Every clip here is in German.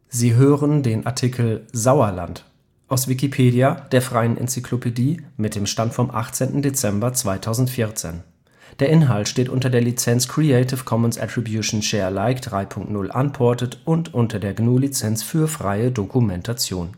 Sie hören den Artikel Sauerland, aus Wikipedia, der freien Enzyklopädie. Mit dem Stand vom Der Inhalt steht unter der Lizenz Creative Commons Attribution Share Alike 3 Punkt 0 Unported und unter der GNU Lizenz für freie Dokumentation.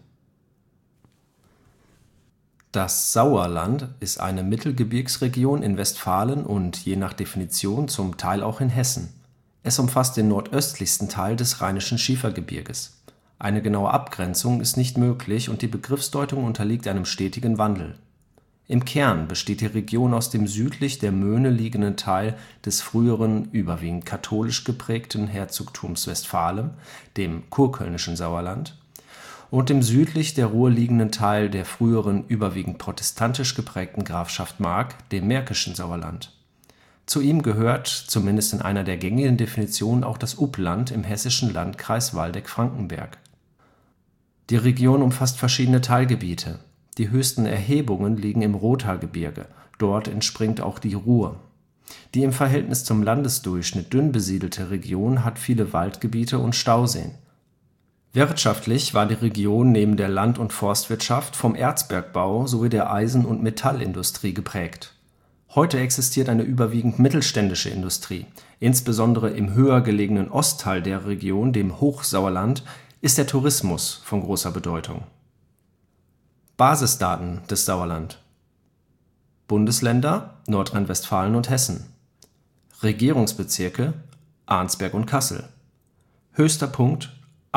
Das Sauerland ist eine Mittelgebirgsregion in Westfalen und je nach Definition zum Teil auch in Hessen. Es umfasst den nordöstlichsten Teil des Rheinischen Schiefergebirges. Eine genaue Abgrenzung ist nicht möglich und die Begriffsdeutung unterliegt einem stetigen Wandel. Im Kern besteht die Region aus dem südlich der Möhne liegenden Teil des früheren, überwiegend katholisch geprägten Herzogtums Westfalen, dem kurkölnischen Sauerland, und dem südlich der Ruhr liegenden Teil der früheren, überwiegend protestantisch geprägten Grafschaft Mark, dem märkischen Sauerland. Zu ihm gehört, zumindest in einer der gängigen Definitionen, auch das Upland im hessischen Landkreis Waldeck-Frankenberg. Die Region umfasst verschiedene Teilgebiete. Die höchsten Erhebungen liegen im Rothaargebirge, dort entspringt auch die Ruhr. Die im Verhältnis zum Landesdurchschnitt dünn besiedelte Region hat viele Waldgebiete und Stauseen. Wirtschaftlich war die Region neben der Land- und Forstwirtschaft vom Erzbergbau sowie der Eisen- und Metallindustrie geprägt. Heute existiert eine überwiegend mittelständische Industrie. Insbesondere im höher gelegenen Ostteil der Region, dem Hochsauerland, ist der Tourismus von großer Bedeutung. Basisdaten des Sauerland: Bundesländer Nordrhein-Westfalen und Hessen. Regierungsbezirke Arnsberg und Kassel. Höchster Punkt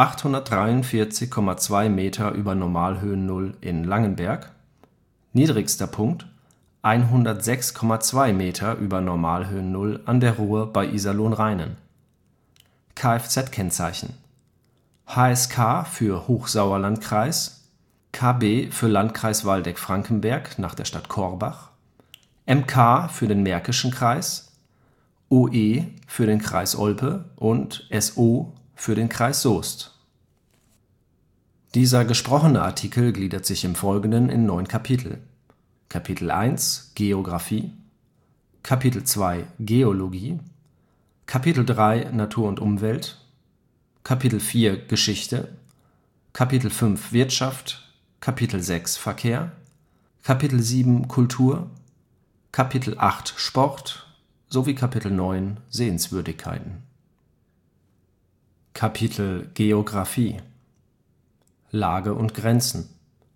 843,2 Meter über Normalhöhennull in Langenberg. Niedrigster Punkt 106,2 Meter über Normalhöhennull an der Ruhr bei Iserlohn-Rheinen. Kfz-Kennzeichen: HSK für Hochsauerlandkreis, KB für Landkreis Waldeck-Frankenberg nach der Stadt Korbach, MK für den Märkischen Kreis, OE für den Kreis Olpe und SO für den Kreis Soest. Dieser gesprochene Artikel gliedert sich im Folgenden in 9 Kapitel. Kapitel 1 Geographie, Kapitel 2 Geologie, Kapitel 3 Natur und Umwelt, Kapitel 4 Geschichte, Kapitel 5 Wirtschaft, Kapitel 6 Verkehr, Kapitel 7 Kultur, Kapitel 8 Sport sowie Kapitel 9 Sehenswürdigkeiten. Kapitel Geographie: Lage und Grenzen.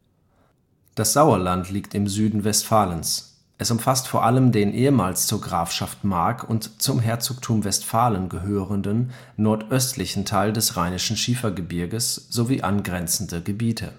Das Sauerland liegt im Süden Westfalens. Es umfasst vor allem den ehemals zur Grafschaft Mark und zum Herzogtum Westfalen gehörenden nordöstlichen Teil des Rheinischen Schiefergebirges sowie angrenzende Gebiete.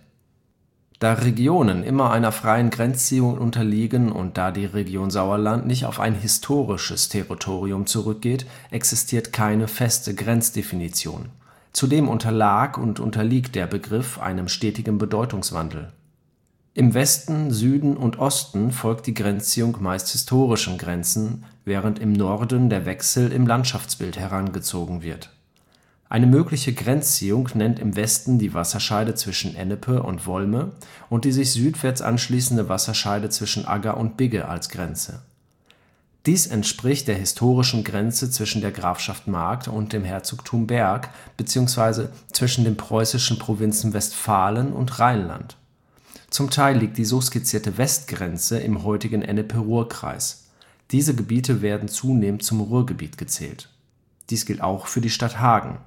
Da Regionen immer einer freien Grenzziehung unterliegen und da die Region Sauerland nicht auf ein historisches Territorium zurückgeht, existiert keine feste Grenzdefinition. Zudem unterlag und unterliegt der Begriff einem stetigen Bedeutungswandel. Im Westen, Süden und Osten folgt die Grenzziehung meist historischen Grenzen, während im Norden der Wechsel im Landschaftsbild herangezogen wird. Eine mögliche Grenzziehung nennt im Westen die Wasserscheide zwischen Ennepe und Volme und die sich südwärts anschließende Wasserscheide zwischen Agger und Bigge als Grenze. Dies entspricht der historischen Grenze zwischen der Grafschaft Mark und dem Herzogtum Berg bzw. zwischen den preußischen Provinzen Westfalen und Rheinland. Zum Teil liegt die so skizzierte Westgrenze im heutigen Ennepe-Ruhr-Kreis. Diese Gebiete werden zunehmend zum Ruhrgebiet gezählt. Dies gilt auch für die Stadt Hagen.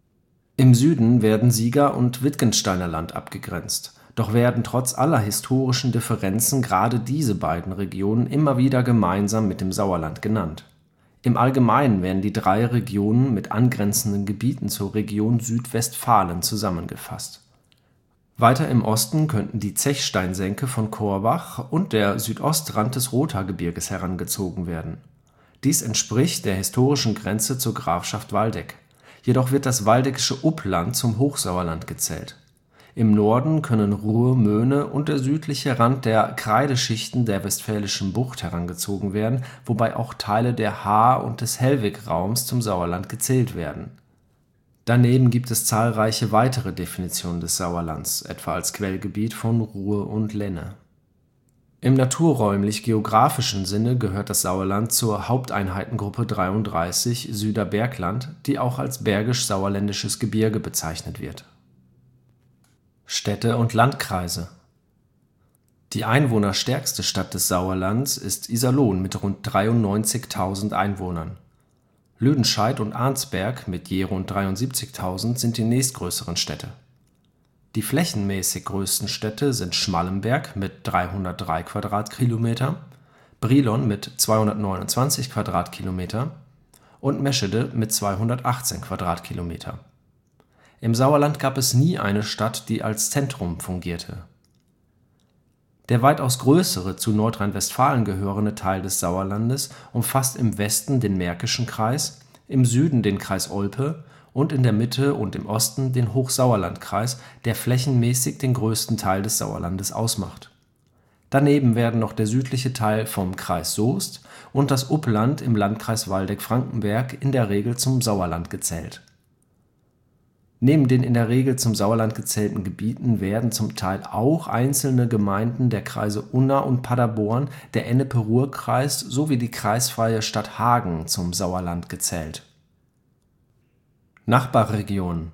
Im Süden werden Sieger und Wittgensteiner Land abgegrenzt. Doch werden trotz aller historischen Differenzen gerade diese beiden Regionen immer wieder gemeinsam mit dem Sauerland genannt. Im Allgemeinen werden die 3 Regionen mit angrenzenden Gebieten zur Region Südwestfalen zusammengefasst. Weiter im Osten könnten die Zechsteinsenke von Korbach und der Südostrand des Rothaargebirges herangezogen werden. Dies entspricht der historischen Grenze zur Grafschaft Waldeck. Jedoch wird das waldeckische Upland zum Hochsauerland gezählt. Im Norden können Ruhr, Möhne und der südliche Rand der Kreideschichten der Westfälischen Bucht herangezogen werden, wobei auch Teile der Haar- und des Hellwegraums zum Sauerland gezählt werden. Daneben gibt es zahlreiche weitere Definitionen des Sauerlands, etwa als Quellgebiet von Ruhr und Lenne. Im naturräumlich-geografischen Sinne gehört das Sauerland zur Haupteinheitengruppe 33 Süderbergland, die auch als Bergisch-Sauerländisches Gebirge bezeichnet wird Städte und Landkreise. Die einwohnerstärkste Stadt des Sauerlands ist Iserlohn mit rund 93.000 Einwohnern. Lüdenscheid und Arnsberg mit je rund 73.000 sind die nächstgrößeren Städte. Die flächenmäßig größten Städte sind Schmallenberg mit 303 Quadratkilometer, Brilon mit 229 Quadratkilometer und Meschede mit 218 Quadratkilometer. Im Sauerland gab es nie eine Stadt, die als Zentrum fungierte. Der weitaus größere, zu Nordrhein-Westfalen gehörende Teil des Sauerlandes umfasst im Westen den Märkischen Kreis, im Süden den Kreis Olpe und in der Mitte und im Osten den Hochsauerlandkreis, der flächenmäßig den größten Teil des Sauerlandes ausmacht. Daneben werden noch der südliche Teil vom Kreis Soest und das Upland im Landkreis Waldeck-Frankenberg in der Regel zum Sauerland gezählt. Neben den in der Regel zum Sauerland gezählten Gebieten werden zum Teil auch einzelne Gemeinden der Kreise Unna und Paderborn, der Ennepe-Ruhr-Kreis sowie die kreisfreie Stadt Hagen zum Sauerland gezählt. Nachbarregionen: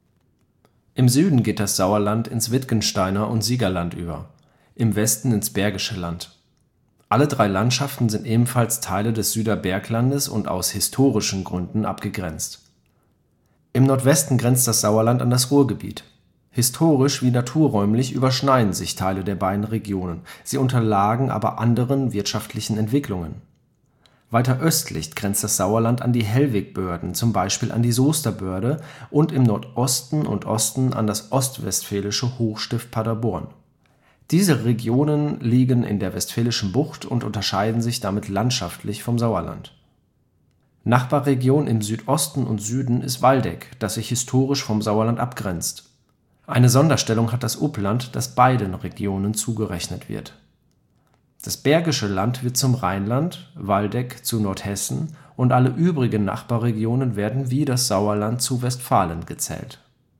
Im Süden geht das Sauerland ins Wittgensteiner und Siegerland über, im Westen ins Bergische Land. Alle drei Landschaften sind ebenfalls Teile des Süderberglandes und aus historischen Gründen abgegrenzt. Im Nordwesten grenzt das Sauerland an das Ruhrgebiet. Historisch wie naturräumlich überschneiden sich Teile der beiden Regionen, sie unterlagen aber anderen wirtschaftlichen Entwicklungen. Weiter östlich grenzt das Sauerland an die Hellwegbörden, zum Beispiel an die Soester Börde, und im Nordosten und Osten an das ostwestfälische Hochstift Paderborn. Diese Regionen liegen in der Westfälischen Bucht und unterscheiden sich damit landschaftlich vom Sauerland. Nachbarregion im Südosten und Süden ist Waldeck, das sich historisch vom Sauerland abgrenzt. Eine Sonderstellung hat das Upland, das beiden Regionen zugerechnet wird. Das Bergische Land wird zum Rheinland, Waldeck zu Nordhessen und alle übrigen Nachbarregionen werden wie das Sauerland zu Westfalen gezählt.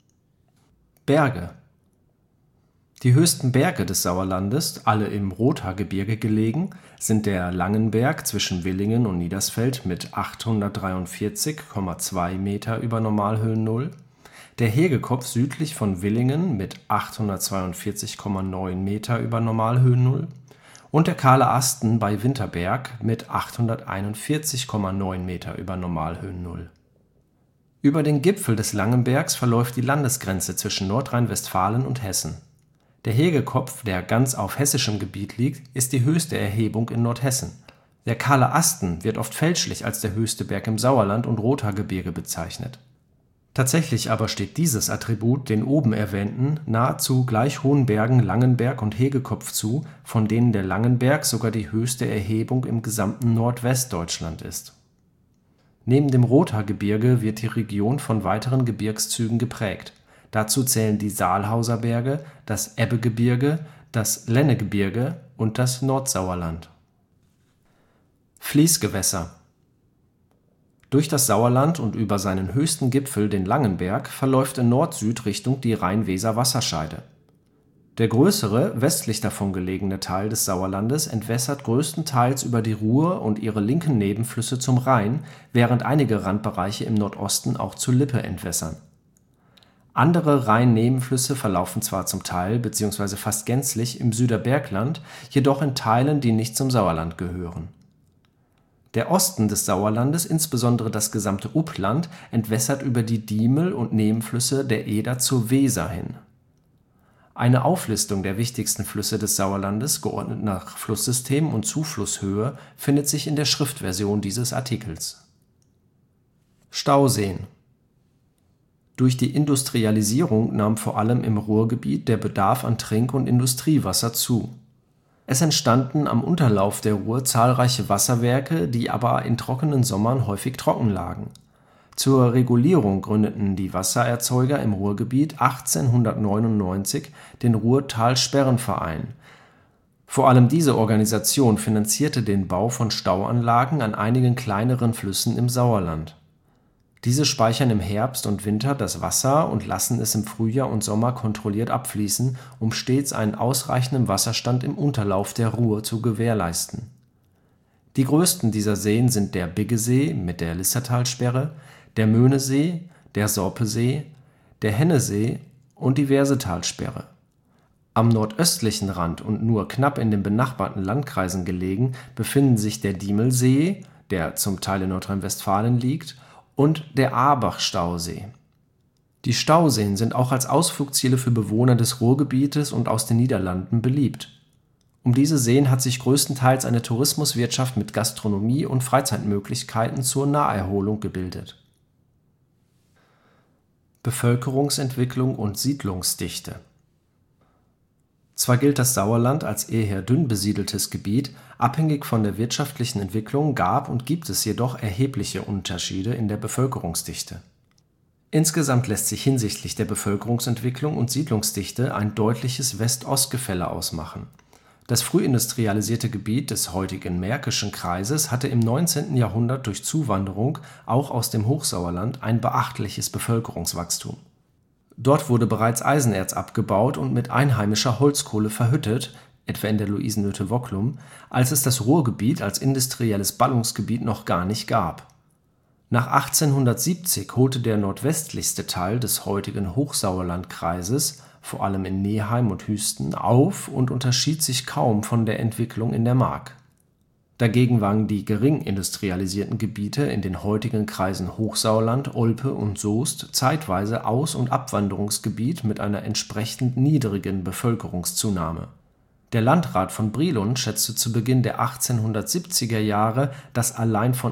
Berge: Die höchsten Berge des Sauerlandes, alle im Rothaargebirge gelegen, sind der Langenberg zwischen Villingen und Niedersfeld mit 843,2 Meter über Normalhöhennull, der Hegekopf südlich von Villingen mit 842,9 Meter über Normalhöhennull und der Kahle Asten bei Winterberg mit 841,9 Meter über Normalhöhennull. Über den Gipfel des Langenbergs verläuft die Landesgrenze zwischen Nordrhein-Westfalen und Hessen. Der Hegekopf, der ganz auf hessischem Gebiet liegt, ist die höchste Erhebung in Nordhessen. Der Kahle Asten wird oft fälschlich als der höchste Berg im Sauerland und Rothaargebirge bezeichnet. Tatsächlich aber steht dieses Attribut den oben erwähnten, nahezu gleich hohen Bergen Langenberg und Hegekopf zu, von denen der Langenberg sogar die höchste Erhebung im gesamten Nordwestdeutschland ist. Neben dem Rothaargebirge wird die Region von weiteren Gebirgszügen geprägt. Dazu zählen die Saalhauser Berge, das Ebbegebirge, das Lennegebirge und das Nordsauerland. Fließgewässer: Durch das Sauerland und über seinen höchsten Gipfel, den Langenberg, verläuft in Nord-Süd-Richtung die Rhein-Weser-Wasserscheide. Der größere, westlich davon gelegene Teil des Sauerlandes entwässert größtenteils über die Ruhr und ihre linken Nebenflüsse zum Rhein, während einige Randbereiche im Nordosten auch zur Lippe entwässern. Andere Rhein-Nebenflüsse verlaufen zwar zum Teil bzw. fast gänzlich im Süderbergland, jedoch in Teilen, die nicht zum Sauerland gehören. Der Osten des Sauerlandes, insbesondere das gesamte Upland, entwässert über die Diemel und Nebenflüsse der Eder zur Weser hin. Eine Auflistung der wichtigsten Flüsse des Sauerlandes, geordnet nach Flusssystem und Zuflusshöhe, findet sich in der Schriftversion dieses Artikels. Stauseen: Durch die Industrialisierung nahm vor allem im Ruhrgebiet der Bedarf an Trink- und Industriewasser zu. Es entstanden am Unterlauf der Ruhr zahlreiche Wasserwerke, die aber in trockenen Sommern häufig trocken lagen. Zur Regulierung gründeten die Wassererzeuger im Ruhrgebiet 1899 den Ruhrtalsperrenverein. Vor allem diese Organisation finanzierte den Bau von Stauanlagen an einigen kleineren Flüssen im Sauerland. Diese speichern im Herbst und Winter das Wasser und lassen es im Frühjahr und Sommer kontrolliert abfließen, um stets einen ausreichenden Wasserstand im Unterlauf der Ruhr zu gewährleisten. Die größten dieser Seen sind der Biggesee mit der Listertalsperre, der Möhnesee, der Sorpesee, der Hennesee und die Wersetalsperre. Am nordöstlichen Rand und nur knapp in den benachbarten Landkreisen gelegen befinden sich der Diemelsee, der zum Teil in Nordrhein-Westfalen liegt, und der Aabach-Stausee. Die Stauseen sind auch als Ausflugsziele für Bewohner des Ruhrgebietes und aus den Niederlanden beliebt. Um diese Seen hat sich größtenteils eine Tourismuswirtschaft mit Gastronomie und Freizeitmöglichkeiten zur Naherholung gebildet. Bevölkerungsentwicklung und Siedlungsdichte. Zwar gilt das Sauerland als eher dünn besiedeltes Gebiet, abhängig von der wirtschaftlichen Entwicklung gab und gibt es jedoch erhebliche Unterschiede in der Bevölkerungsdichte. Insgesamt lässt sich hinsichtlich der Bevölkerungsentwicklung und Siedlungsdichte ein deutliches West-Ost-Gefälle ausmachen. Das frühindustrialisierte Gebiet des heutigen Märkischen Kreises hatte im 19. Jahrhundert durch Zuwanderung, auch aus dem Hochsauerland, ein beachtliches Bevölkerungswachstum. Dort wurde bereits Eisenerz abgebaut und mit einheimischer Holzkohle verhüttet, etwa in der Luisenhütte Wocklum, als es das Ruhrgebiet als industrielles Ballungsgebiet noch gar nicht gab. Nach 1870 holte der nordwestlichste Teil des heutigen Hochsauerlandkreises, vor allem in Neheim und Hüsten, auf und unterschied sich kaum von der Entwicklung in der Mark. Dagegen waren die gering industrialisierten Gebiete in den heutigen Kreisen Hochsauerland, Olpe und Soest zeitweise Aus- und Abwanderungsgebiet mit einer entsprechend niedrigen Bevölkerungszunahme. Der Landrat von Brilon schätzte zu Beginn der 1870er Jahre, dass allein von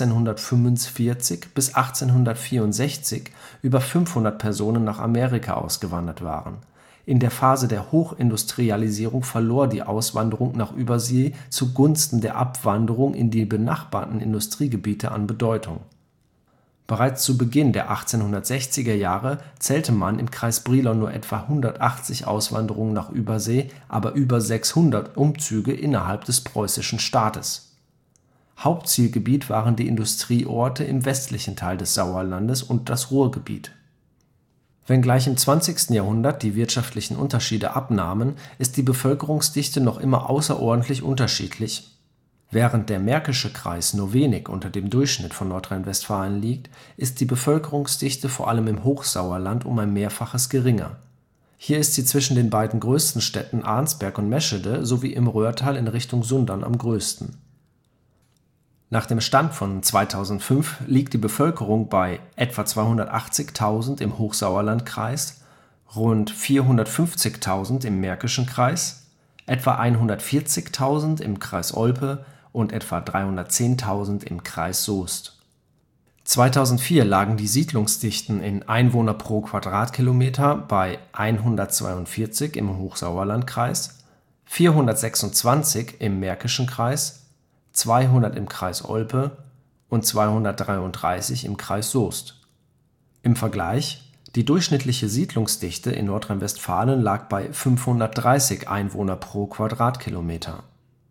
1845 bis 1864 über 500 Personen nach Amerika ausgewandert waren. In der Phase der Hochindustrialisierung verlor die Auswanderung nach Übersee zugunsten der Abwanderung in die benachbarten Industriegebiete an Bedeutung. Bereits zu Beginn der 1860er Jahre zählte man im Kreis Brilon nur etwa 180 Auswanderungen nach Übersee, aber über 600 Umzüge innerhalb des preußischen Staates. Hauptzielgebiet waren die Industrieorte im westlichen Teil des Sauerlandes und das Ruhrgebiet. Wenngleich im 20. Jahrhundert die wirtschaftlichen Unterschiede abnahmen, ist die Bevölkerungsdichte noch immer außerordentlich unterschiedlich. Während der Märkische Kreis nur wenig unter dem Durchschnitt von Nordrhein-Westfalen liegt, ist die Bevölkerungsdichte vor allem im Hochsauerland um ein Mehrfaches geringer. Hier ist sie zwischen den beiden größten Städten Arnsberg und Meschede sowie im Röhrtal in Richtung Sundern am größten. Nach dem Stand von 2005 liegt die Bevölkerung bei etwa 280.000 im Hochsauerlandkreis, rund 450.000 im Märkischen Kreis, etwa 140.000 im Kreis Olpe und etwa 310.000 im Kreis Soest. 2004 lagen die Siedlungsdichten in Einwohner pro Quadratkilometer bei 142 im Hochsauerlandkreis, 426 im Märkischen Kreis, 200 im Kreis Olpe und 233 im Kreis Soest. Im Vergleich: die durchschnittliche Siedlungsdichte in Nordrhein-Westfalen lag bei 530 Einwohner pro Quadratkilometer.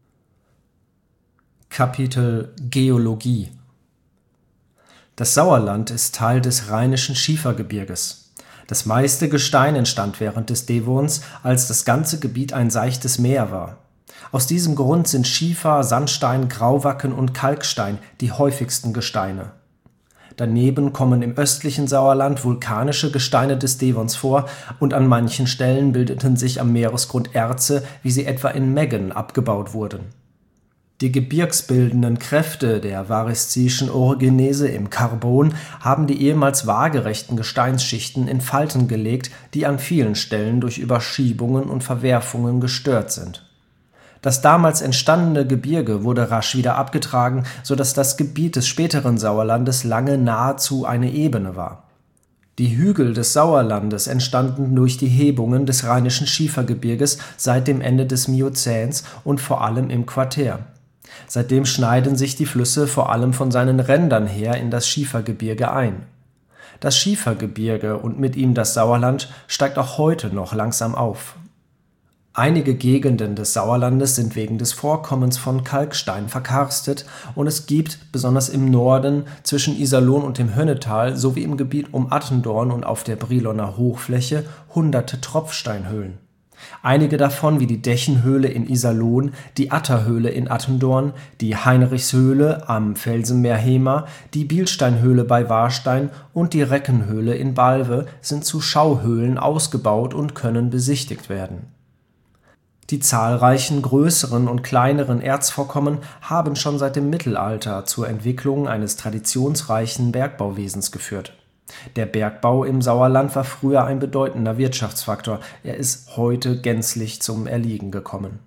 Kapitel Geologie. Das Sauerland ist Teil des Rheinischen Schiefergebirges. Das meiste Gestein entstand während des Devons, als das ganze Gebiet ein seichtes Meer war. Aus diesem Grund sind Schiefer, Sandstein, Grauwacken und Kalkstein die häufigsten Gesteine. Daneben kommen im östlichen Sauerland vulkanische Gesteine des Devons vor und an manchen Stellen bildeten sich am Meeresgrund Erze, wie sie etwa in Meggen abgebaut wurden. Die gebirgsbildenden Kräfte der variszischen Orogenese im Karbon haben die ehemals waagerechten Gesteinsschichten in Falten gelegt, die an vielen Stellen durch Überschiebungen und Verwerfungen gestört sind. Das damals entstandene Gebirge wurde rasch wieder abgetragen, so dass das Gebiet des späteren Sauerlandes lange nahezu eine Ebene war. Die Hügel des Sauerlandes entstanden durch die Hebungen des Rheinischen Schiefergebirges seit dem Ende des Miozäns und vor allem im Quartär. Seitdem schneiden sich die Flüsse vor allem von seinen Rändern her in das Schiefergebirge ein. Das Schiefergebirge und mit ihm das Sauerland steigt auch heute noch langsam auf. Einige Gegenden des Sauerlandes sind wegen des Vorkommens von Kalkstein verkarstet und es gibt, besonders im Norden, zwischen Iserlohn und dem Hönnetal sowie im Gebiet um Attendorn und auf der Briloner Hochfläche, hunderte Tropfsteinhöhlen. Einige davon, wie die Dächenhöhle in Iserlohn, die Atterhöhle in Attendorn, die Heinrichshöhle am Felsenmeer Hemer, die Bilsteinhöhle bei Warstein und die Reckenhöhle in Balve, sind zu Schauhöhlen ausgebaut und können besichtigt werden. Die zahlreichen größeren und kleineren Erzvorkommen haben schon seit dem Mittelalter zur Entwicklung eines traditionsreichen Bergbauwesens geführt. Der Bergbau im Sauerland war früher ein bedeutender Wirtschaftsfaktor, er ist heute gänzlich zum Erliegen gekommen.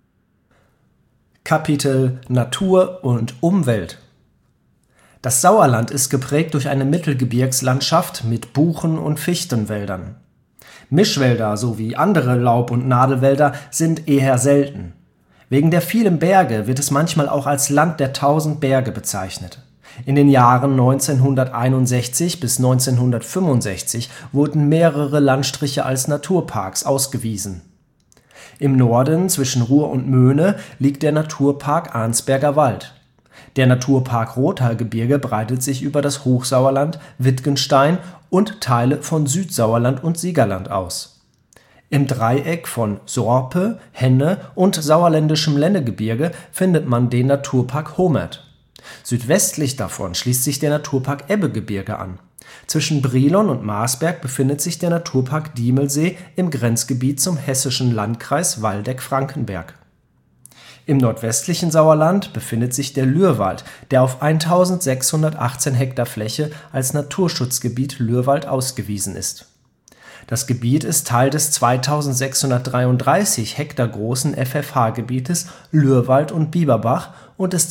Kapitel Natur und Umwelt. Das Sauerland ist geprägt durch eine Mittelgebirgslandschaft mit Buchen- und Fichtenwäldern. Mischwälder sowie andere Laub- und Nadelwälder sind eher selten. Wegen der vielen Berge wird es manchmal auch als Land der 1000 Berge bezeichnet. In den Jahren 1961 bis 1965 wurden mehrere Landstriche als Naturparks ausgewiesen. Im Norden zwischen Ruhr und Möhne liegt der Naturpark Arnsberger Wald. Der Naturpark Rothaargebirge breitet sich über das Hochsauerland, Wittgenstein und Teile von Südsauerland und Siegerland aus. Im Dreieck von Sorpe, Henne und sauerländischem Lennegebirge findet man den Naturpark Homert. Südwestlich davon schließt sich der Naturpark Ebbegebirge an. Zwischen Brilon und Marsberg befindet sich der Naturpark Diemelsee im Grenzgebiet zum hessischen Landkreis Waldeck-Frankenberg. Im nordwestlichen Sauerland befindet sich der Lürwald, der auf 1618 Hektar Fläche als Naturschutzgebiet Lürwald ausgewiesen ist. Das Gebiet ist Teil des 2633 Hektar großen FFH-Gebietes Lürwald und Bieberbach und des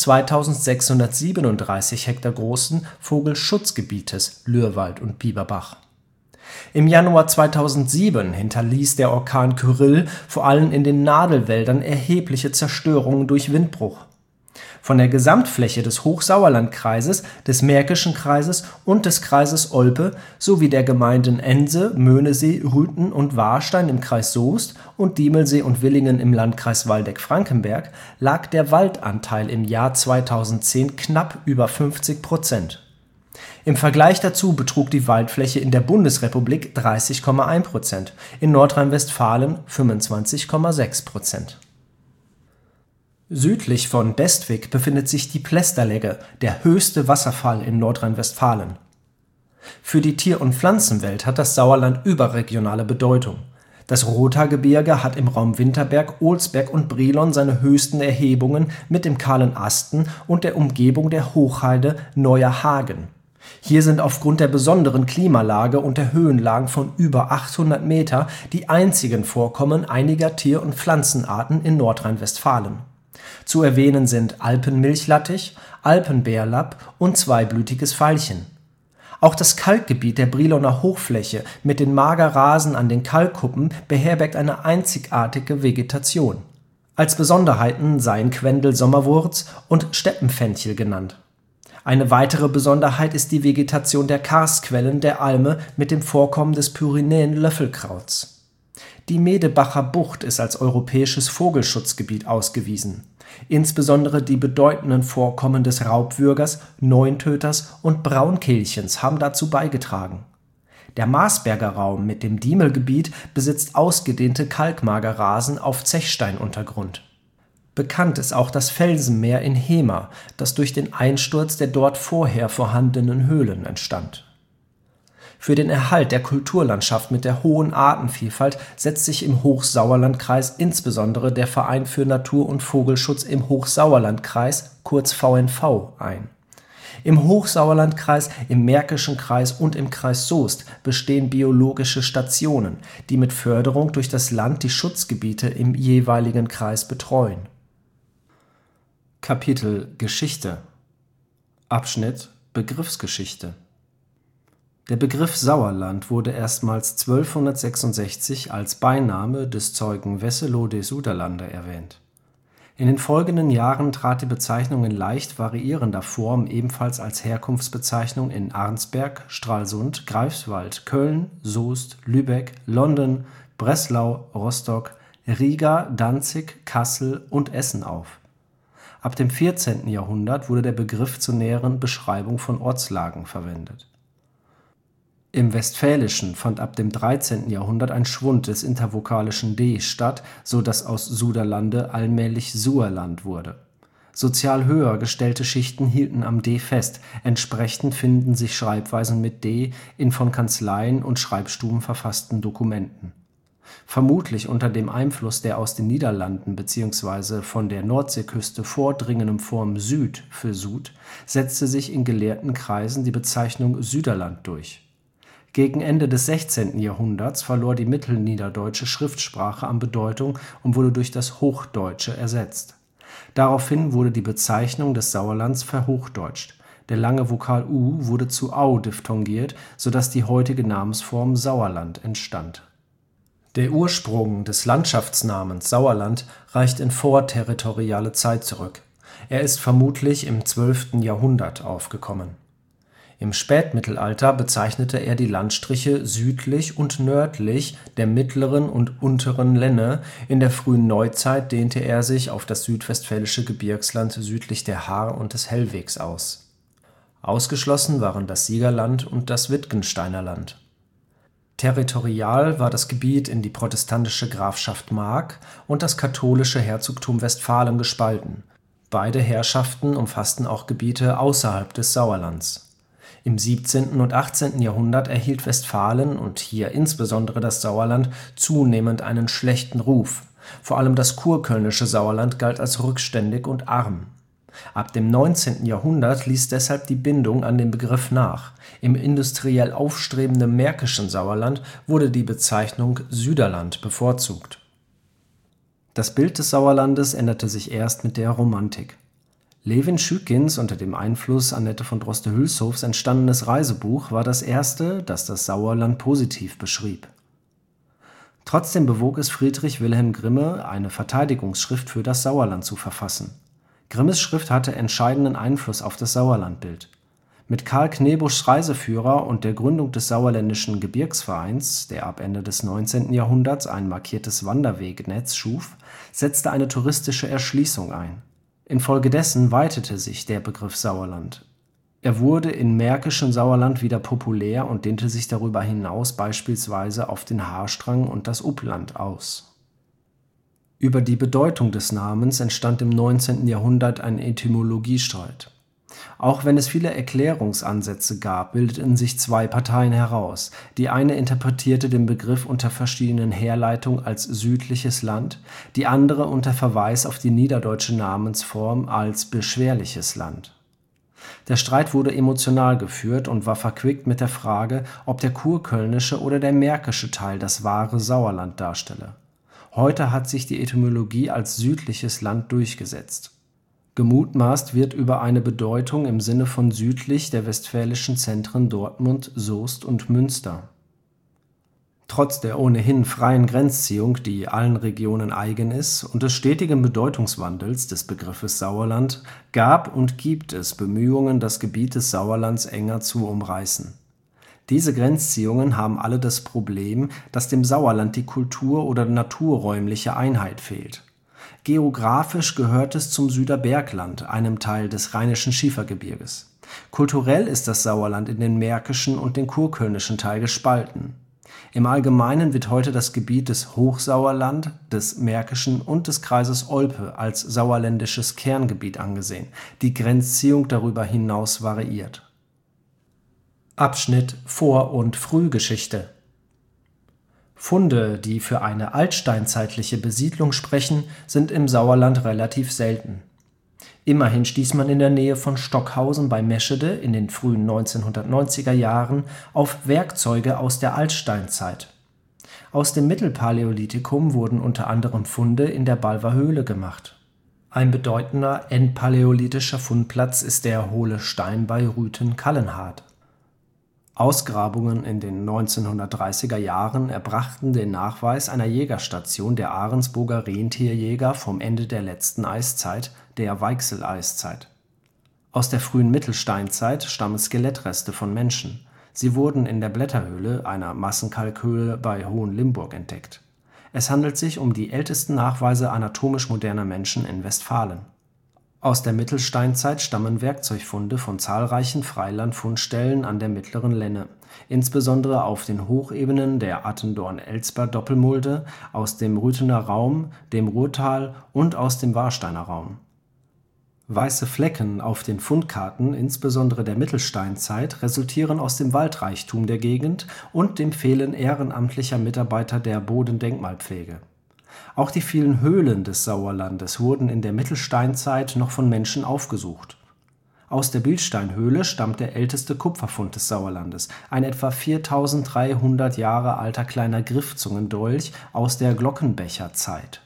2637 Hektar großen Vogelschutzgebietes Lürwald und Bieberbach. Im Januar 2007 hinterließ der Orkan Kyrill vor allem in den Nadelwäldern erhebliche Zerstörungen durch Windbruch. Von der Gesamtfläche des Hochsauerlandkreises, des Märkischen Kreises und des Kreises Olpe sowie der Gemeinden Ense, Möhnesee, Rüthen und Warstein im Kreis Soest und Diemelsee und Willingen im Landkreis Waldeck-Frankenberg lag der Waldanteil im Jahr 2010 knapp über 50%. Im Vergleich dazu betrug die Waldfläche in der Bundesrepublik 30,1%, in Nordrhein-Westfalen 25,6%. Südlich von Bestwig befindet sich die Plästerlegge, der höchste Wasserfall in Nordrhein-Westfalen. Für die Tier- und Pflanzenwelt hat das Sauerland überregionale Bedeutung. Das Rothaargebirge hat im Raum Winterberg, Olsberg und Brilon seine höchsten Erhebungen mit dem Kahlen Asten und der Umgebung der Hochheide Neuer Hagen. Hier sind aufgrund der besonderen Klimalage und der Höhenlagen von über 800 Meter die einzigen Vorkommen einiger Tier- und Pflanzenarten in Nordrhein-Westfalen. Zu erwähnen sind Alpenmilchlattich, Alpenbärlapp und zweiblütiges Veilchen. Auch das Kalkgebiet der Briloner Hochfläche mit den Magerrasen an den Kalkkuppen beherbergt eine einzigartige Vegetation. Als Besonderheiten seien Quendel-Sommerwurz und Steppenfenchel genannt. Eine weitere Besonderheit ist die Vegetation der Karstquellen der Alme mit dem Vorkommen des Pyrenäen-Löffelkrauts. Die Medebacher Bucht ist als europäisches Vogelschutzgebiet ausgewiesen. Insbesondere die bedeutenden Vorkommen des Raubwürgers, Neuntöters und Braunkehlchens haben dazu beigetragen. Der Marsberger Raum mit dem Diemelgebiet besitzt ausgedehnte Kalkmagerrasen auf Zechsteinuntergrund. Bekannt ist auch das Felsenmeer in Hemer, das durch den Einsturz der dort vorher vorhandenen Höhlen entstand. Für den Erhalt der Kulturlandschaft mit der hohen Artenvielfalt setzt sich im Hochsauerlandkreis insbesondere der Verein für Natur- und Vogelschutz im Hochsauerlandkreis, kurz VNV, ein. Im Hochsauerlandkreis, im Märkischen Kreis und im Kreis Soest bestehen biologische Stationen, die mit Förderung durch das Land die Schutzgebiete im jeweiligen Kreis betreuen. Kapitel Geschichte. Abschnitt Begriffsgeschichte. Der Begriff Sauerland wurde erstmals 1266 als Beiname des Zeugen Wesselo de Suderlande erwähnt. In den folgenden Jahren trat die Bezeichnung in leicht variierender Form ebenfalls als Herkunftsbezeichnung in Arnsberg, Stralsund, Greifswald, Köln, Soest, Lübeck, London, Breslau, Rostock, Riga, Danzig, Kassel und Essen auf. Ab dem 14. Jahrhundert wurde der Begriff zur näheren Beschreibung von Ortslagen verwendet. Im Westfälischen fand ab dem 13. Jahrhundert ein Schwund des intervokalischen d statt, so dass aus Suderlande allmählich Suerland wurde. Sozial höher gestellte Schichten hielten am d fest, entsprechend finden sich Schreibweisen mit d in von Kanzleien und Schreibstuben verfassten Dokumenten. Vermutlich unter dem Einfluss der aus den Niederlanden bzw. von der Nordseeküste vordringenden Form Süd für Sud setzte sich in gelehrten Kreisen die Bezeichnung Süderland durch. Gegen Ende des 16. Jahrhunderts verlor die mittelniederdeutsche Schriftsprache an Bedeutung und wurde durch das Hochdeutsche ersetzt. Daraufhin wurde die Bezeichnung des Sauerlands verhochdeutscht. Der lange Vokal u wurde zu au diphthongiert, so dass die heutige Namensform Sauerland entstand. Der Ursprung des Landschaftsnamens Sauerland reicht in vorterritoriale Zeit zurück. Er ist vermutlich im 12. Jahrhundert aufgekommen. Im Spätmittelalter bezeichnete er die Landstriche südlich und nördlich der mittleren und unteren Lenne, in der frühen Neuzeit dehnte er sich auf das südwestfälische Gebirgsland südlich der Haar und des Hellwegs aus. Ausgeschlossen waren das Siegerland und das Wittgensteiner Land. Territorial war das Gebiet in die protestantische Grafschaft Mark und das katholische Herzogtum Westfalen gespalten. Beide Herrschaften umfassten auch Gebiete außerhalb des Sauerlands. Im 17. und 18. Jahrhundert erhielt Westfalen und hier insbesondere das Sauerland zunehmend einen schlechten Ruf. Vor allem das kurkölnische Sauerland galt als rückständig und arm. Ab dem 19. Jahrhundert ließ deshalb die Bindung an den Begriff nach. Im industriell aufstrebenden märkischen Sauerland wurde die Bezeichnung Süderland bevorzugt. Das Bild des Sauerlandes änderte sich erst mit der Romantik. Levin Schückings unter dem Einfluss Annette von Droste-Hülshoffs entstandenes Reisebuch war das erste, das das Sauerland positiv beschrieb. Trotzdem bewog es Friedrich Wilhelm Grimme, eine Verteidigungsschrift für das Sauerland zu verfassen. Grimmes Schrift hatte entscheidenden Einfluss auf das Sauerlandbild. Mit Karl Kneebuschs Reiseführer und der Gründung des Sauerländischen Gebirgsvereins, der ab Ende des 19. Jahrhunderts ein markiertes Wanderwegnetz schuf, setzte eine touristische Erschließung ein. Infolgedessen weitete sich der Begriff Sauerland. Er wurde im märkischen Sauerland wieder populär und dehnte sich darüber hinaus beispielsweise auf den Haarstrang und das Upland aus. Über die Bedeutung des Namens entstand im 19. Jahrhundert ein Etymologiestreit. Auch wenn es viele Erklärungsansätze gab, bildeten sich zwei Parteien heraus. Die eine interpretierte den Begriff unter verschiedenen Herleitungen als südliches Land, die andere unter Verweis auf die niederdeutsche Namensform als beschwerliches Land. Der Streit wurde emotional geführt und war verquickt mit der Frage, ob der kurkölnische oder der märkische Teil das wahre Sauerland darstelle. Heute hat sich die Etymologie als südliches Land durchgesetzt. Gemutmaßt wird über eine Bedeutung im Sinne von südlich der westfälischen Zentren Dortmund, Soest und Münster. Trotz der ohnehin freien Grenzziehung, die allen Regionen eigen ist, und des stetigen Bedeutungswandels des Begriffes Sauerland, gab und gibt es Bemühungen, das Gebiet des Sauerlands enger zu umreißen. Diese Grenzziehungen haben alle das Problem, dass dem Sauerland die kultur- oder naturräumliche Einheit fehlt. Geografisch gehört es zum Süderbergland, einem Teil des Rheinischen Schiefergebirges. Kulturell ist das Sauerland in den märkischen und den kurkölnischen Teil gespalten. Im Allgemeinen wird heute das Gebiet des Hochsauerland, des Märkischen und des Kreises Olpe als sauerländisches Kerngebiet angesehen. Die Grenzziehung darüber hinaus variiert. Abschnitt Vor- und Frühgeschichte. Funde, die für eine altsteinzeitliche Besiedlung sprechen, sind im Sauerland relativ selten. Immerhin stieß man in der Nähe von Stockhausen bei Meschede in den frühen 1990er Jahren auf Werkzeuge aus der Altsteinzeit. Aus dem Mittelpaläolithikum wurden unter anderem Funde in der Balver Höhle gemacht. Ein bedeutender endpaläolithischer Fundplatz ist der Hohle Stein bei Rüthen-Kallenhardt. Ausgrabungen in den 1930er Jahren erbrachten den Nachweis einer Jägerstation der Ahrensburger Rentierjäger vom Ende der letzten Eiszeit, der Weichsel-Eiszeit. Aus der frühen Mittelsteinzeit stammen Skelettreste von Menschen. Sie wurden in der Blätterhöhle, einer Massenkalkhöhle bei Hohenlimburg, entdeckt. Es handelt sich um die ältesten Nachweise anatomisch moderner Menschen in Westfalen. Aus der Mittelsteinzeit stammen Werkzeugfunde von zahlreichen Freilandfundstellen an der mittleren Lenne, insbesondere auf den Hochebenen der Attendorn-Elsper-Doppelmulde, aus dem Rüthener Raum, dem Ruhrtal und aus dem Warsteiner Raum. Weiße Flecken auf den Fundkarten, insbesondere der Mittelsteinzeit, resultieren aus dem Waldreichtum der Gegend und dem Fehlen ehrenamtlicher Mitarbeiter der Bodendenkmalpflege. Auch die vielen Höhlen des Sauerlandes wurden in der Mittelsteinzeit noch von Menschen aufgesucht. Aus der Bilsteinhöhle stammt der älteste Kupferfund des Sauerlandes, ein etwa 4300 Jahre alter kleiner Griffzungendolch aus der Glockenbecherzeit.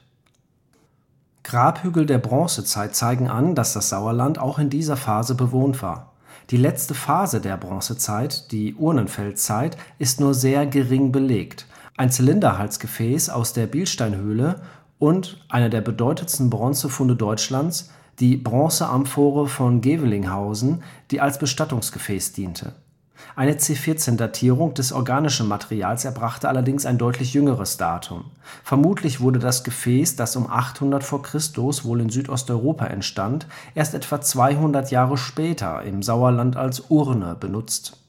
Grabhügel der Bronzezeit zeigen an, dass das Sauerland auch in dieser Phase bewohnt war. Die letzte Phase der Bronzezeit, die Urnenfeldzeit, ist nur sehr gering belegt. Ein Zylinderhalsgefäß aus der Bilsteinhöhle und einer der bedeutendsten Bronzefunde Deutschlands, die Bronzeamphore von Gevelinghausen, die als Bestattungsgefäß diente. Eine C14-Datierung des organischen Materials erbrachte allerdings ein deutlich jüngeres Datum. Vermutlich wurde das Gefäß, das um 800 v. Chr. wohl in Südosteuropa entstand, erst etwa 200 Jahre später im Sauerland als Urne benutzt.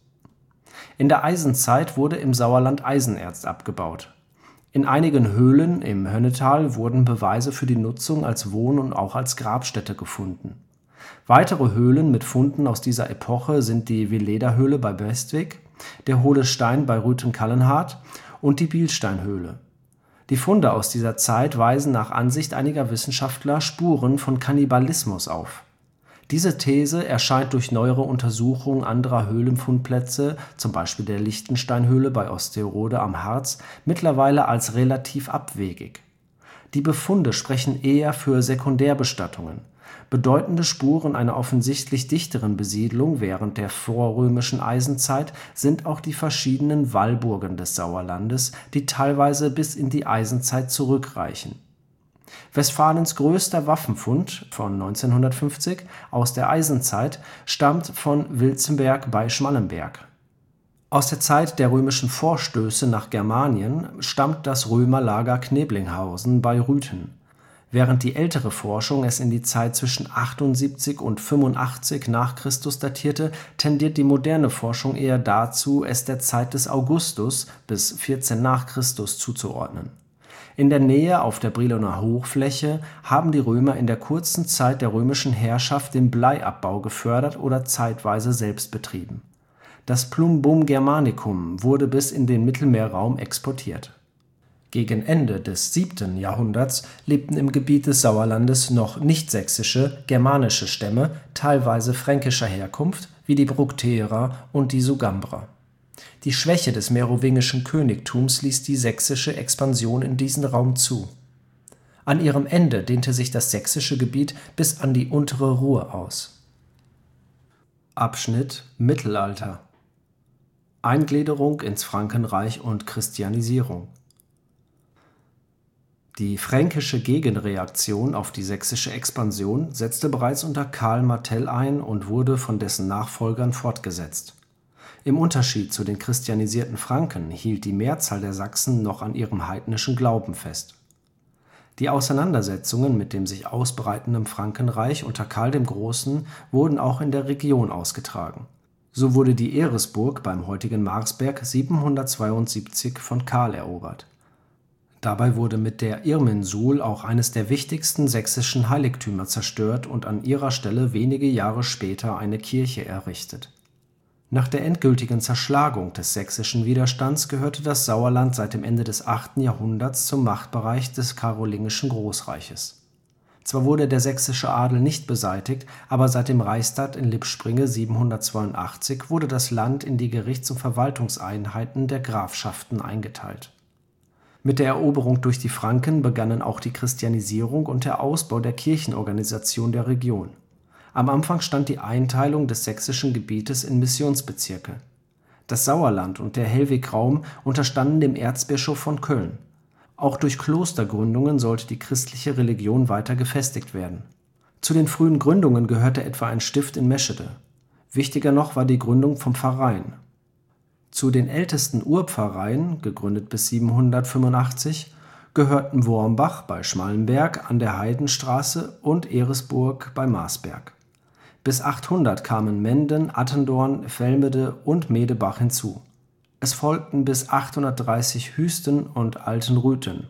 In der Eisenzeit wurde im Sauerland Eisenerz abgebaut. In einigen Höhlen im Hönnetal wurden Beweise für die Nutzung als Wohn- und auch als Grabstätte gefunden. Weitere Höhlen mit Funden aus dieser Epoche sind die Vehleda-Höhle bei Bestwig, der Hohle Stein bei Rüthen-Kallenhardt und die Bilsteinhöhle. Die Funde aus dieser Zeit weisen nach Ansicht einiger Wissenschaftler Spuren von Kannibalismus auf. Diese These erscheint durch neuere Untersuchungen anderer Höhlenfundplätze, zum Beispiel der Lichtensteinhöhle bei Osterode am Harz, mittlerweile als relativ abwegig. Die Befunde sprechen eher für Sekundärbestattungen. Bedeutende Spuren einer offensichtlich dichteren Besiedlung während der vorrömischen Eisenzeit sind auch die verschiedenen Wallburgen des Sauerlandes, die teilweise bis in die Eisenzeit zurückreichen. Westfalens größter Waffenfund von 1950 aus der Eisenzeit stammt von Wilzenberg bei Schmallenberg. Aus der Zeit der römischen Vorstöße nach Germanien stammt das Römerlager Kneblinghausen bei Rüthen. Während die ältere Forschung es in die Zeit zwischen 78 und 85 nach Christus datierte, tendiert die moderne Forschung eher dazu, es der Zeit des Augustus bis 14 nach Christus zuzuordnen. In der Nähe auf der Briloner Hochfläche haben die Römer in der kurzen Zeit der römischen Herrschaft den Bleiabbau gefördert oder zeitweise selbst betrieben. Das Plumbum Germanicum wurde bis in den Mittelmeerraum exportiert. Gegen Ende des 7. Jahrhunderts lebten im Gebiet des Sauerlandes noch nicht-sächsische, germanische Stämme, teilweise fränkischer Herkunft, wie die Brukterer und die Sugambrer. Die Schwäche des merowingischen Königtums ließ die sächsische Expansion in diesen Raum zu. An ihrem Ende dehnte sich das sächsische Gebiet bis an die untere Ruhr aus. Abschnitt Mittelalter. Eingliederung ins Frankenreich und Christianisierung. Die fränkische Gegenreaktion auf die sächsische Expansion setzte bereits unter Karl Martell ein und wurde von dessen Nachfolgern fortgesetzt. Im Unterschied zu den christianisierten Franken hielt die Mehrzahl der Sachsen noch an ihrem heidnischen Glauben fest. Die Auseinandersetzungen mit dem sich ausbreitenden Frankenreich unter Karl dem Großen wurden auch in der Region ausgetragen. So wurde die Eresburg beim heutigen Marsberg 772 von Karl erobert. Dabei wurde mit der Irminsul auch eines der wichtigsten sächsischen Heiligtümer zerstört und an ihrer Stelle wenige Jahre später eine Kirche errichtet. Nach der endgültigen Zerschlagung des sächsischen Widerstands gehörte das Sauerland seit dem Ende des 8. Jahrhunderts zum Machtbereich des karolingischen Großreiches. Zwar wurde der sächsische Adel nicht beseitigt, aber seit dem Reichstag in Lippspringe 782 wurde das Land in die Gerichts- und Verwaltungseinheiten der Grafschaften eingeteilt. Mit der Eroberung durch die Franken begannen auch die Christianisierung und der Ausbau der Kirchenorganisation der Region. Am Anfang stand die Einteilung des sächsischen Gebietes in Missionsbezirke. Das Sauerland und der Hellwegraum unterstanden dem Erzbischof von Köln. Auch durch Klostergründungen sollte die christliche Religion weiter gefestigt werden. Zu den frühen Gründungen gehörte etwa ein Stift in Meschede. Wichtiger noch war die Gründung von Pfarreien. Zu den ältesten Urpfarreien, gegründet bis 785, gehörten Wormbach bei Schmallenberg an der Heidenstraße und Eresburg bei Marsberg. Bis 800 kamen Menden, Attendorn, Velmede und Medebach hinzu. Es folgten bis 830 Hüsten und Altenrüthen.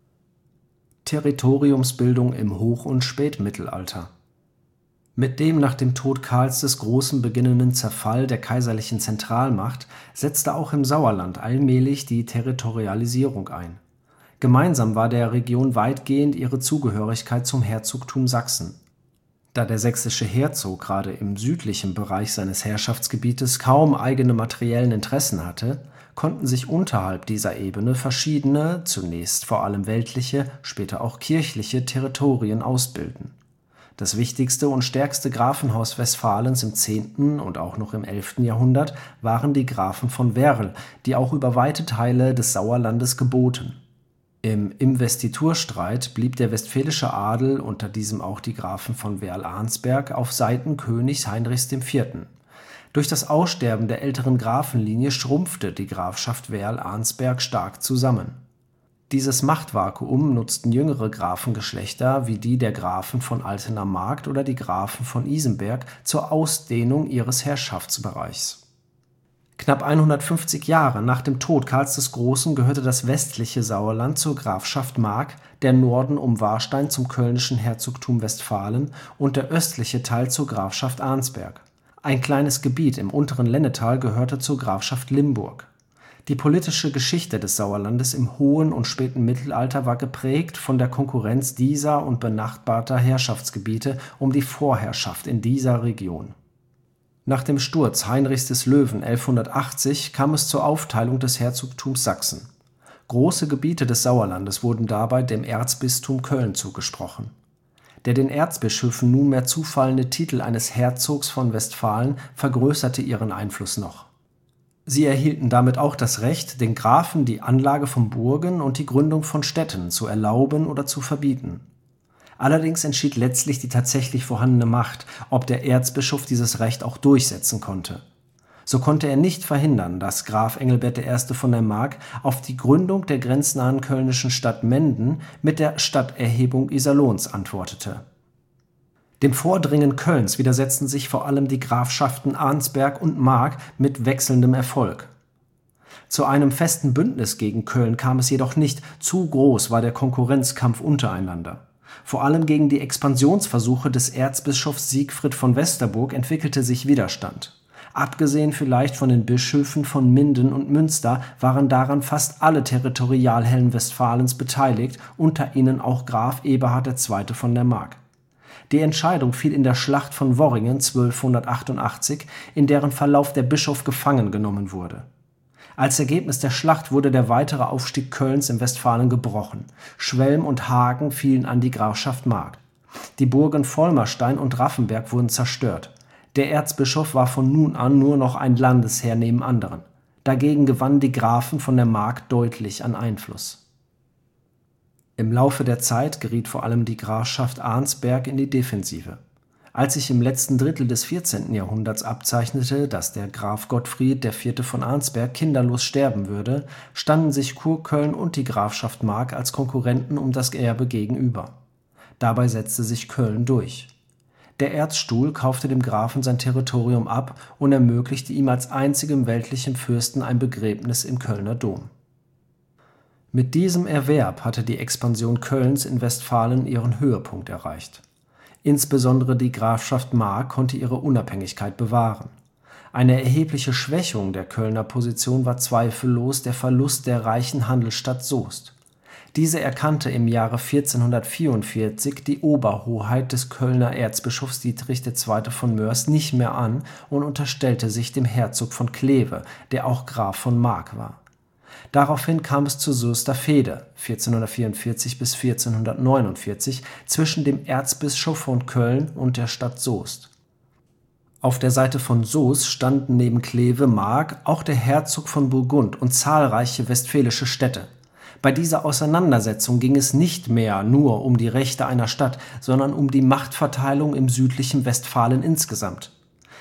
Territoriumsbildung im Hoch- und Spätmittelalter. Mit dem nach dem Tod Karls des Großen beginnenden Zerfall der kaiserlichen Zentralmacht setzte auch im Sauerland allmählich die Territorialisierung ein. Gemeinsam war der Region weitgehend ihre Zugehörigkeit zum Herzogtum Sachsen. Da der sächsische Herzog gerade im südlichen Bereich seines Herrschaftsgebietes kaum eigene materiellen Interessen hatte, konnten sich unterhalb dieser Ebene verschiedene, zunächst vor allem weltliche, später auch kirchliche Territorien ausbilden. Das wichtigste und stärkste Grafenhaus Westfalens im 10. und auch noch im 11. Jahrhundert waren die Grafen von Werl, die auch über weite Teile des Sauerlandes geboten. Im Investiturstreit blieb der westfälische Adel, unter diesem auch die Grafen von Werl-Arnsberg, auf Seiten Königs Heinrichs IV. Durch das Aussterben der älteren Grafenlinie schrumpfte die Grafschaft Werl-Arnsberg stark zusammen. Dieses Machtvakuum nutzten jüngere Grafengeschlechter wie die der Grafen von Altena-Mark oder die Grafen von Isenberg zur Ausdehnung ihres Herrschaftsbereichs. Knapp 150 Jahre nach dem Tod Karls des Großen gehörte das westliche Sauerland zur Grafschaft Mark, der Norden um Warstein zum kölnischen Herzogtum Westfalen und der östliche Teil zur Grafschaft Arnsberg. Ein kleines Gebiet im unteren Lennetal gehörte zur Grafschaft Limburg. Die politische Geschichte des Sauerlandes im hohen und späten Mittelalter war geprägt von der Konkurrenz dieser und benachbarter Herrschaftsgebiete um die Vorherrschaft in dieser Region. Nach dem Sturz Heinrichs des Löwen 1180 kam es zur Aufteilung des Herzogtums Sachsen. Große Gebiete des Sauerlandes wurden dabei dem Erzbistum Köln zugesprochen. Der den Erzbischöfen nunmehr zufallende Titel eines Herzogs von Westfalen vergrößerte ihren Einfluss noch. Sie erhielten damit auch das Recht, den Grafen die Anlage von Burgen und die Gründung von Städten zu erlauben oder zu verbieten. Allerdings entschied letztlich die tatsächlich vorhandene Macht, ob der Erzbischof dieses Recht auch durchsetzen konnte. So konnte er nicht verhindern, dass Graf Engelbert I. von der Mark auf die Gründung der grenznahen kölnischen Stadt Menden mit der Stadterhebung Iserlohns antwortete. Dem Vordringen Kölns widersetzten sich vor allem die Grafschaften Arnsberg und Mark mit wechselndem Erfolg. Zu einem festen Bündnis gegen Köln kam es jedoch nicht, zu groß war der Konkurrenzkampf untereinander. Vor allem gegen die Expansionsversuche des Erzbischofs Siegfried von Westerburg entwickelte sich Widerstand. Abgesehen vielleicht von den Bischöfen von Minden und Münster waren daran fast alle Territorialherren Westfalens beteiligt, unter ihnen auch Graf Eberhard II. Von der Mark. Die Entscheidung fiel in der Schlacht von Worringen 1288, in deren Verlauf der Bischof gefangen genommen wurde. Als Ergebnis der Schlacht wurde der weitere Aufstieg Kölns im Westfalen gebrochen. Schwelm und Hagen fielen an die Grafschaft Mark. Die Burgen Volmarstein und Raffenberg wurden zerstört. Der Erzbischof war von nun an nur noch ein Landesherr neben anderen. Dagegen gewannen die Grafen von der Mark deutlich an Einfluss. Im Laufe der Zeit geriet vor allem die Grafschaft Arnsberg in die Defensive. Als sich im letzten Drittel des 14. Jahrhunderts abzeichnete, dass der Graf Gottfried IV. Von Arnsberg kinderlos sterben würde, standen sich Kurköln und die Grafschaft Mark als Konkurrenten um das Erbe gegenüber. Dabei setzte sich Köln durch. Der Erzstuhl kaufte dem Grafen sein Territorium ab und ermöglichte ihm als einzigem weltlichen Fürsten ein Begräbnis im Kölner Dom. Mit diesem Erwerb hatte die Expansion Kölns in Westfalen ihren Höhepunkt erreicht. Insbesondere die Grafschaft Mark konnte ihre Unabhängigkeit bewahren. Eine erhebliche Schwächung der Kölner Position war zweifellos der Verlust der reichen Handelsstadt Soest. Diese erkannte im Jahre 1444 die Oberhoheit des Kölner Erzbischofs Dietrich II. Von Moers nicht mehr an und unterstellte sich dem Herzog von Kleve, der auch Graf von Mark war. Daraufhin kam es zur Soester Fehde 1444 bis 1449 zwischen dem Erzbischof von Köln und der Stadt Soest. Auf der Seite von Soest standen neben Kleve, Mark auch der Herzog von Burgund und zahlreiche westfälische Städte. Bei dieser Auseinandersetzung ging es nicht mehr nur um die Rechte einer Stadt, sondern um die Machtverteilung im südlichen Westfalen insgesamt.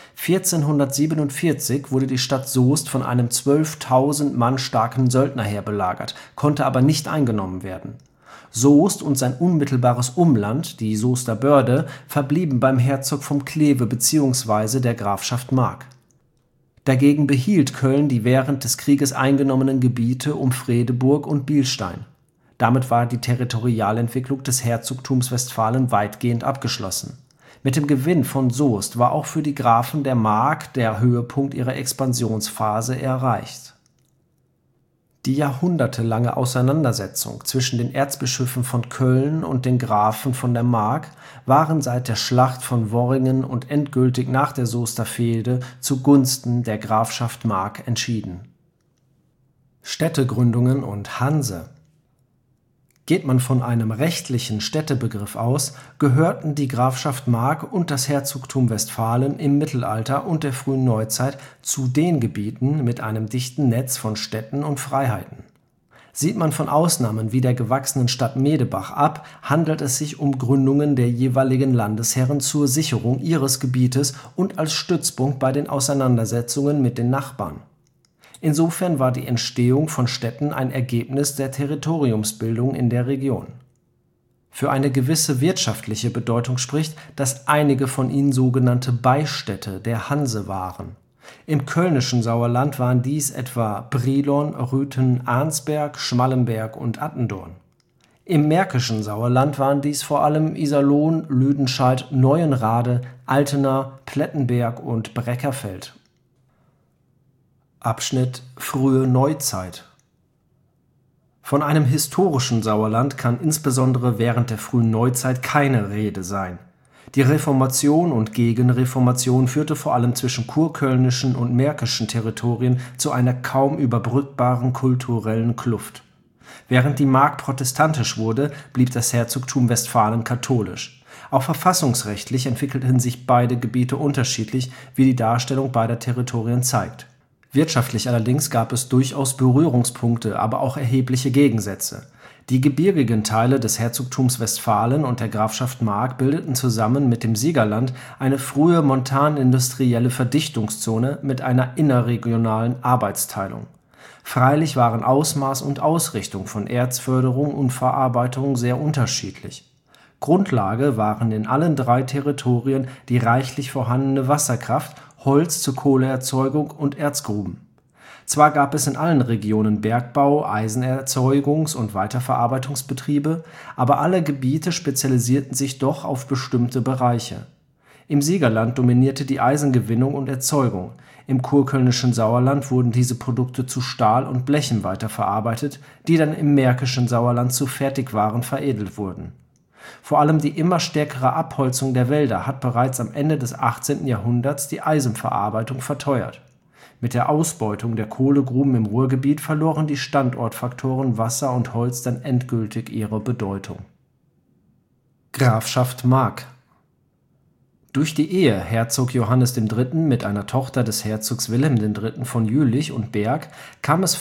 1447 wurde die Stadt Soest von einem 12.000 Mann starken Söldnerheer belagert, konnte aber nicht eingenommen werden. Soest und sein unmittelbares Umland, die Soester Börde, verblieben beim Herzog von Kleve bzw. der Grafschaft Mark. Dagegen behielt Köln die während des Krieges eingenommenen Gebiete um Fredeburg und Bilstein. Damit war die Territorialentwicklung des Herzogtums Westfalen weitgehend abgeschlossen. Mit dem Gewinn von Soest war auch für die Grafen der Mark der Höhepunkt ihrer Expansionsphase erreicht. Die jahrhundertelange Auseinandersetzung zwischen den Erzbischöfen von Köln und den Grafen von der Mark waren seit der Schlacht von Worringen und endgültig nach der Soester Fehde zugunsten der Grafschaft Mark entschieden. Städtegründungen und Hanse. Geht man von einem rechtlichen Städtebegriff aus, gehörten die Grafschaft Mark und das Herzogtum Westfalen im Mittelalter und der frühen Neuzeit zu den Gebieten mit einem dichten Netz von Städten und Freiheiten. Sieht man von Ausnahmen wie der gewachsenen Stadt Medebach ab, handelt es sich um Gründungen der jeweiligen Landesherren zur Sicherung ihres Gebietes und als Stützpunkt bei den Auseinandersetzungen mit den Nachbarn. Insofern war die Entstehung von Städten ein Ergebnis der Territoriumsbildung in der Region. Für eine gewisse wirtschaftliche Bedeutung spricht, dass einige von ihnen sogenannte Beistädte der Hanse waren. Im kölnischen Sauerland waren dies etwa Brilon, Rüthen, Arnsberg, Schmallenberg und Attendorn. Im märkischen Sauerland waren dies vor allem Iserlohn, Lüdenscheid, Neuenrade, Altena, Plettenberg und Breckerfeld. Abschnitt Frühe Neuzeit. Von einem historischen Sauerland kann insbesondere während der frühen Neuzeit keine Rede sein. Die Reformation und Gegenreformation führte vor allem zwischen kurkölnischen und märkischen Territorien zu einer kaum überbrückbaren kulturellen Kluft. Während die Mark protestantisch wurde, blieb das Herzogtum Westfalen katholisch. Auch verfassungsrechtlich entwickelten sich beide Gebiete unterschiedlich, wie die Darstellung beider Territorien zeigt. Wirtschaftlich allerdings gab es durchaus Berührungspunkte, aber auch erhebliche Gegensätze. Die gebirgigen Teile des Herzogtums Westfalen und der Grafschaft Mark bildeten zusammen mit dem Siegerland eine frühe montanindustrielle Verdichtungszone mit einer innerregionalen Arbeitsteilung. Freilich waren Ausmaß und Ausrichtung von Erzförderung und Verarbeitung sehr unterschiedlich. Grundlage waren in allen drei Territorien die reichlich vorhandene Wasserkraft, Holz zur Kohleerzeugung und Erzgruben. Zwar gab es in allen Regionen Bergbau, Eisenerzeugungs- und Weiterverarbeitungsbetriebe, aber alle Gebiete spezialisierten sich doch auf bestimmte Bereiche. Im Siegerland dominierte die Eisengewinnung und Erzeugung. Im kurkölnischen Sauerland wurden diese Produkte zu Stahl und Blechen weiterverarbeitet, die dann im märkischen Sauerland zu Fertigwaren veredelt wurden. Vor allem die immer stärkere Abholzung der Wälder hat bereits am Ende des 18. Jahrhunderts die Eisenverarbeitung verteuert. Mit der Ausbeutung der Kohlegruben im Ruhrgebiet verloren die Standortfaktoren Wasser und Holz dann endgültig ihre Bedeutung. Grafschaft Mark. Durch die Ehe Herzog Johannes III. Mit einer Tochter des Herzogs Wilhelm III. Von Jülich und Berg kam es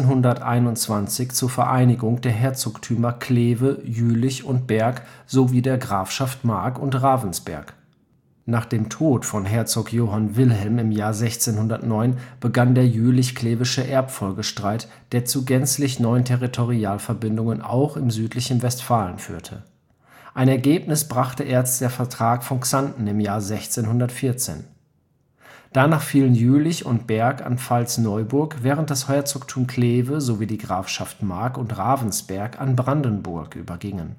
1521 zur Vereinigung der Herzogtümer Kleve, Jülich und Berg sowie der Grafschaft Mark und Ravensberg. Nach dem Tod von Herzog Johann Wilhelm im Jahr 1609 begann der jülich-klevische Erbfolgestreit, der zu gänzlich neuen Territorialverbindungen auch im südlichen Westfalen führte. Ein Ergebnis brachte erst der Vertrag von Xanten im Jahr 1614. Danach fielen Jülich und Berg an Pfalz-Neuburg, während das Herzogtum Kleve sowie die Grafschaft Mark und Ravensberg an Brandenburg übergingen.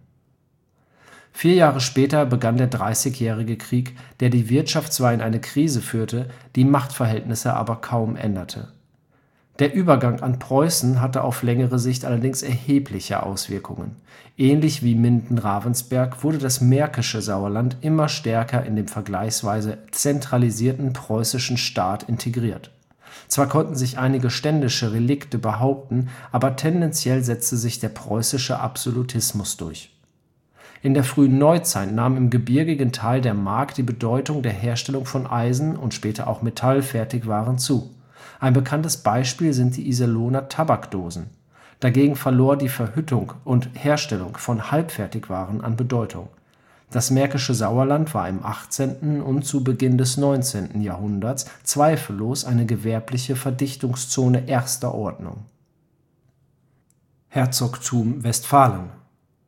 4 Jahre später begann der Dreißigjährige Krieg, der die Wirtschaft zwar in eine Krise führte, die Machtverhältnisse aber kaum änderte. Der Übergang an Preußen hatte auf längere Sicht allerdings erhebliche Auswirkungen. Ähnlich wie Minden-Ravensberg wurde das märkische Sauerland immer stärker in den vergleichsweise zentralisierten preußischen Staat integriert. Zwar konnten sich einige ständische Relikte behaupten, aber tendenziell setzte sich der preußische Absolutismus durch. In der frühen Neuzeit nahm im gebirgigen Teil der Mark die Bedeutung der Herstellung von Eisen und später auch Metallfertigwaren zu. Ein bekanntes Beispiel sind die Iserlohner Tabakdosen. Dagegen verlor die Verhüttung und Herstellung von Halbfertigwaren an Bedeutung. Das märkische Sauerland war im 18. und zu Beginn des 19. Jahrhunderts zweifellos eine gewerbliche Verdichtungszone erster Ordnung. Herzogtum Westfalen.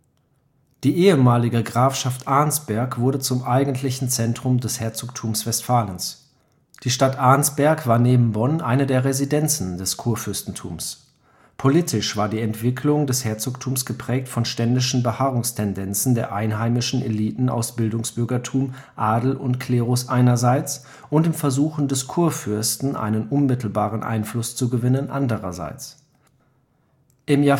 Die ehemalige Grafschaft Arnsberg wurde zum eigentlichen Zentrum des Herzogtums Westfalens. Die Stadt Arnsberg war neben Bonn eine der Residenzen des Kurfürstentums. Politisch war die Entwicklung des Herzogtums geprägt von ständischen Beharrungstendenzen der einheimischen Eliten aus Bildungsbürgertum, Adel und Klerus einerseits und dem Versuchen des Kurfürsten, einen unmittelbaren Einfluss zu gewinnen, andererseits. Im Jahr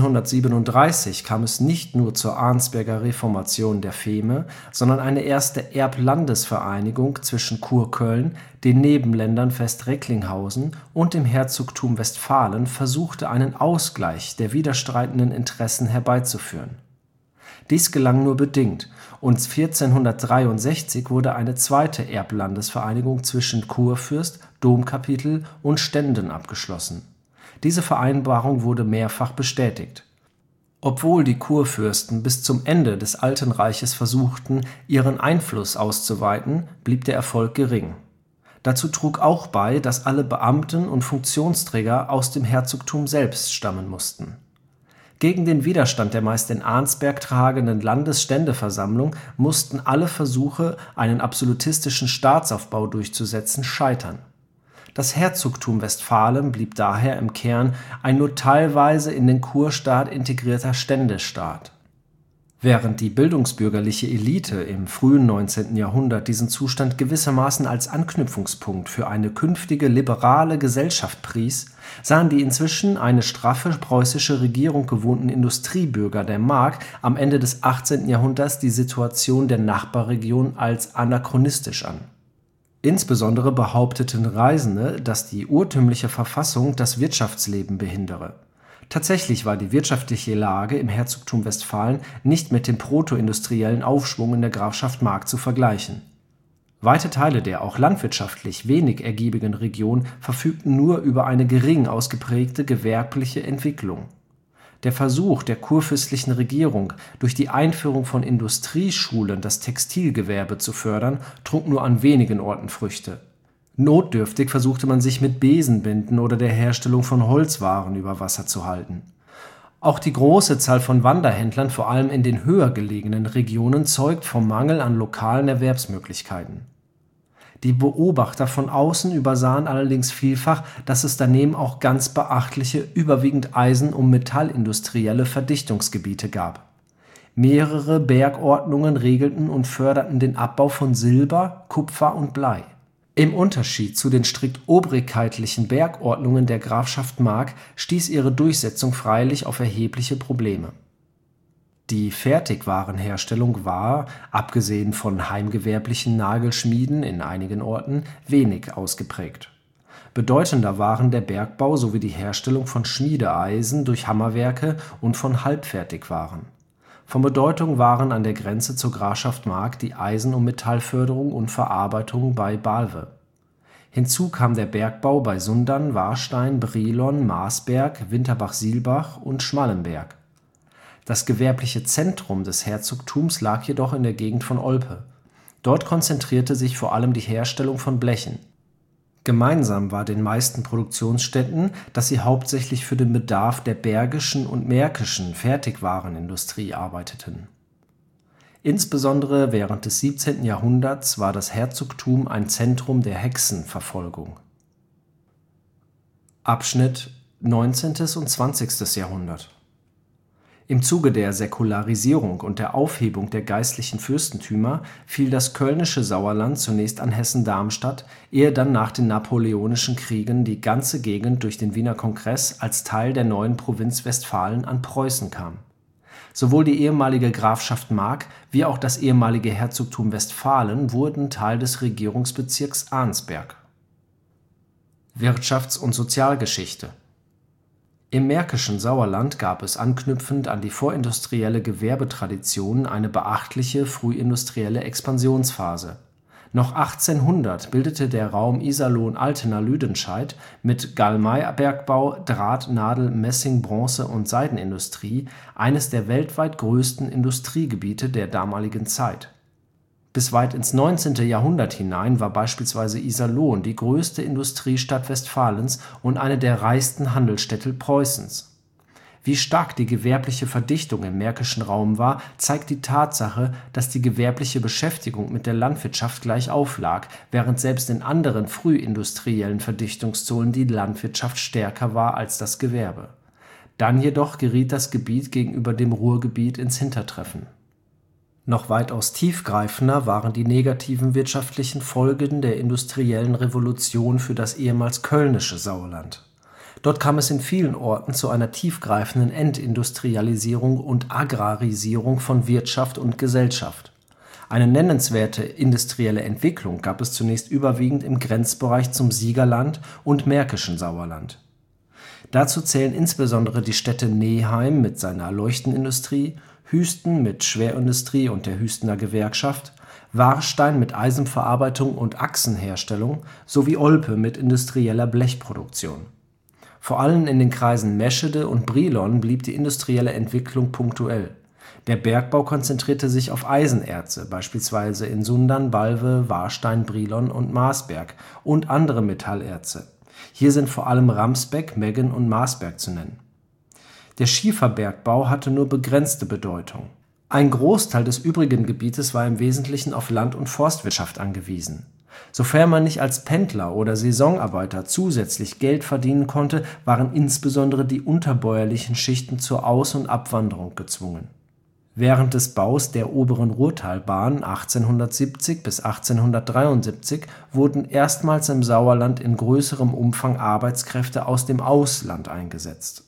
1437 kam es nicht nur zur Arnsberger Reformation der Feme, sondern eine erste Erblandesvereinigung zwischen Kurköln, den Nebenländern Vest-Recklinghausen und dem Herzogtum Westfalen versuchte einen Ausgleich der widerstreitenden Interessen herbeizuführen. Dies gelang nur bedingt, und 1463 wurde eine zweite Erblandesvereinigung zwischen Kurfürst, Domkapitel und Ständen abgeschlossen. Diese Vereinbarung wurde mehrfach bestätigt. Obwohl die Kurfürsten bis zum Ende des Alten Reiches versuchten, ihren Einfluss auszuweiten, blieb der Erfolg gering. Dazu trug auch bei, dass alle Beamten und Funktionsträger aus dem Herzogtum selbst stammen mussten. Gegen den Widerstand der meist in Arnsberg tagenden Landesständeversammlung mussten alle Versuche, einen absolutistischen Staatsaufbau durchzusetzen, scheitern. Das Herzogtum Westfalen blieb daher im Kern ein nur teilweise in den Kurstaat integrierter Ständestaat. Während die bildungsbürgerliche Elite im frühen 19. Jahrhundert diesen Zustand gewissermaßen als Anknüpfungspunkt für eine künftige liberale Gesellschaft pries, sahen die inzwischen eine straffe preußische Regierung gewohnten Industriebürger der Mark am Ende des 18. Jahrhunderts die Situation der Nachbarregion als anachronistisch an. Insbesondere behaupteten Reisende, dass die urtümliche Verfassung das Wirtschaftsleben behindere. Tatsächlich war die wirtschaftliche Lage im Herzogtum Westfalen nicht mit dem protoindustriellen Aufschwung in der Grafschaft Mark zu vergleichen. Weite Teile der auch landwirtschaftlich wenig ergiebigen Region verfügten nur über eine gering ausgeprägte gewerbliche Entwicklung. Der Versuch der kurfürstlichen Regierung, durch die Einführung von Industrieschulen das Textilgewerbe zu fördern, trug nur an wenigen Orten Früchte. Notdürftig versuchte man sich mit Besenbinden oder der Herstellung von Holzwaren über Wasser zu halten. Auch die große Zahl von Wanderhändlern, vor allem in den höher gelegenen Regionen, zeugt vom Mangel an lokalen Erwerbsmöglichkeiten. Die Beobachter von außen übersahen allerdings vielfach, dass es daneben auch ganz beachtliche, überwiegend eisen- und metallindustrielle Verdichtungsgebiete gab. Mehrere Bergordnungen regelten und förderten den Abbau von Silber, Kupfer und Blei. Im Unterschied zu den strikt obrigkeitlichen Bergordnungen der Grafschaft Mark stieß ihre Durchsetzung freilich auf erhebliche Probleme. Die Fertigwarenherstellung war, abgesehen von heimgewerblichen Nagelschmieden in einigen Orten, wenig ausgeprägt. Bedeutender waren der Bergbau sowie die Herstellung von Schmiedeeisen durch Hammerwerke und von Halbfertigwaren. Von Bedeutung waren an der Grenze zur Grafschaft Mark die Eisen- und Metallförderung und Verarbeitung bei Balve. Hinzu kam der Bergbau bei Sundern, Warstein, Brilon, Marsberg, Winterbach-Silbach und Schmallenberg. Das gewerbliche Zentrum des Herzogtums lag jedoch in der Gegend von Olpe. Dort konzentrierte sich vor allem die Herstellung von Blechen. Gemeinsam war den meisten Produktionsstätten, dass sie hauptsächlich für den Bedarf der bergischen und märkischen Fertigwarenindustrie arbeiteten. Insbesondere während des 17. Jahrhunderts war das Herzogtum ein Zentrum der Hexenverfolgung. Abschnitt 19. und 20. Jahrhundert. Im Zuge der Säkularisierung und der Aufhebung der geistlichen Fürstentümer fiel das kölnische Sauerland zunächst an Hessen-Darmstadt, ehe dann nach den Napoleonischen Kriegen die ganze Gegend durch den Wiener Kongress als Teil der neuen Provinz Westfalen an Preußen kam. Sowohl die ehemalige Grafschaft Mark wie auch das ehemalige Herzogtum Westfalen wurden Teil des Regierungsbezirks Arnsberg. Wirtschafts- und Sozialgeschichte. Im märkischen Sauerland gab es anknüpfend an die vorindustrielle Gewerbetradition eine beachtliche frühindustrielle Expansionsphase. Noch 1800 bildete der Raum Iserlohn-Altena-Lüdenscheid mit Galmeibergbau, Draht-, Nadel-, Messing-, Bronze- und Seidenindustrie eines der weltweit größten Industriegebiete der damaligen Zeit. Bis weit ins 19. Jahrhundert hinein war beispielsweise Iserlohn die größte Industriestadt Westfalens und eine der reichsten Handelsstädte Preußens. Wie stark die gewerbliche Verdichtung im märkischen Raum war, zeigt die Tatsache, dass die gewerbliche Beschäftigung mit der Landwirtschaft gleichauf lag, während selbst in anderen frühindustriellen Verdichtungszonen die Landwirtschaft stärker war als das Gewerbe. Dann jedoch geriet das Gebiet gegenüber dem Ruhrgebiet ins Hintertreffen. Noch weitaus tiefgreifender waren die negativen wirtschaftlichen Folgen der industriellen Revolution für das ehemals kölnische Sauerland. Dort kam es in vielen Orten zu einer tiefgreifenden Entindustrialisierung und Agrarisierung von Wirtschaft und Gesellschaft. Eine nennenswerte industrielle Entwicklung gab es zunächst überwiegend im Grenzbereich zum Siegerland und märkischen Sauerland. Dazu zählen insbesondere die Städte Neheim mit seiner Leuchtenindustrie, Hüsten mit Schwerindustrie und der Hüstener Gewerkschaft, Warstein mit Eisenverarbeitung und Achsenherstellung sowie Olpe mit industrieller Blechproduktion. Vor allem in den Kreisen Meschede und Brilon blieb die industrielle Entwicklung punktuell. Der Bergbau konzentrierte sich auf Eisenerze, beispielsweise in Sundern, Balve, Warstein, Brilon und Marsberg, und andere Metallerze. Hier sind vor allem Ramsbeck, Meggen und Marsberg zu nennen. Der Schieferbergbau hatte nur begrenzte Bedeutung. Ein Großteil des übrigen Gebietes war im Wesentlichen auf Land- und Forstwirtschaft angewiesen. Sofern man nicht als Pendler oder Saisonarbeiter zusätzlich Geld verdienen konnte, waren insbesondere die unterbäuerlichen Schichten zur Aus- und Abwanderung gezwungen. Während des Baus der oberen Ruhrtalbahn 1870 bis 1873 wurden erstmals im Sauerland in größerem Umfang Arbeitskräfte aus dem Ausland eingesetzt.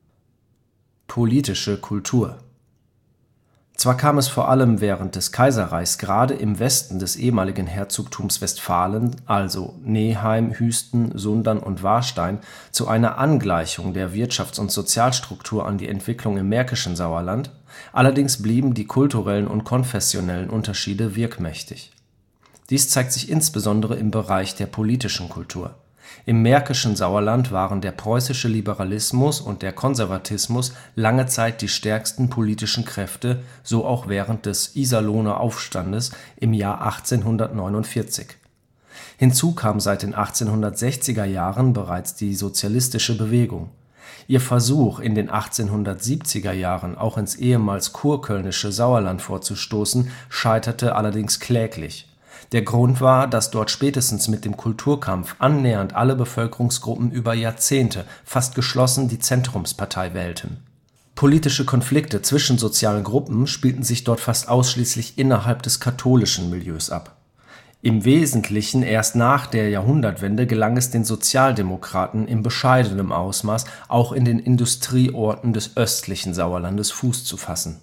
Politische Kultur. Zwar kam es vor allem während des Kaiserreichs gerade im Westen des ehemaligen Herzogtums Westfalen, also Neheim, Hüsten, Sundern und Warstein, zu einer Angleichung der Wirtschafts- und Sozialstruktur an die Entwicklung im märkischen Sauerland, allerdings blieben die kulturellen und konfessionellen Unterschiede wirkmächtig. Dies zeigt sich insbesondere im Bereich der politischen Kultur. Im märkischen Sauerland waren der preußische Liberalismus und der Konservatismus lange Zeit die stärksten politischen Kräfte, so auch während des Iserlohner Aufstandes im Jahr 1849. Hinzu kam seit den 1860er Jahren bereits die sozialistische Bewegung. Ihr Versuch, in den 1870er Jahren auch ins ehemals kurkölnische Sauerland vorzustoßen, scheiterte allerdings kläglich. Der Grund war, dass dort spätestens mit dem Kulturkampf annähernd alle Bevölkerungsgruppen über Jahrzehnte fast geschlossen die Zentrumspartei wählten. Politische Konflikte zwischen sozialen Gruppen spielten sich dort fast ausschließlich innerhalb des katholischen Milieus ab. Im Wesentlichen erst nach der Jahrhundertwende gelang es den Sozialdemokraten in bescheidenem Ausmaß auch in den Industrieorten des östlichen Sauerlandes Fuß zu fassen.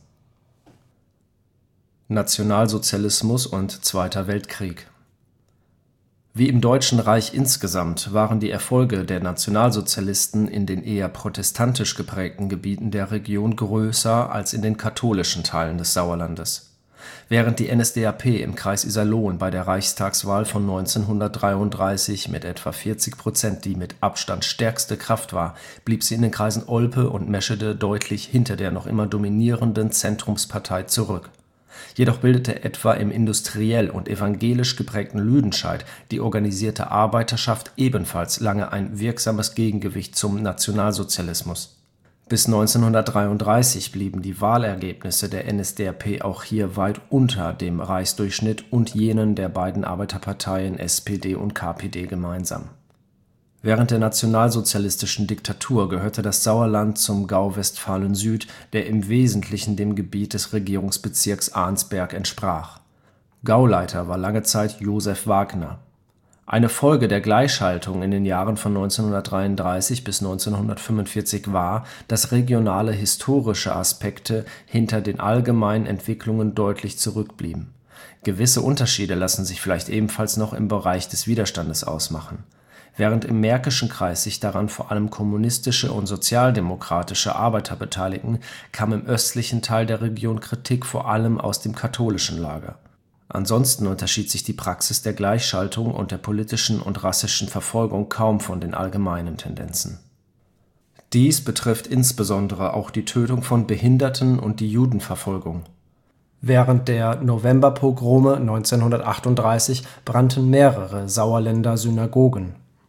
Nationalsozialismus und Zweiter Weltkrieg. Wie im Deutschen Reich insgesamt waren die Erfolge der Nationalsozialisten in den eher protestantisch geprägten Gebieten der Region größer als in den katholischen Teilen des Sauerlandes. Während die NSDAP im Kreis Iserlohn bei der Reichstagswahl von 1933 mit etwa 40% die mit Abstand stärkste Kraft war, blieb sie in den Kreisen Olpe und Meschede deutlich hinter der noch immer dominierenden Zentrumspartei zurück. Jedoch bildete etwa im industriell und evangelisch geprägten Lüdenscheid die organisierte Arbeiterschaft ebenfalls lange ein wirksames Gegengewicht zum Nationalsozialismus. Bis 1933 blieben die Wahlergebnisse der NSDAP auch hier weit unter dem Reichsdurchschnitt und jenen der beiden Arbeiterparteien SPD und KPD gemeinsam. Während der nationalsozialistischen Diktatur gehörte das Sauerland zum Gau Westfalen-Süd, der im Wesentlichen dem Gebiet des Regierungsbezirks Arnsberg entsprach. Gauleiter war lange Zeit Josef Wagner. Eine Folge der Gleichschaltung in den Jahren von 1933 bis 1945 war, dass regionale historische Aspekte hinter den allgemeinen Entwicklungen deutlich zurückblieben. Gewisse Unterschiede lassen sich vielleicht ebenfalls noch im Bereich des Widerstandes ausmachen. Während im Märkischen Kreis sich daran vor allem kommunistische und sozialdemokratische Arbeiter beteiligten, kam im östlichen Teil der Region Kritik vor allem aus dem katholischen Lager. Ansonsten unterschied sich die Praxis der Gleichschaltung und der politischen und rassischen Verfolgung kaum von den allgemeinen Tendenzen. Dies betrifft insbesondere auch die Tötung von Behinderten und die Judenverfolgung. Während der Novemberpogrome 1938 brannten mehrere Sauerländer Synagogen.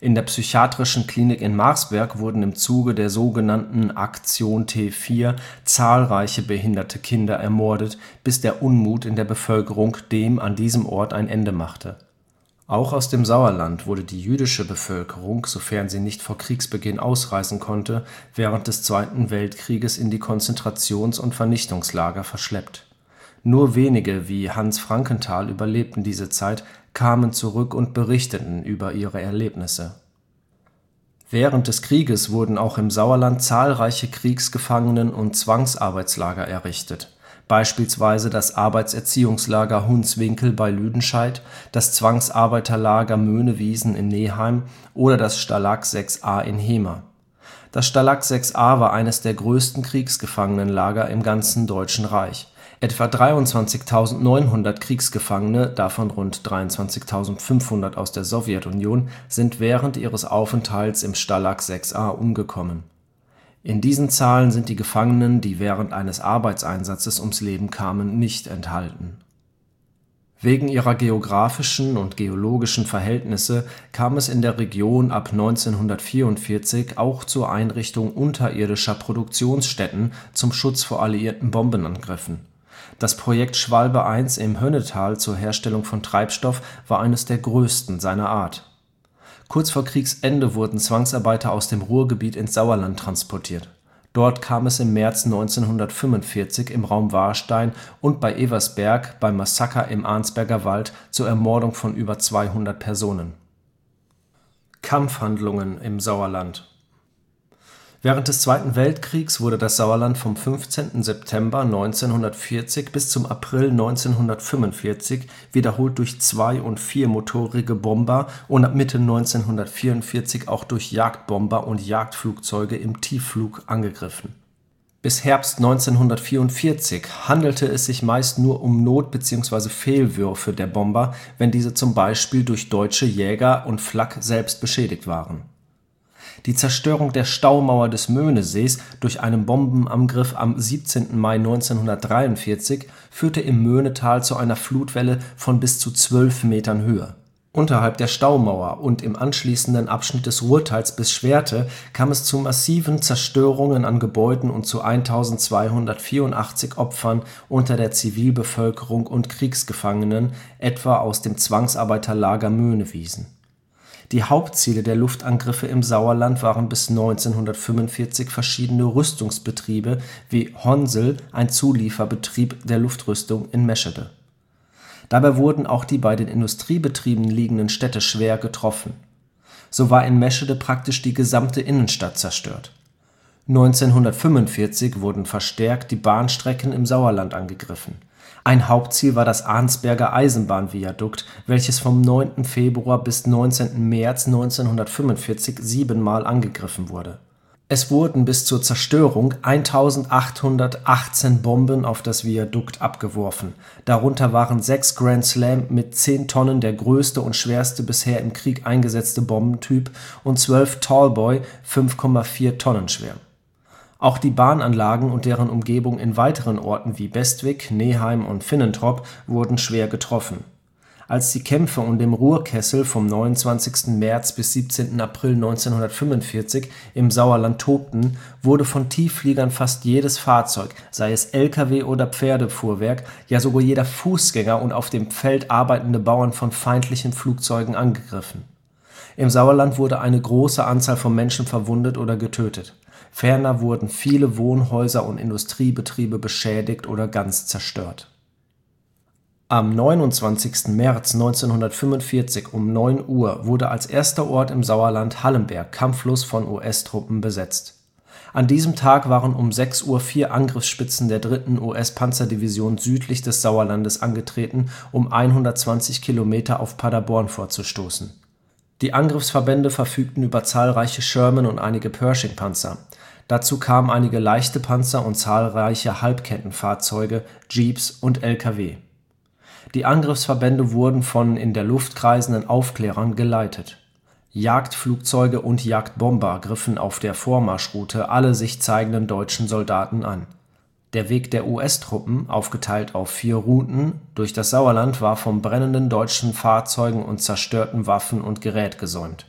In der psychiatrischen Klinik in Marsberg wurden im Zuge der sogenannten Aktion T4 zahlreiche behinderte Kinder ermordet, bis der Unmut in der Bevölkerung dem an diesem Ort ein Ende machte. Auch aus dem Sauerland wurde die jüdische Bevölkerung, sofern sie nicht vor Kriegsbeginn ausreisen konnte, während des Zweiten Weltkrieges in die Konzentrations - und Vernichtungslager verschleppt. Nur wenige wie Hans Frankenthal überlebten diese Zeit, kamen zurück und berichteten über ihre Erlebnisse. Während des Krieges wurden auch im Sauerland zahlreiche Kriegsgefangenen- und Zwangsarbeitslager errichtet, beispielsweise das Arbeitserziehungslager Hunswinkel bei Lüdenscheid, das Zwangsarbeiterlager Möhnewiesen in Neheim oder das Stalag 6a in Hemer. Das Stalag 6a war eines der größten Kriegsgefangenenlager im ganzen Deutschen Reich. Etwa 23.900 Kriegsgefangene, davon rund 23.500 aus der Sowjetunion, sind während ihres Aufenthalts im Stalag 6a umgekommen. In diesen Zahlen sind die Gefangenen, die während eines Arbeitseinsatzes ums Leben kamen, nicht enthalten. Wegen ihrer geografischen und geologischen Verhältnisse kam es in der Region ab 1944 auch zur Einrichtung unterirdischer Produktionsstätten zum Schutz vor alliierten Bombenangriffen. Das Projekt Schwalbe I im Hönnetal zur Herstellung von Treibstoff war eines der größten seiner Art. Kurz vor Kriegsende wurden Zwangsarbeiter aus dem Ruhrgebiet ins Sauerland transportiert. Dort kam es im März 1945 im Raum Warstein und bei Eversberg beim Massaker im Arnsberger Wald zur Ermordung von über 200 Personen. Kampfhandlungen im Sauerland. Während des Zweiten Weltkriegs wurde das Sauerland vom 15. September 1940 bis zum April 1945 wiederholt durch 2- und 4-motorige Bomber und ab Mitte 1944 auch durch Jagdbomber und Jagdflugzeuge im Tiefflug angegriffen. Bis Herbst 1944 handelte es sich meist nur um Not - bzw. Fehlwürfe der Bomber, wenn diese zum Beispiel durch deutsche Jäger und Flak selbst beschädigt waren. Die Zerstörung der Staumauer des Möhnesees durch einen Bombenangriff am 17. Mai 1943 führte im Möhnetal zu einer Flutwelle von bis zu 12 Metern Höhe. Unterhalb der Staumauer und im anschließenden Abschnitt des Ruhrtals bis Schwerte kam es zu massiven Zerstörungen an Gebäuden und zu 1284 Opfern unter der Zivilbevölkerung und Kriegsgefangenen, etwa aus dem Zwangsarbeiterlager Möhnewiesen. Die Hauptziele der Luftangriffe im Sauerland waren bis 1945 verschiedene Rüstungsbetriebe wie Honsel, ein Zulieferbetrieb der Luftrüstung in Meschede. Dabei wurden auch die bei den Industriebetrieben liegenden Städte schwer getroffen. So war in Meschede praktisch die gesamte Innenstadt zerstört. 1945 wurden verstärkt die Bahnstrecken im Sauerland angegriffen. Ein Hauptziel war das Arnsberger Eisenbahnviadukt, welches vom 9. Februar bis 19. März 1945 7-mal angegriffen wurde. Es wurden bis zur Zerstörung 1818 Bomben auf das Viadukt abgeworfen. Darunter waren 6 Grand Slam mit 10 Tonnen der größte und schwerste bisher im Krieg eingesetzte Bombentyp und 12 Tallboy 5,4 Tonnen schwer. Auch die Bahnanlagen und deren Umgebung in weiteren Orten wie Bestwig, Neheim und Finnentrop wurden schwer getroffen. Als die Kämpfe um den Ruhrkessel vom 29. März bis 17. April 1945 im Sauerland tobten, wurde von Tieffliegern fast jedes Fahrzeug, sei es LKW oder Pferdefuhrwerk, ja sogar jeder Fußgänger und auf dem Feld arbeitende Bauern von feindlichen Flugzeugen angegriffen. Im Sauerland wurde eine große Anzahl von Menschen verwundet oder getötet. Ferner wurden viele Wohnhäuser und Industriebetriebe beschädigt oder ganz zerstört. Am 29. März 1945 um 9 Uhr wurde als erster Ort im Sauerland Hallenberg kampflos von US-Truppen besetzt. An diesem Tag waren um 6 Uhr 4 Angriffsspitzen der 3. US-Panzerdivision südlich des Sauerlandes angetreten, um 120 Kilometer auf Paderborn vorzustoßen. Die Angriffsverbände verfügten über zahlreiche Sherman und einige Pershing-Panzer. Dazu kamen einige leichte Panzer und zahlreiche Halbkettenfahrzeuge, Jeeps und LKW. Die Angriffsverbände wurden von in der Luft kreisenden Aufklärern geleitet. Jagdflugzeuge und Jagdbomber griffen auf der Vormarschroute alle sich zeigenden deutschen Soldaten an. Der Weg der US-Truppen, aufgeteilt auf 4 Routen, durch das Sauerland war von brennenden deutschen Fahrzeugen und zerstörten Waffen und Gerät gesäumt.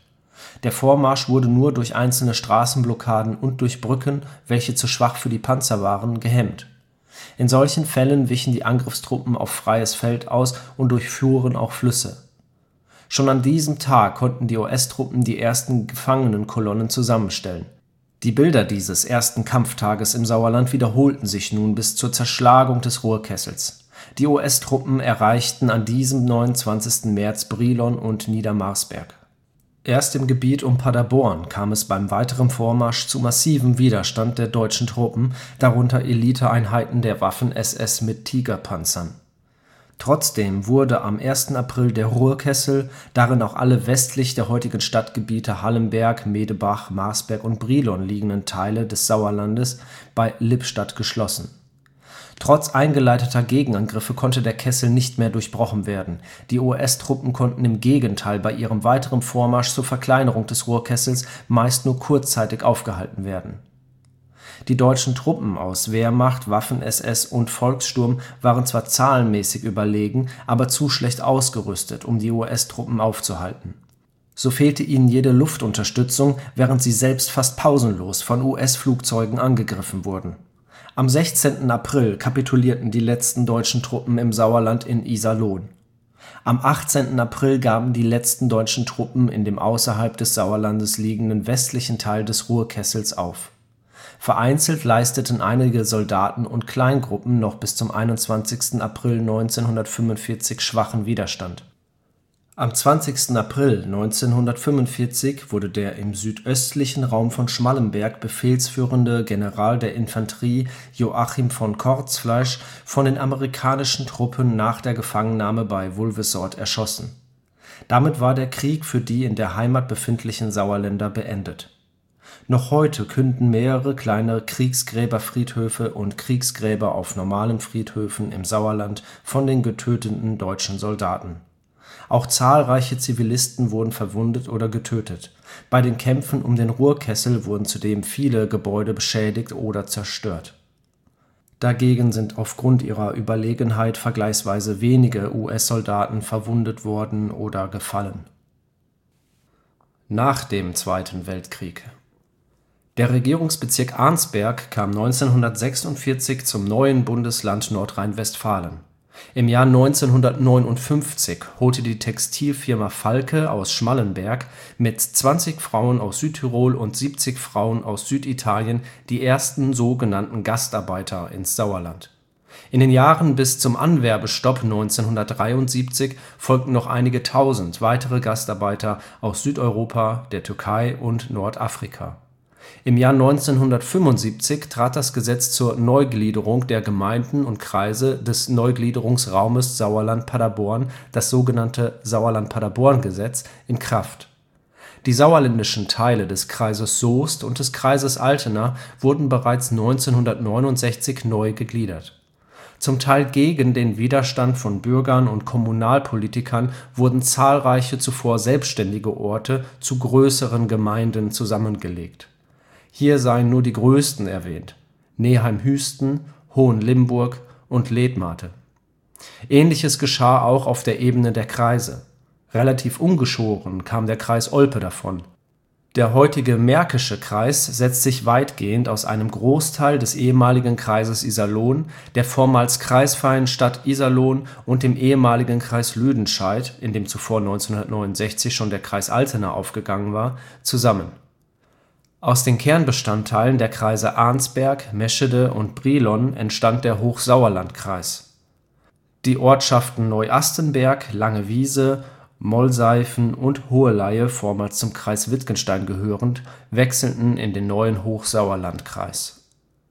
Der Vormarsch wurde nur durch einzelne Straßenblockaden und durch Brücken, welche zu schwach für die Panzer waren, gehemmt. In solchen Fällen wichen die Angriffstruppen auf freies Feld aus und durchfuhren auch Flüsse. Schon an diesem Tag konnten die US-Truppen die ersten Gefangenenkolonnen zusammenstellen. Die Bilder dieses ersten Kampftages im Sauerland wiederholten sich nun bis zur Zerschlagung des Ruhrkessels. Die US-Truppen erreichten an diesem 29. März Brilon und Niedermarsberg. Erst im Gebiet um Paderborn kam es beim weiteren Vormarsch zu massivem Widerstand der deutschen Truppen, darunter Eliteeinheiten der Waffen-SS mit Tigerpanzern. Trotzdem wurde am 1. April der Ruhrkessel, darin auch alle westlich der heutigen Stadtgebiete Hallenberg, Medebach, Marsberg und Brilon liegenden Teile des Sauerlandes, bei Lippstadt geschlossen. Trotz eingeleiteter Gegenangriffe konnte der Kessel nicht mehr durchbrochen werden. Die US-Truppen konnten im Gegenteil bei ihrem weiteren Vormarsch zur Verkleinerung des Ruhrkessels meist nur kurzzeitig aufgehalten werden. Die deutschen Truppen aus Wehrmacht, Waffen-SS und Volkssturm waren zwar zahlenmäßig überlegen, aber zu schlecht ausgerüstet, um die US-Truppen aufzuhalten. So fehlte ihnen jede Luftunterstützung, während sie selbst fast pausenlos von US-Flugzeugen angegriffen wurden. Am 16. April kapitulierten die letzten deutschen Truppen im Sauerland in Iserlohn. Am 18. April gaben die letzten deutschen Truppen in dem außerhalb des Sauerlandes liegenden westlichen Teil des Ruhrkessels auf. Vereinzelt leisteten einige Soldaten und Kleingruppen noch bis zum 21. April 1945 schwachen Widerstand. Am 20. April 1945 wurde der im südöstlichen Raum von Schmallenberg befehlsführende General der Infanterie Joachim von Kortzfleisch von den amerikanischen Truppen nach der Gefangennahme bei Wulvesordt erschossen. Damit war der Krieg für die in der Heimat befindlichen Sauerländer beendet. Noch heute künden mehrere kleine Kriegsgräberfriedhöfe und Kriegsgräber auf normalen Friedhöfen im Sauerland von den getöteten deutschen Soldaten. Auch zahlreiche Zivilisten wurden verwundet oder getötet. Bei den Kämpfen um den Ruhrkessel wurden zudem viele Gebäude beschädigt oder zerstört. Dagegen sind aufgrund ihrer Überlegenheit vergleichsweise wenige US-Soldaten verwundet worden oder gefallen. Nach dem Zweiten Weltkrieg. Der Regierungsbezirk Arnsberg kam 1946 zum neuen Bundesland Nordrhein-Westfalen. Im Jahr 1959 holte die Textilfirma Falke aus Schmallenberg mit 20 Frauen aus Südtirol und 70 Frauen aus Süditalien die ersten sogenannten Gastarbeiter ins Sauerland. In den Jahren bis zum Anwerbestopp 1973 folgten noch einige tausend weitere Gastarbeiter aus Südeuropa, der Türkei und Nordafrika. Im Jahr 1975 trat das Gesetz zur Neugliederung der Gemeinden und Kreise des Neugliederungsraumes Sauerland-Paderborn, das sogenannte Sauerland-Paderborn-Gesetz, in Kraft. Die sauerländischen Teile des Kreises Soest und des Kreises Altena wurden bereits 1969 neu gegliedert. Zum Teil gegen den Widerstand von Bürgern und Kommunalpolitikern wurden zahlreiche zuvor selbstständige Orte zu größeren Gemeinden zusammengelegt. Hier seien nur die größten erwähnt: Neheim-Hüsten, Hohenlimburg und Letmathe. Ähnliches geschah auch auf der Ebene der Kreise. Relativ ungeschoren kam der Kreis Olpe davon. Der heutige Märkische Kreis setzt sich weitgehend aus einem Großteil des ehemaligen Kreises Iserlohn, der vormals kreisfreien Stadt Iserlohn und dem ehemaligen Kreis Lüdenscheid, in dem zuvor 1969 schon der Kreis Altena aufgegangen war, zusammen. Aus den Kernbestandteilen der Kreise Arnsberg, Meschede und Brilon entstand der Hochsauerlandkreis. Die Ortschaften Neuastenberg, Langewiese, Mollseifen und Hoheleye, vormals zum Kreis Wittgenstein gehörend, wechselten in den neuen Hochsauerlandkreis.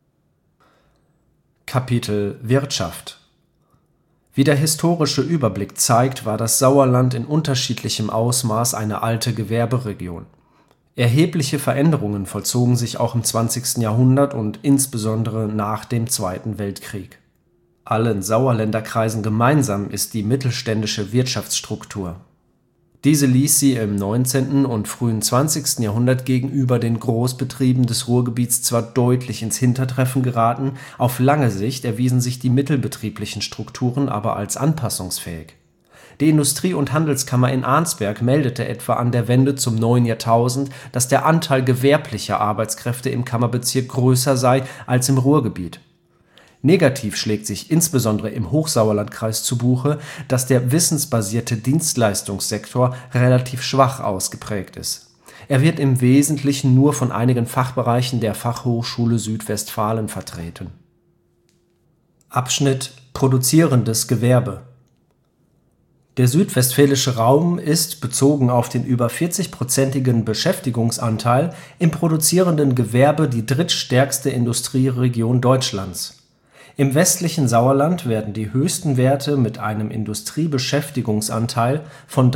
Kapitel Wirtschaft. Wie der historische Überblick zeigt, war das Sauerland in unterschiedlichem Ausmaß eine alte Gewerberegion. Erhebliche Veränderungen vollzogen sich auch im 20. Jahrhundert und insbesondere nach dem Zweiten Weltkrieg. Allen Sauerländerkreisen gemeinsam ist die mittelständische Wirtschaftsstruktur. Diese ließ sie im 19. und frühen 20. Jahrhundert gegenüber den Großbetrieben des Ruhrgebiets zwar deutlich ins Hintertreffen geraten, auf lange Sicht erwiesen sich die mittelbetrieblichen Strukturen aber als anpassungsfähig. Die Industrie- und Handelskammer in Arnsberg meldete etwa an der Wende zum neuen Jahrtausend, dass der Anteil gewerblicher Arbeitskräfte im Kammerbezirk größer sei als im Ruhrgebiet. Negativ schlägt sich insbesondere im Hochsauerlandkreis zu Buche, dass der wissensbasierte Dienstleistungssektor relativ schwach ausgeprägt ist. Er wird im Wesentlichen nur von einigen Fachbereichen der Fachhochschule Südwestfalen vertreten. Abschnitt Produzierendes Gewerbe. Der südwestfälische Raum ist, bezogen auf den über 40-prozentigen Beschäftigungsanteil, im produzierenden Gewerbe die drittstärkste Industrieregion Deutschlands. Im westlichen Sauerland werden die höchsten Werte mit einem Industriebeschäftigungsanteil von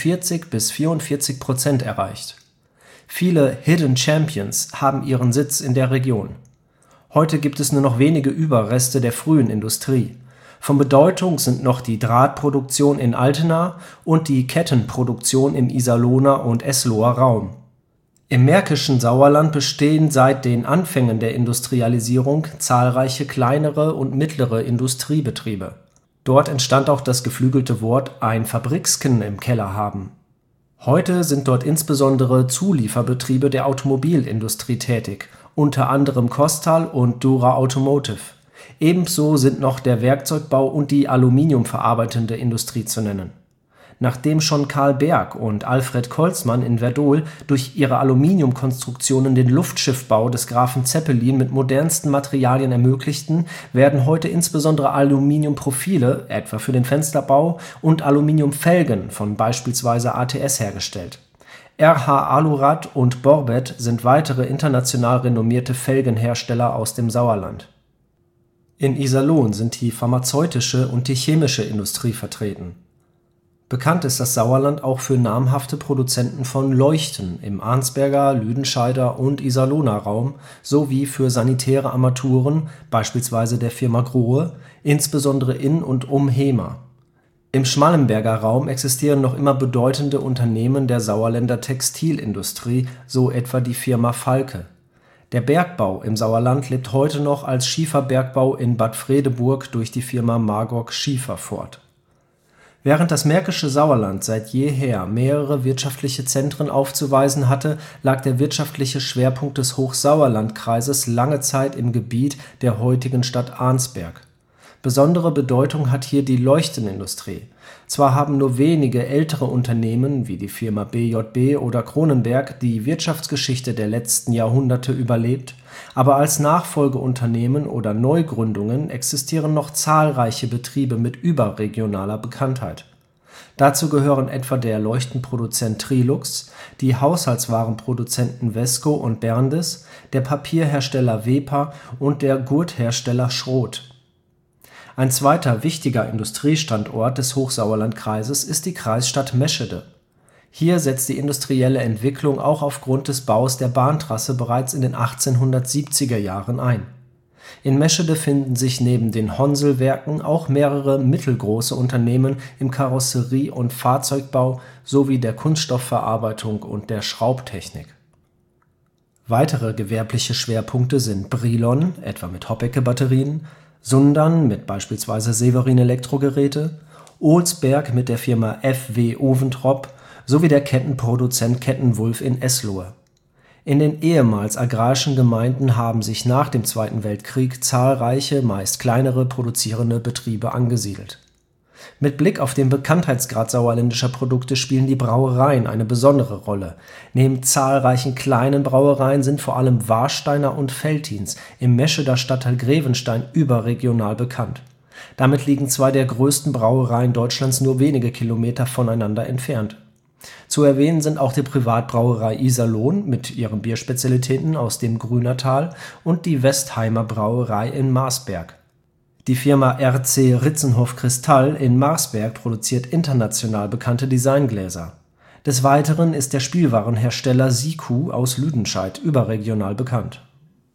43–44% erreicht. Viele Hidden Champions haben ihren Sitz in der Region. Heute gibt es nur noch wenige Überreste der frühen Industrie. Von Bedeutung sind noch die Drahtproduktion in Altena und die Kettenproduktion im Iserlohner und Esloher Raum. Im märkischen Sauerland bestehen seit den Anfängen der Industrialisierung zahlreiche kleinere und mittlere Industriebetriebe. Dort entstand auch das geflügelte Wort ein Fabriksken im Keller haben. Heute sind dort insbesondere Zulieferbetriebe der Automobilindustrie tätig, unter anderem Kostal und Dura Automotive. Ebenso sind noch der Werkzeugbau und die aluminiumverarbeitende Industrie zu nennen. Nachdem schon Carl Berg und Alfred Colsmann in Werdohl durch ihre Aluminiumkonstruktionen den Luftschiffbau des Grafen Zeppelin mit modernsten Materialien ermöglichten, werden heute insbesondere Aluminiumprofile, etwa für den Fensterbau, und Aluminiumfelgen von beispielsweise ATS hergestellt. RH Alurad und Borbet sind weitere international renommierte Felgenhersteller aus dem Sauerland. In Iserlohn sind die pharmazeutische und die chemische Industrie vertreten. Bekannt ist das Sauerland auch für namhafte Produzenten von Leuchten im Arnsberger, Lüdenscheider und Iserlohner Raum sowie für sanitäre Armaturen, beispielsweise der Firma Grohe, insbesondere in und um Hemer. Im Schmallenberger Raum existieren noch immer bedeutende Unternehmen der Sauerländer Textilindustrie, so etwa die Firma Falke. Der Bergbau im Sauerland lebt heute noch als Schieferbergbau in Bad Fredeburg durch die Firma Magog Schiefer fort. Während das märkische Sauerland seit jeher mehrere wirtschaftliche Zentren aufzuweisen hatte, lag der wirtschaftliche Schwerpunkt des Hochsauerlandkreises lange Zeit im Gebiet der heutigen Stadt Arnsberg. Besondere Bedeutung hat hier die Leuchtenindustrie. Zwar haben nur wenige ältere Unternehmen wie die Firma BJB oder Cronenberg die Wirtschaftsgeschichte der letzten Jahrhunderte überlebt, aber als Nachfolgeunternehmen oder Neugründungen existieren noch zahlreiche Betriebe mit überregionaler Bekanntheit. Dazu gehören etwa der Leuchtenproduzent Trilux, die Haushaltswarenproduzenten Wesco und Berndes, der Papierhersteller Wepa und der Gurthersteller Schroth. Ein zweiter wichtiger Industriestandort des Hochsauerlandkreises ist die Kreisstadt Meschede. Hier setzt die industrielle Entwicklung auch aufgrund des Baus der Bahntrasse bereits in den 1870er Jahren ein. In Meschede finden sich neben den Honselwerken auch mehrere mittelgroße Unternehmen im Karosserie- und Fahrzeugbau sowie der Kunststoffverarbeitung und der Schraubtechnik. Weitere gewerbliche Schwerpunkte sind Brilon, etwa mit Hoppecke-Batterien, Sundern mit beispielsweise Severin Elektrogeräte, Olsberg mit der Firma F.W. Oventrop sowie der Kettenproduzent Kettenwulf in Eslohe. In den ehemals agrarischen Gemeinden haben sich nach dem Zweiten Weltkrieg zahlreiche, meist kleinere produzierende Betriebe angesiedelt. Mit Blick auf den Bekanntheitsgrad sauerländischer Produkte spielen die Brauereien eine besondere Rolle. Neben zahlreichen kleinen Brauereien sind vor allem Warsteiner und Veltins im Mescheder Stadtteil Grevenstein überregional bekannt. Damit liegen zwei der größten Brauereien Deutschlands nur wenige Kilometer voneinander entfernt. Zu erwähnen sind auch die Privatbrauerei Iserlohn mit ihren Bierspezialitäten aus dem Grünertal und die Westheimer Brauerei in Marsberg. Die Firma RC Ritzenhoff Kristall in Marsberg produziert international bekannte Designgläser. Des Weiteren ist der Spielwarenhersteller Siku aus Lüdenscheid überregional bekannt.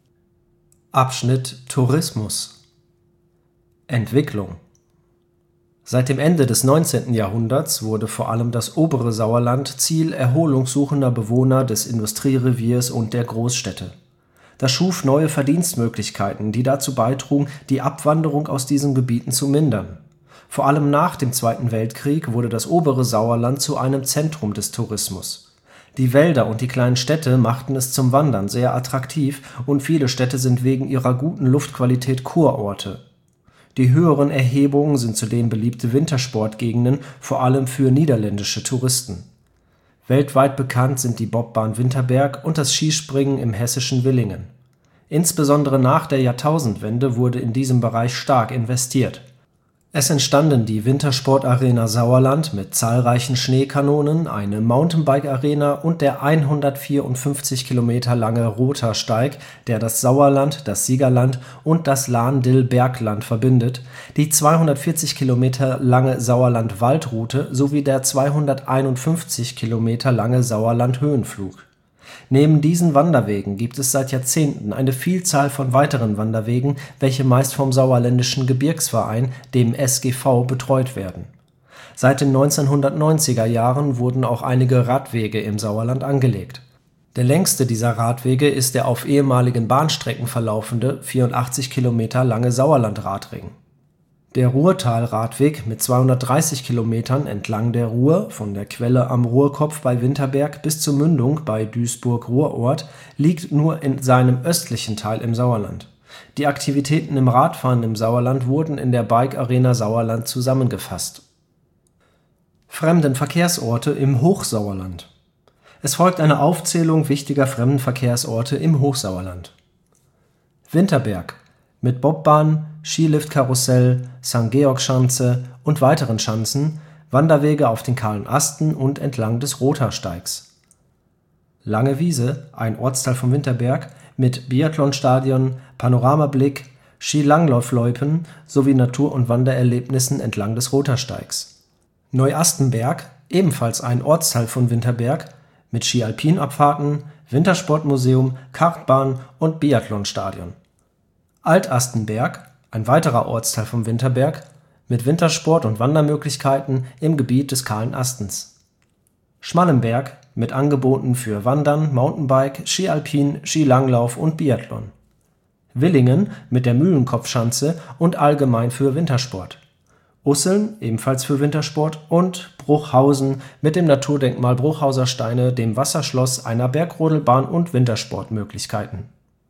Abschnitt Tourismus. Entwicklung. Seit dem Ende des 19. Jahrhunderts wurde vor allem das obere Sauerland Ziel erholungssuchender Bewohner des Industriereviers und der Großstädte. Das schuf neue Verdienstmöglichkeiten, die dazu beitrugen, die Abwanderung aus diesen Gebieten zu mindern. Vor allem nach dem Zweiten Weltkrieg wurde das obere Sauerland zu einem Zentrum des Tourismus. Die Wälder und die kleinen Städte machten es zum Wandern sehr attraktiv und viele Städte sind wegen ihrer guten Luftqualität Kurorte. Die höheren Erhebungen sind zudem beliebte Wintersportgegenden, vor allem für niederländische Touristen. Weltweit bekannt sind die Bobbahn Winterberg und das Skispringen im hessischen Willingen. Insbesondere nach der Jahrtausendwende wurde in diesem Bereich stark investiert. Es entstanden die Wintersport-Arena Sauerland mit zahlreichen Schneekanonen, eine Mountainbike-Arena und der 154 Kilometer lange Rothaarsteig, der das Sauerland, das Siegerland und das Lahn-Dill-Bergland verbindet, die 240 Kilometer lange Sauerland-Waldroute sowie der 251 Kilometer lange Sauerland-Höhenflug. Neben diesen Wanderwegen gibt es seit Jahrzehnten eine Vielzahl von weiteren Wanderwegen, welche meist vom Sauerländischen Gebirgsverein, dem SGV, betreut werden. Seit den 1990er Jahren wurden auch einige Radwege im Sauerland angelegt. Der längste dieser Radwege ist der auf ehemaligen Bahnstrecken verlaufende, 84 Kilometer lange Sauerland-Radring. Der Ruhrtal-Radweg mit 230 Kilometern entlang der Ruhr, von der Quelle am Ruhrkopf bei Winterberg bis zur Mündung bei Duisburg-Ruhrort, liegt nur in seinem östlichen Teil im Sauerland. Die Aktivitäten im Radfahren im Sauerland wurden in der Bike Arena Sauerland zusammengefasst. Fremdenverkehrsorte im Hochsauerland. Es folgt eine Aufzählung wichtiger Fremdenverkehrsorte im Hochsauerland. Winterberg mit Bobbahn, Skiliftkarussell, St. Georg-Schanze und weiteren Schanzen, Wanderwege auf den Kahlen Asten und entlang des Rothaarsteigs. Langewiese, ein Ortsteil von Winterberg, mit Biathlonstadion, Panoramablick, Skilanglaufloipen sowie Natur- und Wandererlebnissen entlang des Rothaarsteigs. Neuastenberg, ebenfalls ein Ortsteil von Winterberg, mit Skialpinabfahrten, Wintersportmuseum, Kartbahn und Biathlonstadion. Altastenberg, ein weiterer Ortsteil von Winterberg, mit Wintersport- und Wandermöglichkeiten im Gebiet des Kahlen Astens. Schmallenberg, mit Angeboten für Wandern, Mountainbike, Skialpin, Skilanglauf und Biathlon. Willingen mit der Mühlenkopfschanze und allgemein für Wintersport. Usseln, ebenfalls für Wintersport, und Bruchhausen mit dem Naturdenkmal Bruchhauser Steine, dem Wasserschloss, einer Bergrodelbahn und Wintersportmöglichkeiten.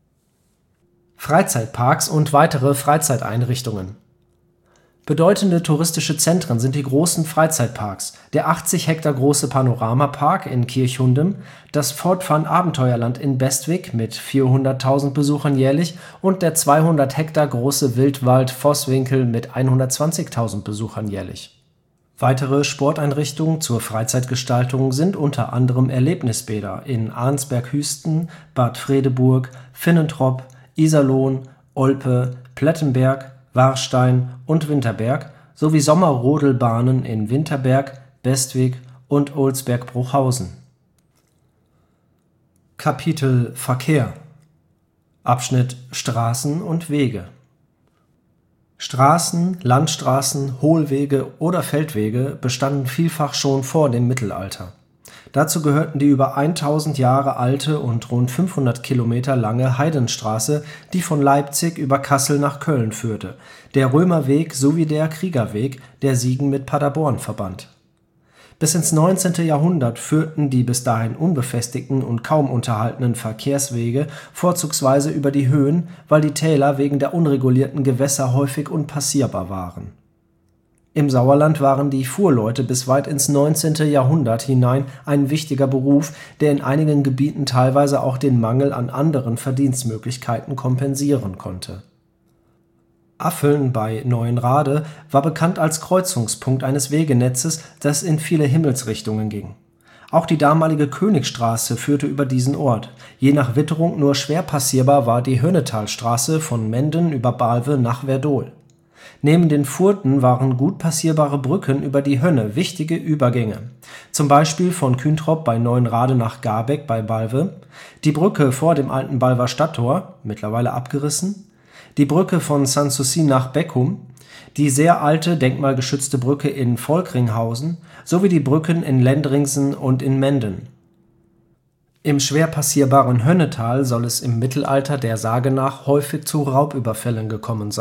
Freizeitparks und weitere Freizeiteinrichtungen. Bedeutende touristische Zentren sind die großen Freizeitparks, der 80 Hektar große Panoramapark in Kirchhundem, das Fortfun Abenteuerland in Bestwig mit 400.000 Besuchern jährlich und der 200 Hektar große Wildwald Voßwinkel mit 120.000 Besuchern jährlich. Weitere Sporteinrichtungen zur Freizeitgestaltung sind unter anderem Erlebnisbäder in Arnsberg-Hüsten, Bad Fredeburg, Finnentrop, Iserlohn, Olpe, Plettenberg, Warstein und Winterberg sowie Sommerrodelbahnen in Winterberg, Bestwig und Olsberg-Bruchhausen. Kapitel Verkehr. Abschnitt Straßen und Wege. Straßen, Landstraßen, Hohlwege oder Feldwege bestanden vielfach schon vor dem Mittelalter. Dazu gehörten die über 1000 Jahre alte und rund 500 Kilometer lange Heidenstraße, die von Leipzig über Kassel nach Köln führte, der Römerweg sowie der Kriegerweg, der Siegen mit Paderborn verband. Bis ins 19. Jahrhundert führten die bis dahin unbefestigten und kaum unterhaltenen Verkehrswege vorzugsweise über die Höhen, weil die Täler wegen der unregulierten Gewässer häufig unpassierbar waren. Im Sauerland waren die Fuhrleute bis weit ins 19. Jahrhundert hinein ein wichtiger Beruf, der in einigen Gebieten teilweise auch den Mangel an anderen Verdienstmöglichkeiten kompensieren konnte. Affeln bei Neuenrade war bekannt als Kreuzungspunkt eines Wegenetzes, das in viele Himmelsrichtungen ging. Auch die damalige Königstraße führte über diesen Ort. Je nach Witterung nur schwer passierbar war die Hönnetalstraße von Menden über Balve nach Werdohl. Neben den Furten waren gut passierbare Brücken über die Hönne wichtige Übergänge, zum Beispiel von Küntrop bei Neuenrade nach Garbeck bei Balve, die Brücke vor dem alten Balver Stadttor, mittlerweile abgerissen, die Brücke von Sanssouci nach Beckum, die sehr alte, denkmalgeschützte Brücke in Volkringhausen sowie die Brücken in Lendringsen und in Menden. Im schwer passierbaren Hönnetal soll es im Mittelalter der Sage nach häufig zu Raubüberfällen gekommen sein.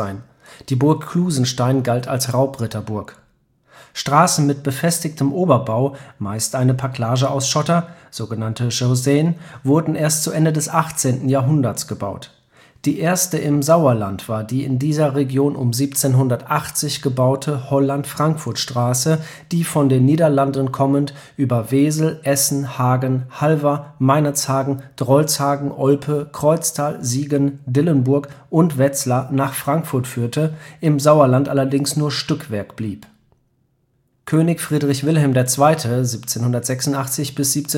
Die Burg Klusenstein galt als Raubritterburg. Straßen mit befestigtem Oberbau, meist eine Packlage aus Schotter, sogenannte Chausseen, wurden erst zu Ende des 18. Jahrhunderts gebaut. Die erste im Sauerland war die in dieser Region um 1780 gebaute Holland-Frankfurt-Straße, die von den Niederlanden kommend über Wesel, Essen, Hagen, Halver, Meinerzhagen, Drolshagen, Olpe, Kreuztal, Siegen, Dillenburg und Wetzlar nach Frankfurt führte, im Sauerland allerdings nur Stückwerk blieb. König Friedrich Wilhelm II. (1786 –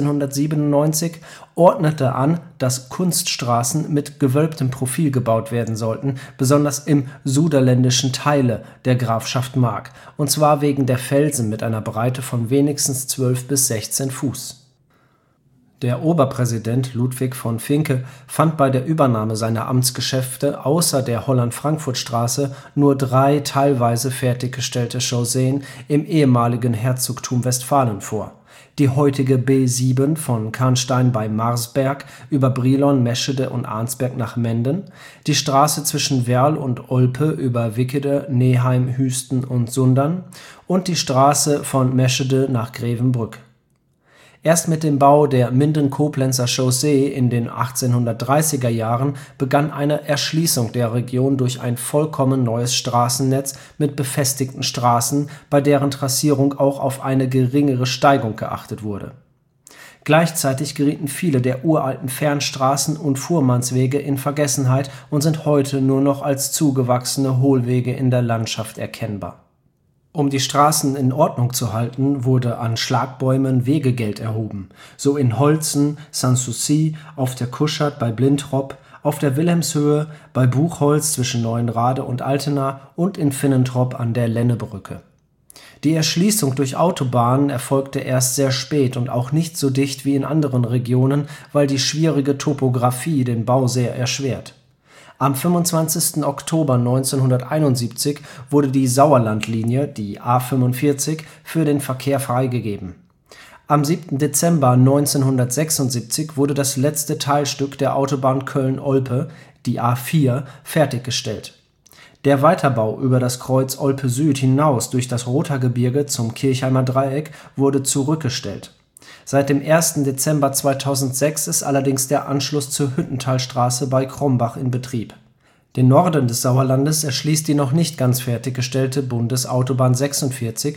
1797) ordnete an, dass Kunststraßen mit gewölbtem Profil gebaut werden sollten, besonders im Suderländischen Teile der Grafschaft Mark, und zwar wegen der Felsen mit einer Breite von wenigstens 12 bis 16 Fuß. Der Oberpräsident Ludwig von Vincke fand bei der Übernahme seiner Amtsgeschäfte außer der Holland-Frankfurt-Straße nur 3 teilweise fertiggestellte Chausseen im ehemaligen Herzogtum Westfalen vor: die heutige B7 von Canstein bei Marsberg über Brilon, Meschede und Arnsberg nach Menden, die Straße zwischen Werl und Olpe über Wickede, Neheim, Hüsten und Sundern und die Straße von Meschede nach Grevenbrück. Erst mit dem Bau der Minden-Koblenzer Chaussee in den 1830er Jahren begann eine Erschließung der Region durch ein vollkommen neues Straßennetz mit befestigten Straßen, bei deren Trassierung auch auf eine geringere Steigung geachtet wurde. Gleichzeitig gerieten viele der uralten Fernstraßen und Fuhrmannswege in Vergessenheit und sind heute nur noch als zugewachsene Hohlwege in der Landschaft erkennbar. Um die Straßen in Ordnung zu halten, wurde an Schlagbäumen Wegegeld erhoben, so in Holzen, Sanssouci, auf der Kuschert bei Blintrop, auf der Wilhelmshöhe, bei Buchholz zwischen Neuenrade und Altena und in Finnentrop an der Lennebrücke. Die Erschließung durch Autobahnen erfolgte erst sehr spät und auch nicht so dicht wie in anderen Regionen, weil die schwierige Topographie den Bau sehr erschwert. Am 25. Oktober 1971 wurde die Sauerlandlinie, die A 45, für den Verkehr freigegeben. Am 7. Dezember 1976 wurde das letzte Teilstück der Autobahn Köln-Olpe, die A 4, fertiggestellt. Der Weiterbau über das Kreuz Olpe Süd hinaus durch das Rothaargebirge zum Kirchheimer Dreieck wurde zurückgestellt. Seit dem 1. Dezember 2006 ist allerdings der Anschluss zur Hüttentalstraße bei Krombach in Betrieb. Den Norden des Sauerlandes erschließt die noch nicht ganz fertiggestellte Bundesautobahn 46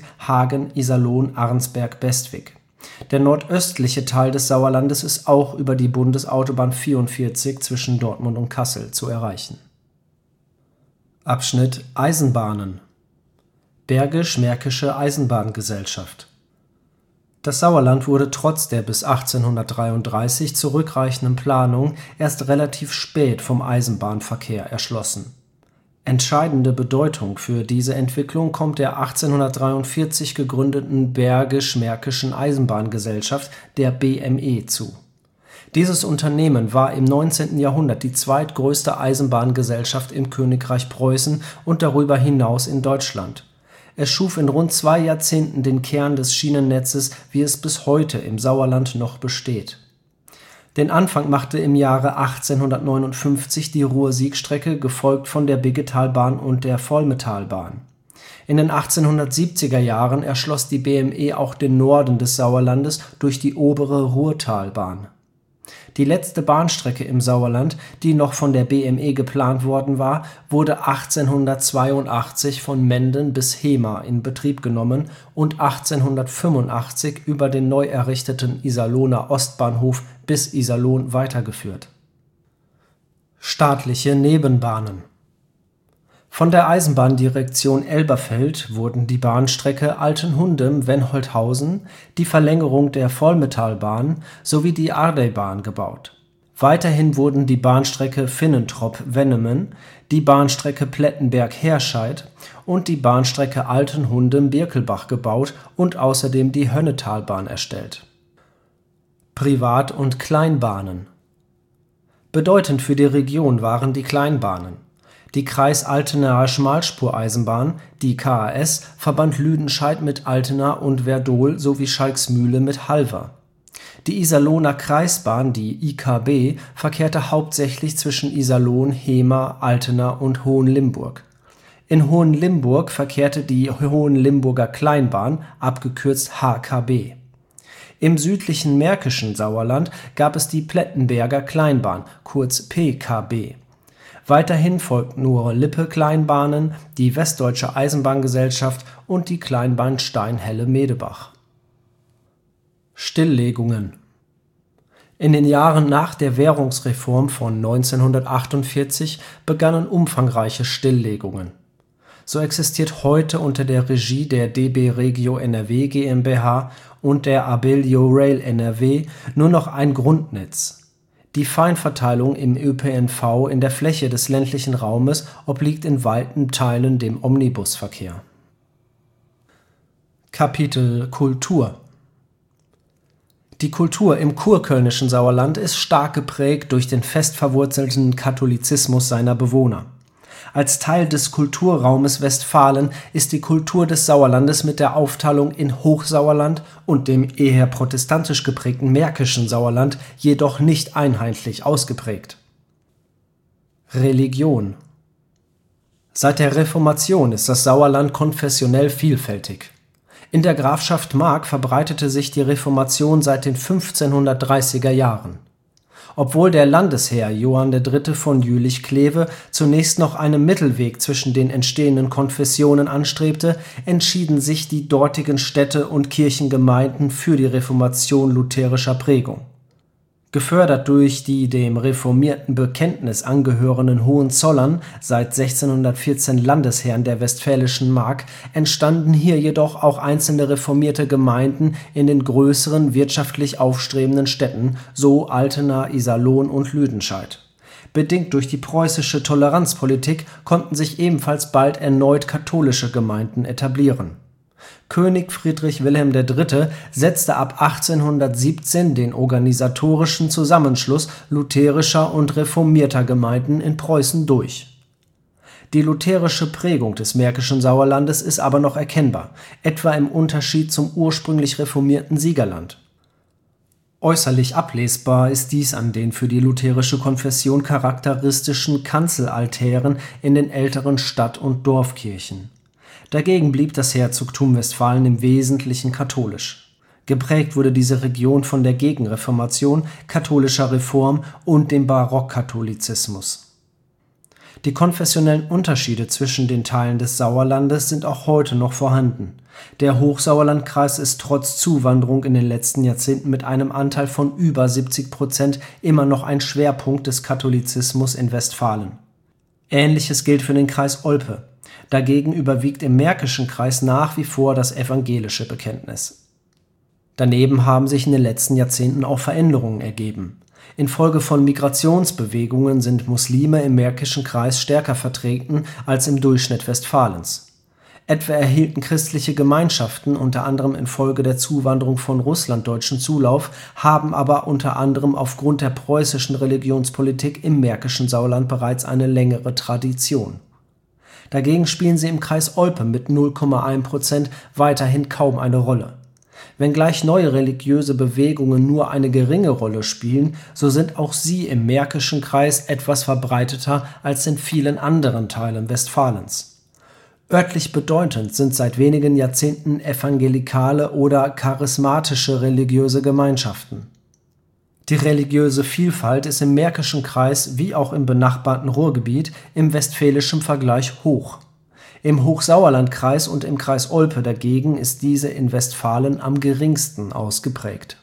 Hagen-Iserlohn-Arnsberg-Bestwig. Der nordöstliche Teil des Sauerlandes ist auch über die Bundesautobahn 44 zwischen Dortmund und Kassel zu erreichen. Abschnitt Eisenbahnen. Bergisch-Märkische Eisenbahngesellschaft. Das Sauerland wurde trotz der bis 1833 zurückreichenden Planung erst relativ spät vom Eisenbahnverkehr erschlossen. Entscheidende Bedeutung für diese Entwicklung kommt der 1843 gegründeten Bergisch-Märkischen Eisenbahngesellschaft, der BME, zu. Dieses Unternehmen war im 19. Jahrhundert die zweitgrößte Eisenbahngesellschaft im Königreich Preußen und darüber hinaus in Deutschland. Es schuf in rund 2 Jahrzehnten den Kern des Schienennetzes, wie es bis heute im Sauerland noch besteht. Den Anfang machte im Jahre 1859 die Ruhr-Sieg-Strecke, gefolgt von der Biggetalbahn und der Volmetalbahn. In den 1870er Jahren erschloss die BME auch den Norden des Sauerlandes durch die obere Ruhrtalbahn. Die letzte Bahnstrecke im Sauerland, die noch von der BME geplant worden war, wurde 1882 von Menden bis Hemer in Betrieb genommen und 1885 über den neu errichteten Iserlohner Ostbahnhof bis Iserlohn weitergeführt. Staatliche Nebenbahnen. Von der Eisenbahndirektion Elberfeld wurden die Bahnstrecke Altenhundem-Wenholthausen, die Verlängerung der Volmetalbahn sowie die Ardey-Bahn gebaut. Weiterhin wurden die Bahnstrecke Finnentrop-Wennemen, die Bahnstrecke Plettenberg-Herscheid und die Bahnstrecke Altenhundem-Birkelbach gebaut und außerdem die Hönnetalbahn erstellt. Privat- und Kleinbahnen. Bedeutend für die Region waren die Kleinbahnen. Die Kreisaltenaer Schmalspureisenbahn, die KAS, verband Lüdenscheid mit Altena und Werdohl sowie Schalksmühle mit Halver. Die Iserlohner Kreisbahn, die IKB, verkehrte hauptsächlich zwischen Iserlohn, Hemer, Altena und Hohenlimburg. In Hohenlimburg verkehrte die Hohenlimburger Kleinbahn, abgekürzt HKB. Im südlichen märkischen Sauerland gab es die Plettenberger Kleinbahn, kurz PKB. Weiterhin folgten Ruhr-Lippe-Kleinbahnen, die Westdeutsche Eisenbahngesellschaft und die Kleinbahn Steinhelle-Medebach. Stilllegungen. In den Jahren nach der Währungsreform von 1948 begannen umfangreiche Stilllegungen. So existiert heute unter der Regie der DB Regio NRW GmbH und der Abellio Rail NRW nur noch ein Grundnetz. Die Feinverteilung im ÖPNV in der Fläche des ländlichen Raumes obliegt in weiten Teilen dem Omnibusverkehr. Kapitel Kultur. Die Kultur im kurkölnischen Sauerland ist stark geprägt durch den fest verwurzelten Katholizismus seiner Bewohner. Als Teil des Kulturraumes Westfalen ist die Kultur des Sauerlandes mit der Aufteilung in Hochsauerland und dem eher protestantisch geprägten märkischen Sauerland jedoch nicht einheitlich ausgeprägt. Religion. Seit der Reformation ist das Sauerland konfessionell vielfältig. In der Grafschaft Mark verbreitete sich die Reformation seit den 1530er Jahren. Obwohl der Landesherr Johann III. Von Jülich-Kleve zunächst noch einen Mittelweg zwischen den entstehenden Konfessionen anstrebte, entschieden sich die dortigen Städte und Kirchengemeinden für die Reformation lutherischer Prägung. Gefördert durch die dem reformierten Bekenntnis angehörenden Hohenzollern, seit 1614 Landesherren der westfälischen Mark, entstanden hier jedoch auch einzelne reformierte Gemeinden in den größeren, wirtschaftlich aufstrebenden Städten, so Altena, Iserlohn und Lüdenscheid. Bedingt durch die preußische Toleranzpolitik konnten sich ebenfalls bald erneut katholische Gemeinden etablieren. König Friedrich Wilhelm III. Setzte ab 1817 den organisatorischen Zusammenschluss lutherischer und reformierter Gemeinden in Preußen durch. Die lutherische Prägung des märkischen Sauerlandes ist aber noch erkennbar, etwa im Unterschied zum ursprünglich reformierten Siegerland. Äußerlich ablesbar ist dies an den für die lutherische Konfession charakteristischen Kanzelaltären in den älteren Stadt- und Dorfkirchen. Dagegen blieb das Herzogtum Westfalen im Wesentlichen katholisch. Geprägt wurde diese Region von der Gegenreformation, katholischer Reform und dem Barockkatholizismus. Die konfessionellen Unterschiede zwischen den Teilen des Sauerlandes sind auch heute noch vorhanden. Der Hochsauerlandkreis ist trotz Zuwanderung in den letzten Jahrzehnten mit einem Anteil von über 70% immer noch ein Schwerpunkt des Katholizismus in Westfalen. Ähnliches gilt für den Kreis Olpe. Dagegen überwiegt im märkischen Kreis nach wie vor das evangelische Bekenntnis. Daneben haben sich in den letzten Jahrzehnten auch Veränderungen ergeben. Infolge von Migrationsbewegungen sind Muslime im märkischen Kreis stärker vertreten als im Durchschnitt Westfalens. Etwa erhielten christliche Gemeinschaften unter anderem infolge der Zuwanderung von russlanddeutschen Zulauf, haben aber unter anderem aufgrund der preußischen Religionspolitik im märkischen Sauerland bereits eine längere Tradition. Dagegen spielen sie im Kreis Olpe mit 0,1% weiterhin kaum eine Rolle. Wenngleich neue religiöse Bewegungen nur eine geringe Rolle spielen, so sind auch sie im märkischen Kreis etwas verbreiteter als in vielen anderen Teilen Westfalens. Örtlich bedeutend sind seit wenigen Jahrzehnten evangelikale oder charismatische religiöse Gemeinschaften. Die religiöse Vielfalt ist im märkischen Kreis wie auch im benachbarten Ruhrgebiet im westfälischen Vergleich hoch. Im Hochsauerlandkreis und im Kreis Olpe dagegen ist diese in Westfalen am geringsten ausgeprägt.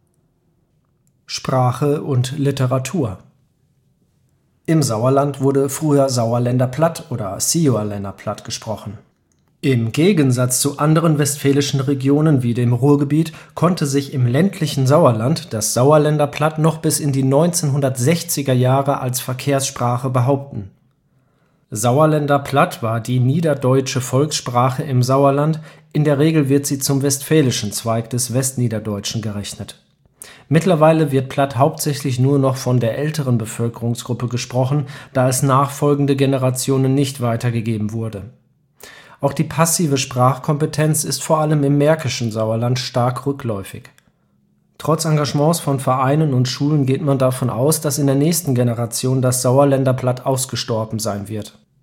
Sprache und Literatur. Im Sauerland wurde früher Sauerländer Platt oder Siuerlänner Platt gesprochen. Im Gegensatz zu anderen westfälischen Regionen wie dem Ruhrgebiet konnte sich im ländlichen Sauerland das Sauerländer Platt noch bis in die 1960er Jahre als Verkehrssprache behaupten. Sauerländer Platt war die niederdeutsche Volkssprache im Sauerland, in der Regel wird sie zum westfälischen Zweig des Westniederdeutschen gerechnet. Mittlerweile wird Platt hauptsächlich nur noch von der älteren Bevölkerungsgruppe gesprochen, da es nachfolgende Generationen nicht weitergegeben wurde. Auch die passive Sprachkompetenz ist vor allem im märkischen Sauerland stark rückläufig. Trotz Engagements von Vereinen und Schulen geht man davon aus, dass in der nächsten Generation das Sauerländer Platt ausgestorben sein wird.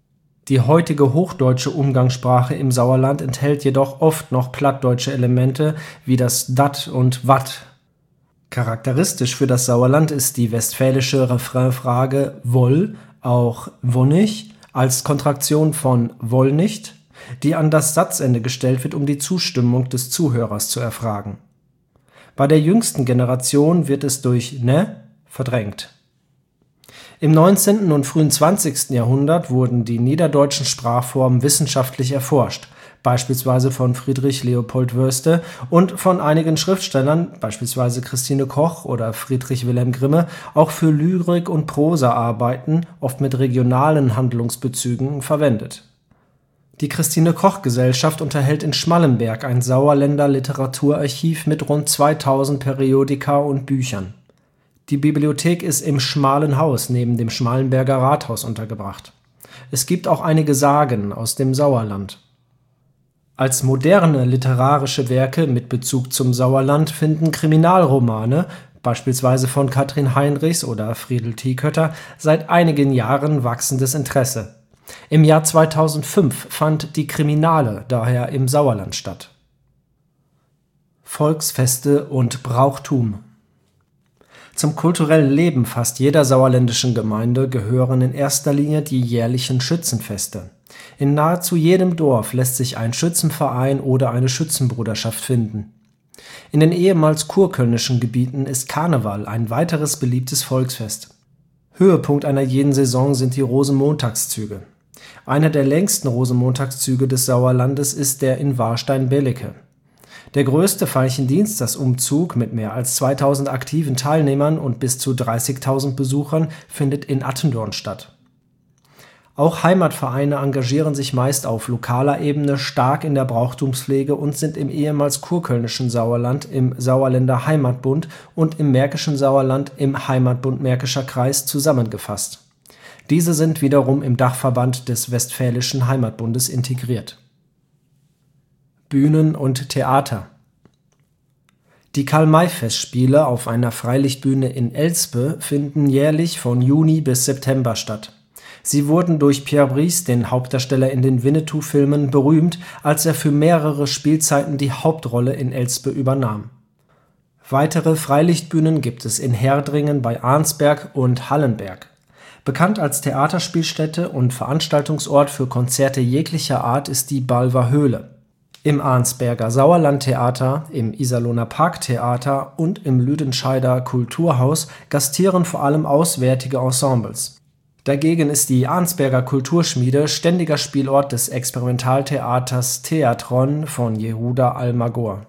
Die heutige hochdeutsche Umgangssprache im Sauerland enthält jedoch oft noch plattdeutsche Elemente wie das dat und wat. Charakteristisch für das Sauerland ist die westfälische Refrainfrage woll, auch wonnig, als Kontraktion von wollnicht, die an das Satzende gestellt wird, um die Zustimmung des Zuhörers zu erfragen. Bei der jüngsten Generation wird es durch ne verdrängt. Im 19. und frühen 20. Jahrhundert wurden die niederdeutschen Sprachformen wissenschaftlich erforscht, beispielsweise von Friedrich Leopold Woeste und von einigen Schriftstellern, beispielsweise Christine Koch oder Friedrich Wilhelm Grimme, auch für Lyrik- und Prosaarbeiten, oft mit regionalen Handlungsbezügen, verwendet. Die Christine-Koch-Gesellschaft unterhält in Schmallenberg ein Sauerländer Literaturarchiv mit rund 2000 Periodika und Büchern. Die Bibliothek ist im Schmalen Haus neben dem Schmallenberger Rathaus untergebracht. Es gibt auch einige Sagen aus dem Sauerland. Als moderne literarische Werke mit Bezug zum Sauerland finden Kriminalromane, beispielsweise von Kathrin Heinrichs oder Friedel Thiekötter, seit einigen Jahren wachsendes Interesse. Im Jahr 2005 fand die Kriminale daher im Sauerland statt. Volksfeste und Brauchtum. Zum kulturellen Leben fast jeder sauerländischen Gemeinde gehören in erster Linie die jährlichen Schützenfeste. In nahezu jedem Dorf lässt sich ein Schützenverein oder eine Schützenbruderschaft finden. In den ehemals kurkölnischen Gebieten ist Karneval ein weiteres beliebtes Volksfest. Höhepunkt einer jeden Saison sind die Rosenmontagszüge. Einer der längsten Rosenmontagszüge des Sauerlandes ist der in Warstein-Belecke. Der größte Veilchendienstagsumzug mit mehr als 2000 aktiven Teilnehmern und bis zu 30.000 Besuchern findet in Attendorn statt. Auch Heimatvereine engagieren sich meist auf lokaler Ebene stark in der Brauchtumspflege und sind im ehemals kurkölnischen Sauerland im Sauerländer Heimatbund und im märkischen Sauerland im Heimatbund Märkischer Kreis zusammengefasst. Diese sind wiederum im Dachverband des Westfälischen Heimatbundes integriert. Bühnen und Theater. Die Karl-May-Festspiele auf einer Freilichtbühne in Elspe finden jährlich von Juni bis September statt. Sie wurden durch Pierre Brice, den Hauptdarsteller in den Winnetou-Filmen, berühmt, als er für mehrere Spielzeiten die Hauptrolle in Elspe übernahm. Weitere Freilichtbühnen gibt es in Herdringen bei Arnsberg und Hallenberg. Bekannt als Theaterspielstätte und Veranstaltungsort für Konzerte jeglicher Art ist die Balver Höhle. Im Arnsberger Sauerlandtheater, im Iserlohner Parktheater und im Lüdenscheider Kulturhaus gastieren vor allem auswärtige Ensembles. Dagegen ist die Arnsberger Kulturschmiede ständiger Spielort des Experimentaltheaters Theatron von Yehuda Almagor.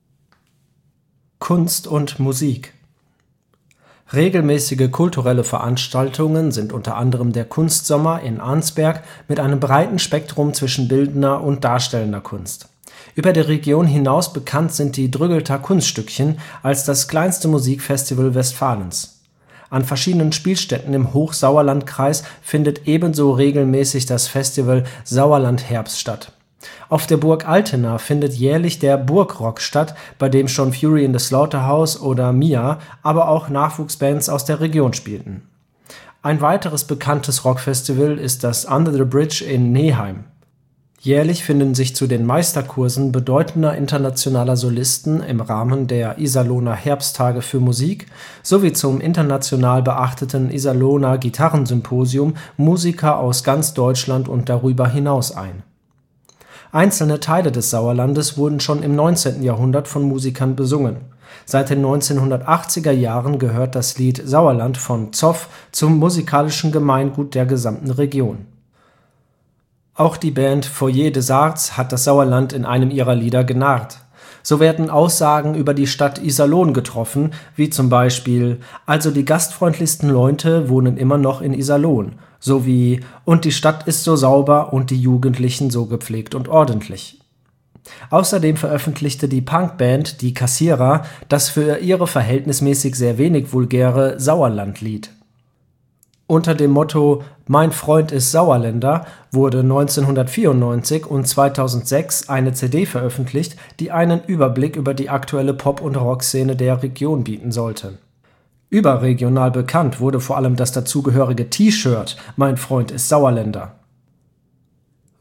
Kunst und Musik. Regelmäßige kulturelle Veranstaltungen sind unter anderem der Kunstsommer in Arnsberg mit einem breiten Spektrum zwischen bildender und darstellender Kunst. Über die Region hinaus bekannt sind die Drüggelter Kunststückchen als das kleinste Musikfestival Westfalens. An verschiedenen Spielstätten im Hochsauerlandkreis findet ebenso regelmäßig das Festival Sauerland-Herbst statt. Auf der Burg Altena findet jährlich der Burgrock statt, bei dem schon Fury in the Slaughterhouse oder Mia, aber auch Nachwuchsbands aus der Region spielten. Ein weiteres bekanntes Rockfestival ist das Under the Bridge in Neheim. Jährlich finden sich zu den Meisterkursen bedeutender internationaler Solisten im Rahmen der Iserlohner Herbsttage für Musik sowie zum international beachteten Iserlohner Gitarrensymposium Musiker aus ganz Deutschland und darüber hinaus ein. Einzelne Teile des Sauerlandes wurden schon im 19. Jahrhundert von Musikern besungen. Seit den 1980er Jahren gehört das Lied Sauerland von Zoff zum musikalischen Gemeingut der gesamten Region. Auch die Band Foyer des Arts hat das Sauerland in einem ihrer Lieder genarrt. So werden Aussagen über die Stadt Iserlohn getroffen, wie zum Beispiel: Also die gastfreundlichsten Leute wohnen immer noch in Iserlohn, sowie und die Stadt ist so sauber und die Jugendlichen so gepflegt und ordentlich. Außerdem veröffentlichte die Punkband Die Kassierer das für ihre verhältnismäßig sehr wenig vulgäre Sauerlandlied. Unter dem Motto Mein Freund ist Sauerländer wurde 1994 und 2006 eine CD veröffentlicht, die einen Überblick über die aktuelle Pop- und Rockszene der Region bieten sollte. Überregional bekannt wurde vor allem das dazugehörige T-Shirt Mein Freund ist Sauerländer.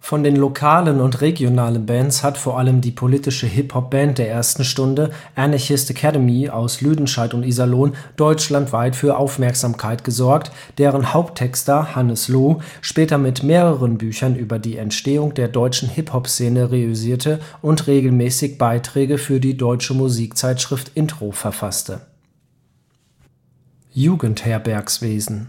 Von den lokalen und regionalen Bands hat vor allem die politische Hip-Hop-Band der ersten Stunde Anarchist Academy aus Lüdenscheid und Iserlohn deutschlandweit für Aufmerksamkeit gesorgt, deren Haupttexter Hannes Loh später mit mehreren Büchern über die Entstehung der deutschen Hip-Hop-Szene reüssierte und regelmäßig Beiträge für die deutsche Musikzeitschrift Intro verfasste. Jugendherbergswesen.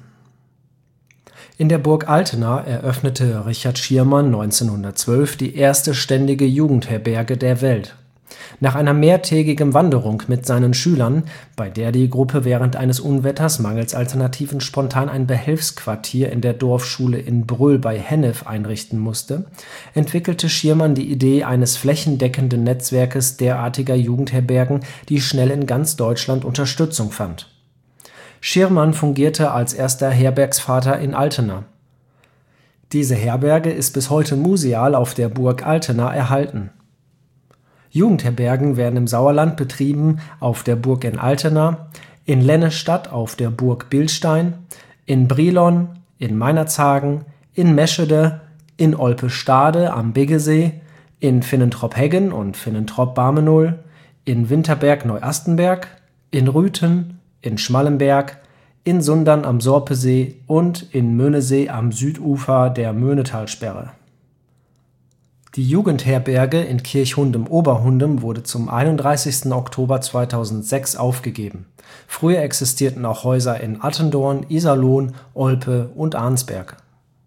In der Burg Altena eröffnete Richard Schirrmann 1912 die erste ständige Jugendherberge der Welt. Nach einer mehrtägigen Wanderung mit seinen Schülern, bei der die Gruppe während eines Unwetters mangels Alternativen spontan ein Behelfsquartier in der Dorfschule in Bröl bei Hennef einrichten musste, entwickelte Schirrmann die Idee eines flächendeckenden Netzwerkes derartiger Jugendherbergen, die schnell in ganz Deutschland Unterstützung fand. Schirrmann fungierte als erster Herbergsvater in Altena. Diese Herberge ist bis heute museal auf der Burg Altena erhalten. Jugendherbergen werden im Sauerland betrieben auf der Burg in Altena, in Lennestadt auf der Burg Bilstein, in Brilon, in Meinerzhagen, in Meschede, in Olpe-Stade am Biggesee, in Finnentrop-Heggen und Finnentrop-Bamenohl, in Winterberg-Neuastenberg, in Rüthen, in Schmallenberg, in Sundern am Sorpesee und in Möhnesee am Südufer der Möhnetalsperre. Die Jugendherberge in Kirchhundem-Oberhundem wurde zum 31. Oktober 2006 aufgegeben. Früher existierten auch Häuser in Attendorn, Iserlohn, Olpe und Arnsberg.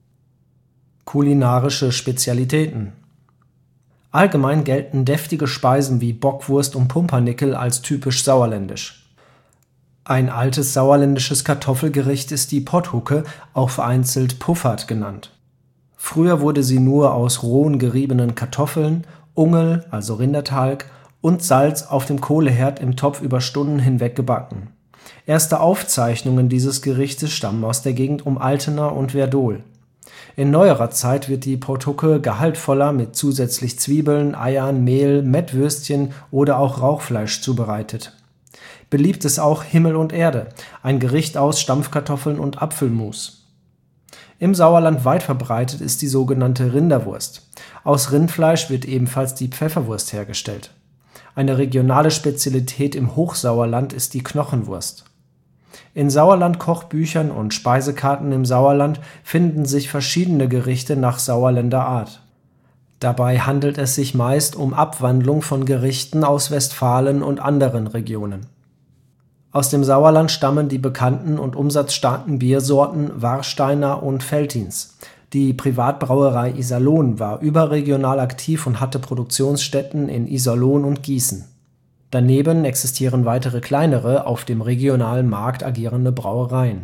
Kulinarische Spezialitäten. Allgemein gelten deftige Speisen wie Bockwurst und Pumpernickel als typisch sauerländisch. Ein altes sauerländisches Kartoffelgericht ist die Potthucke, auch vereinzelt Puffert genannt. Früher wurde sie nur aus rohen geriebenen Kartoffeln, Ungel, also Rindertalg, und Salz auf dem Kohleherd im Topf über Stunden hinweg gebacken. Erste Aufzeichnungen dieses Gerichtes stammen aus der Gegend um Altena und Werdohl. In neuerer Zeit wird die Potthucke gehaltvoller mit zusätzlich Zwiebeln, Eiern, Mehl, Mettwürstchen oder auch Rauchfleisch zubereitet. Beliebt ist auch Himmel und Erde, ein Gericht aus Stampfkartoffeln und Apfelmus. Im Sauerland weit verbreitet ist die sogenannte Rinderwurst. Aus Rindfleisch wird ebenfalls die Pfefferwurst hergestellt. Eine regionale Spezialität im Hochsauerland ist die Knochenwurst. In Sauerland-Kochbüchern und Speisekarten im Sauerland finden sich verschiedene Gerichte nach Sauerländer Art. Dabei handelt es sich meist um Abwandlung von Gerichten aus Westfalen und anderen Regionen. Aus dem Sauerland stammen die bekannten und umsatzstarken Biersorten Warsteiner und Veltins. Die Privatbrauerei Iserlohn war überregional aktiv und hatte Produktionsstätten in Iserlohn und Gießen. Daneben existieren weitere kleinere, auf dem regionalen Markt agierende Brauereien.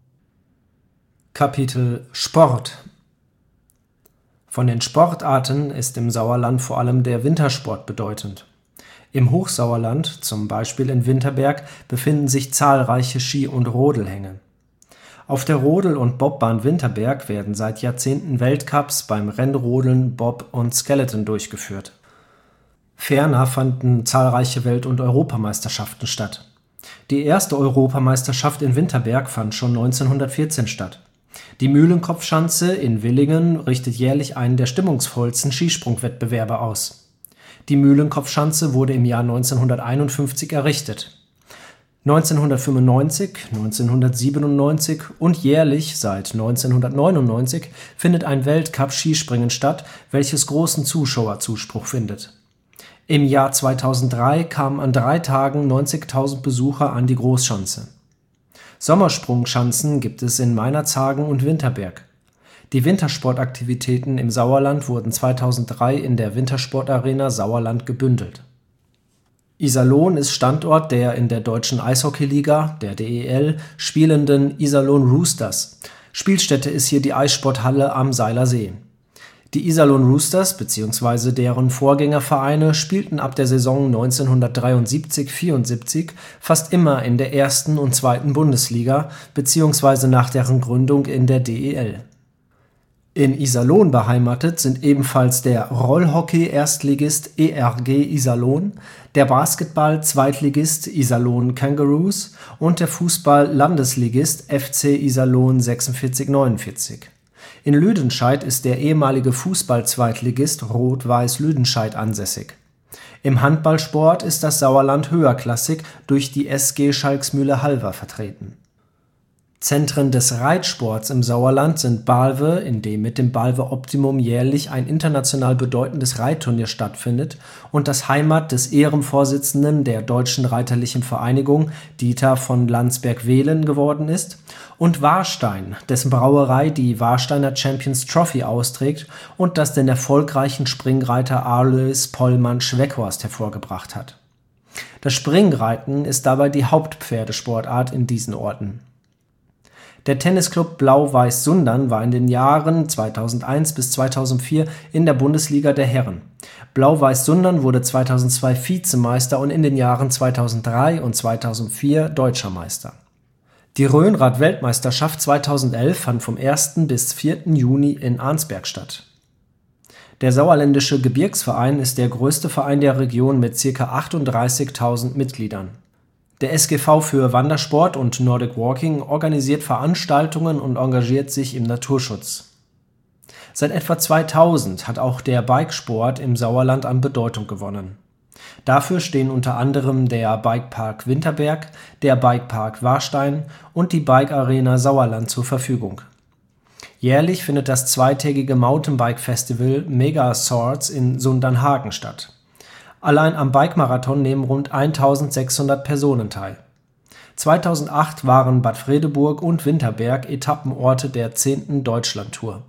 Kapitel Sport. Von den Sportarten ist im Sauerland vor allem der Wintersport bedeutend. Im Hochsauerland, zum Beispiel in Winterberg, befinden sich zahlreiche Ski- und Rodelhänge. Auf der Rodel- und Bobbahn Winterberg werden seit Jahrzehnten Weltcups beim Rennrodeln, Bob und Skeleton durchgeführt. Ferner fanden zahlreiche Welt- und Europameisterschaften statt. Die erste Europameisterschaft in Winterberg fand schon 1914 statt. Die Mühlenkopfschanze in Willingen richtet jährlich einen der stimmungsvollsten Skisprungwettbewerbe aus. Die Mühlenkopfschanze wurde im Jahr 1951 errichtet. 1995, 1997 und jährlich seit 1999 findet ein Weltcup-Skispringen statt, welches großen Zuschauerzuspruch findet. Im Jahr 2003 kamen an 3 Tagen 90.000 Besucher an die Großschanze. Sommersprungschanzen gibt es in Meinerzhagen und Winterberg. Die Wintersportaktivitäten im Sauerland wurden 2003 in der Wintersportarena Sauerland gebündelt. Iserlohn ist Standort der in der Deutschen Eishockeyliga, der DEL, spielenden Iserlohn Roosters. Spielstätte ist hier die Eissporthalle am Seiler See. Die Iserlohn Roosters bzw. deren Vorgängervereine spielten ab der Saison 1973/74 fast immer in der 1. und 2. Bundesliga bzw. nach deren Gründung in der DEL. In Iserlohn beheimatet sind ebenfalls der Rollhockey-Erstligist ERG Iserlohn, der Basketball-Zweitligist Iserlohn Kangaroos und der Fußball-Landesligist FC Iserlohn 46/49. In Lüdenscheid ist der ehemalige Fußball-Zweitligist Rot-Weiß Lüdenscheid ansässig. Im Handballsport ist das Sauerland höherklassig durch die SG Schalksmühle-Halver vertreten. Zentren des Reitsports im Sauerland sind Balve, in dem mit dem Balve Optimum jährlich ein international bedeutendes Reitturnier stattfindet und das Heimat des Ehrenvorsitzenden der Deutschen Reiterlichen Vereinigung, Dieter von Landsberg-Velen, geworden ist, und Warstein, dessen Brauerei die Warsteiner Champions Trophy austrägt und das den erfolgreichen Springreiter Alois Pollmann-Schweckhorst hervorgebracht hat. Das Springreiten ist dabei die Hauptpferdesportart in diesen Orten. Der Tennisclub Blau-Weiß Sundern war in den Jahren 2001 bis 2004 in der Bundesliga der Herren. Blau-Weiß Sundern wurde 2002 Vizemeister und in den Jahren 2003 und 2004 Deutscher Meister. Die Rhönrad-Weltmeisterschaft 2011 fand vom 1. bis 4. Juni in Arnsberg statt. Der Sauerländische Gebirgsverein ist der größte Verein der Region mit ca. 38.000 Mitgliedern. Der SGV für Wandersport und Nordic Walking organisiert Veranstaltungen und engagiert sich im Naturschutz. Seit etwa 2000 hat auch der Bikesport im Sauerland an Bedeutung gewonnen. Dafür stehen unter anderem der Bikepark Winterberg, der Bikepark Warstein und die Bike Arena Sauerland zur Verfügung. Jährlich findet das zweitägige Mountainbike-Festival Mega Swords in Sundernhagen statt. Allein am Bike-Marathon nehmen rund 1600 Personen teil. 2008 waren Bad Fredeburg und Winterberg Etappenorte der 10. Deutschlandtour.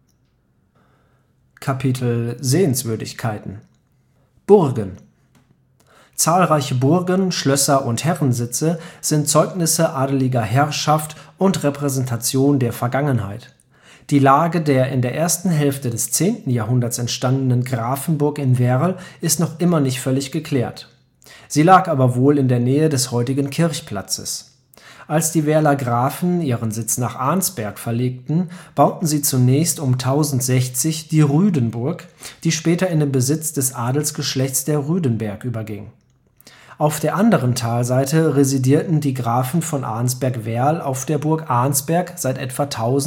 Kapitel Sehenswürdigkeiten. Burgen. Zahlreiche Burgen, Schlösser und Herrensitze sind Zeugnisse adeliger Herrschaft und Repräsentation der Vergangenheit. Die Lage der in der ersten Hälfte des 10. Jahrhunderts entstandenen Grafenburg in Werl ist noch immer nicht völlig geklärt. Sie lag aber wohl in der Nähe des heutigen Kirchplatzes. Als die Werler Grafen ihren Sitz nach Arnsberg verlegten, bauten sie zunächst um 1060 die Rüdenburg, die später in den Besitz des Adelsgeschlechts der Rüdenberg überging. Auf der anderen Talseite residierten die Grafen von Arnsberg-Werl auf der Burg Arnsberg seit etwa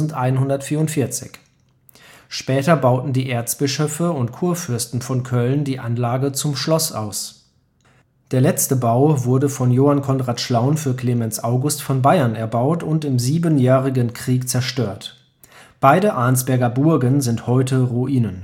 1144. Später bauten die Erzbischöfe und Kurfürsten von Köln die Anlage zum Schloss aus. Der letzte Bau wurde von Johann Conrad Schlaun für Clemens August von Bayern erbaut und im Siebenjährigen Krieg zerstört. Beide Arnsberger Burgen sind heute Ruinen.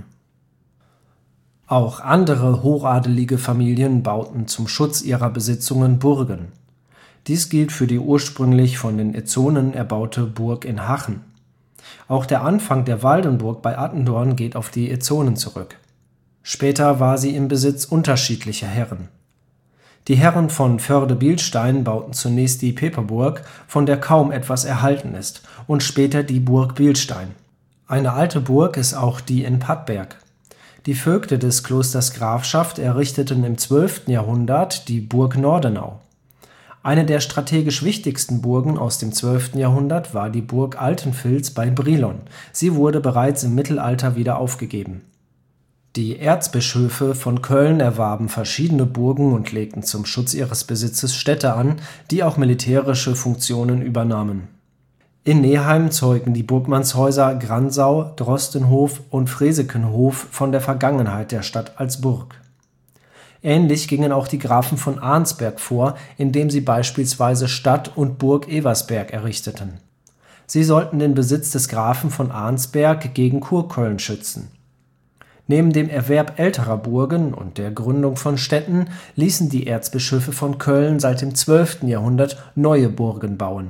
Auch andere hochadelige Familien bauten zum Schutz ihrer Besitzungen Burgen. Dies gilt für die ursprünglich von den Ezzonen erbaute Burg in Hachen. Auch der Anfang der Waldenburg bei Attendorn geht auf die Ezzonen zurück. Später war sie im Besitz unterschiedlicher Herren. Die Herren von Förde-Bilstein bauten zunächst die Peperburg, von der kaum etwas erhalten ist, und später die Burg Bilstein. Eine alte Burg ist auch die in Padberg. Die Vögte des Klosters Grafschaft errichteten im 12. Jahrhundert die Burg Nordenau. Eine der strategisch wichtigsten Burgen aus dem 12. Jahrhundert war die Burg Altenfils bei Brilon. Sie wurde bereits im Mittelalter wieder aufgegeben. Die Erzbischöfe von Köln erwarben verschiedene Burgen und legten zum Schutz ihres Besitzes Städte an, die auch militärische Funktionen übernahmen. In Neheim zeugen die Burgmannshäuser Gransau, Drostenhof und Fresekenhof von der Vergangenheit der Stadt als Burg. Ähnlich gingen auch die Grafen von Arnsberg vor, indem sie beispielsweise Stadt und Burg Eversberg errichteten. Sie sollten den Besitz des Grafen von Arnsberg gegen Kurköln schützen. Neben dem Erwerb älterer Burgen und der Gründung von Städten ließen die Erzbischöfe von Köln seit dem 12. Jahrhundert neue Burgen bauen.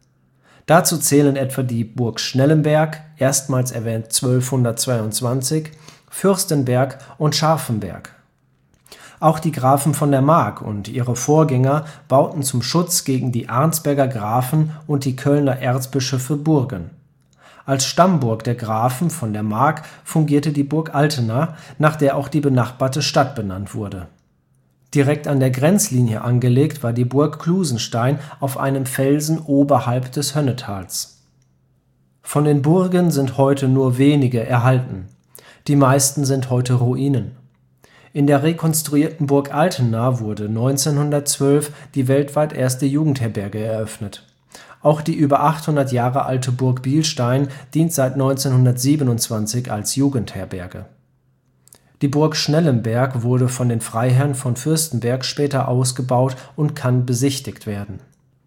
Dazu zählen etwa die Burg Schnellenberg, erstmals erwähnt 1222, Fürstenberg und Scharfenberg. Auch die Grafen von der Mark und ihre Vorgänger bauten zum Schutz gegen die Arnsberger Grafen und die Kölner Erzbischöfe Burgen. Als Stammburg der Grafen von der Mark fungierte die Burg Altena, nach der auch die benachbarte Stadt benannt wurde. Direkt an der Grenzlinie angelegt war die Burg Klusenstein auf einem Felsen oberhalb des Hönnetals. Von den Burgen sind heute nur wenige erhalten. Die meisten sind heute Ruinen. In der rekonstruierten Burg Altena wurde 1912 die weltweit erste Jugendherberge eröffnet. Auch die über 800 Jahre alte Burg Bilstein dient seit 1927 als Jugendherberge. Die Burg Schnellenberg wurde von den Freiherren von Fürstenberg später ausgebaut und kann besichtigt werden.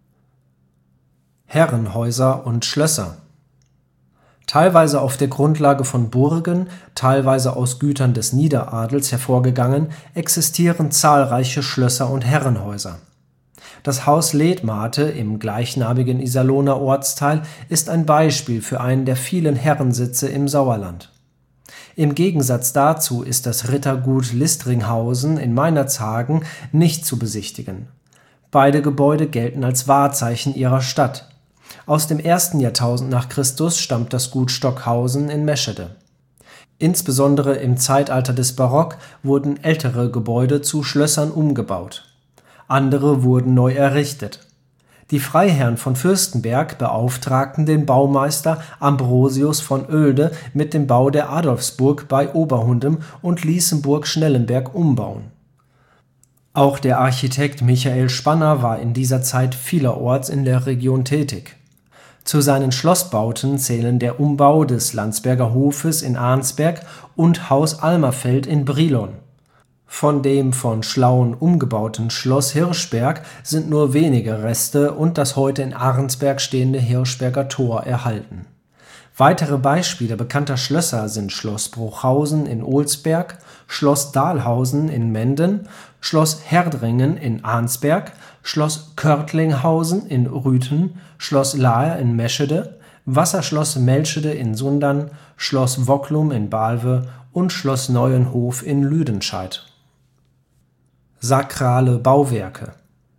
Herrenhäuser und Schlösser. Teilweise auf der Grundlage von Burgen, teilweise aus Gütern des Niederadels hervorgegangen, existieren zahlreiche Schlösser und Herrenhäuser. Das Haus Letmathe im gleichnamigen Iserlohner Ortsteil ist ein Beispiel für einen der vielen Herrensitze im Sauerland. Im Gegensatz dazu ist das Rittergut Listringhausen in Meinerzhagen nicht zu besichtigen. Beide Gebäude gelten als Wahrzeichen ihrer Stadt. Aus dem 1. Jahrtausend nach Christus stammt das Gut Stockhausen in Meschede. Insbesondere im Zeitalter des Barock wurden ältere Gebäude zu Schlössern umgebaut. Andere wurden neu errichtet. Die Freiherren von Fürstenberg beauftragten den Baumeister Ambrosius von Oelde mit dem Bau der Adolphsburg bei Oberhundem und ließen Burg Schnellenberg umbauen. Auch der Architekt Michael Spanner war in dieser Zeit vielerorts in der Region tätig. Zu seinen Schlossbauten zählen der Umbau des Landsberger Hofes in Arnsberg und Haus Almerfeld in Brilon. Von dem von Schlaun umgebauten Schloss Hirschberg sind nur wenige Reste und das heute in Arnsberg stehende Hirschberger Tor erhalten. Weitere Beispiele bekannter Schlösser sind Schloss Bruchhausen in Olsberg, Schloss Dahlhausen in Menden, Schloss Herdringen in Arnsberg, Schloss Körtlinghausen in Rüthen, Schloss Laer in Meschede, Wasserschloss Melschede in Sundern, Schloss Wocklum in Balve und Schloss Neuenhof in Lüdenscheid. Sakrale Bauwerke.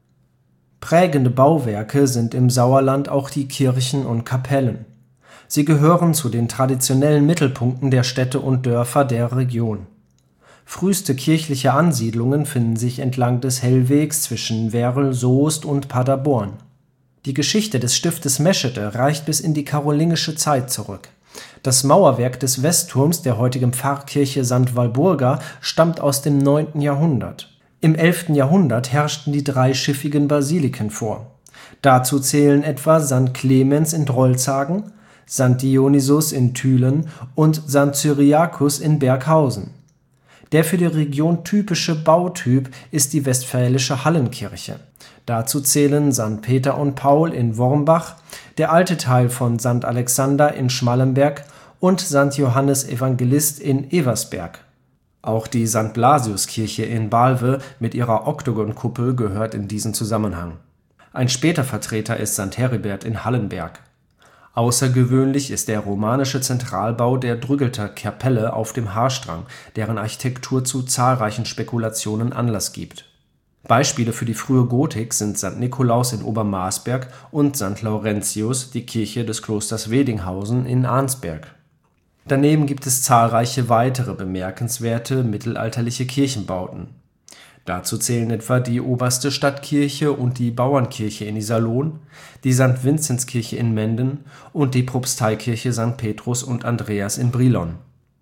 Prägende Bauwerke sind im Sauerland auch die Kirchen und Kapellen. Sie gehören zu den traditionellen Mittelpunkten der Städte und Dörfer der Region. Früheste kirchliche Ansiedlungen finden sich entlang des Hellwegs zwischen Werl, Soest und Paderborn. Die Geschichte des Stiftes Meschede reicht bis in die karolingische Zeit zurück. Das Mauerwerk des Westturms der heutigen Pfarrkirche St. Walburga stammt aus dem 9. Jahrhundert. Im 11. Jahrhundert herrschten die dreischiffigen Basiliken vor. Dazu zählen etwa St. Clemens in Drolshagen, St. Dionysius in Thülen und St. Cyriakus in Berghausen. Der für die Region typische Bautyp ist die westfälische Hallenkirche. Dazu zählen St. Peter und Paul in Wormbach, der alte Teil von St. Alexander in Schmallenberg und St. Johannes Evangelist in Eversberg. Auch die St. Blasiuskirche in Balve mit ihrer Oktogonkuppel gehört in diesen Zusammenhang. Ein später Vertreter ist St. Heribert in Hallenberg. Außergewöhnlich ist der romanische Zentralbau der Drüggelter Kapelle auf dem Haarstrang, deren Architektur zu zahlreichen Spekulationen Anlass gibt. Beispiele für die frühe Gotik sind St. Nikolaus in Obermarsberg und St. Laurentius, die Kirche des Klosters Wedinghausen in Arnsberg. Daneben gibt es zahlreiche weitere bemerkenswerte mittelalterliche Kirchenbauten. Dazu zählen etwa die Oberste Stadtkirche und die Bauernkirche in Iserlohn, die St. Vinzenskirche in Menden und die Propsteikirche St. Petrus und Andreas in Brilon.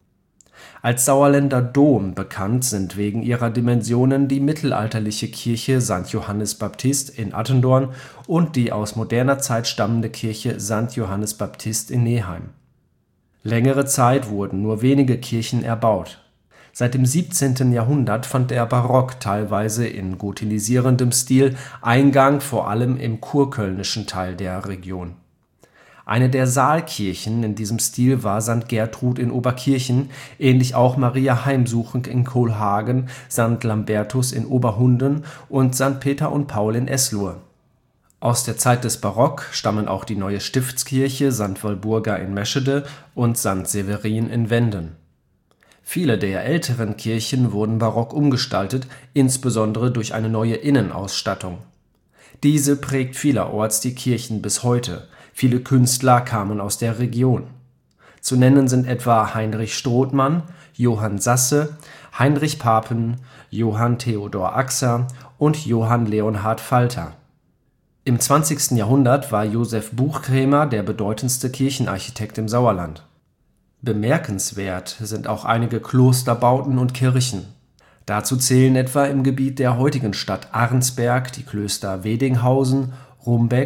Als Sauerländer Dom bekannt sind wegen ihrer Dimensionen die mittelalterliche Kirche St. Johannes Baptist in Attendorn und die aus moderner Zeit stammende Kirche St. Johannes Baptist in Neheim. Längere Zeit wurden nur wenige Kirchen erbaut. Seit dem 17. Jahrhundert fand der Barock teilweise in gotisierendem Stil Eingang vor allem im kurkölnischen Teil der Region. Eine der Saalkirchen in diesem Stil war St. Gertrud in Oberkirchen, ähnlich auch Maria Heimsuchung in Kohlhagen, St. Lambertus in Oberhundem und St. Peter und Paul in Eslohe. Aus der Zeit des Barock stammen auch die neue Stiftskirche St. Walburga in Meschede und St. Severin in Wenden. Viele der älteren Kirchen wurden barock umgestaltet, insbesondere durch eine neue Innenausstattung. Diese prägt vielerorts die Kirchen bis heute. Viele Künstler kamen aus der Region. Zu nennen sind etwa Heinrich Strothmann, Johann Sasse, Heinrich Papen, Johann Theodor Axer und Johann Leonhard Falter. Im 20. Jahrhundert war Joseph Buchkremer der bedeutendste Kirchenarchitekt im Sauerland. Bemerkenswert sind auch einige Klosterbauten und Kirchen. Dazu zählen etwa im Gebiet der heutigen Stadt Arnsberg die Klöster Wedinghausen, Rumbeck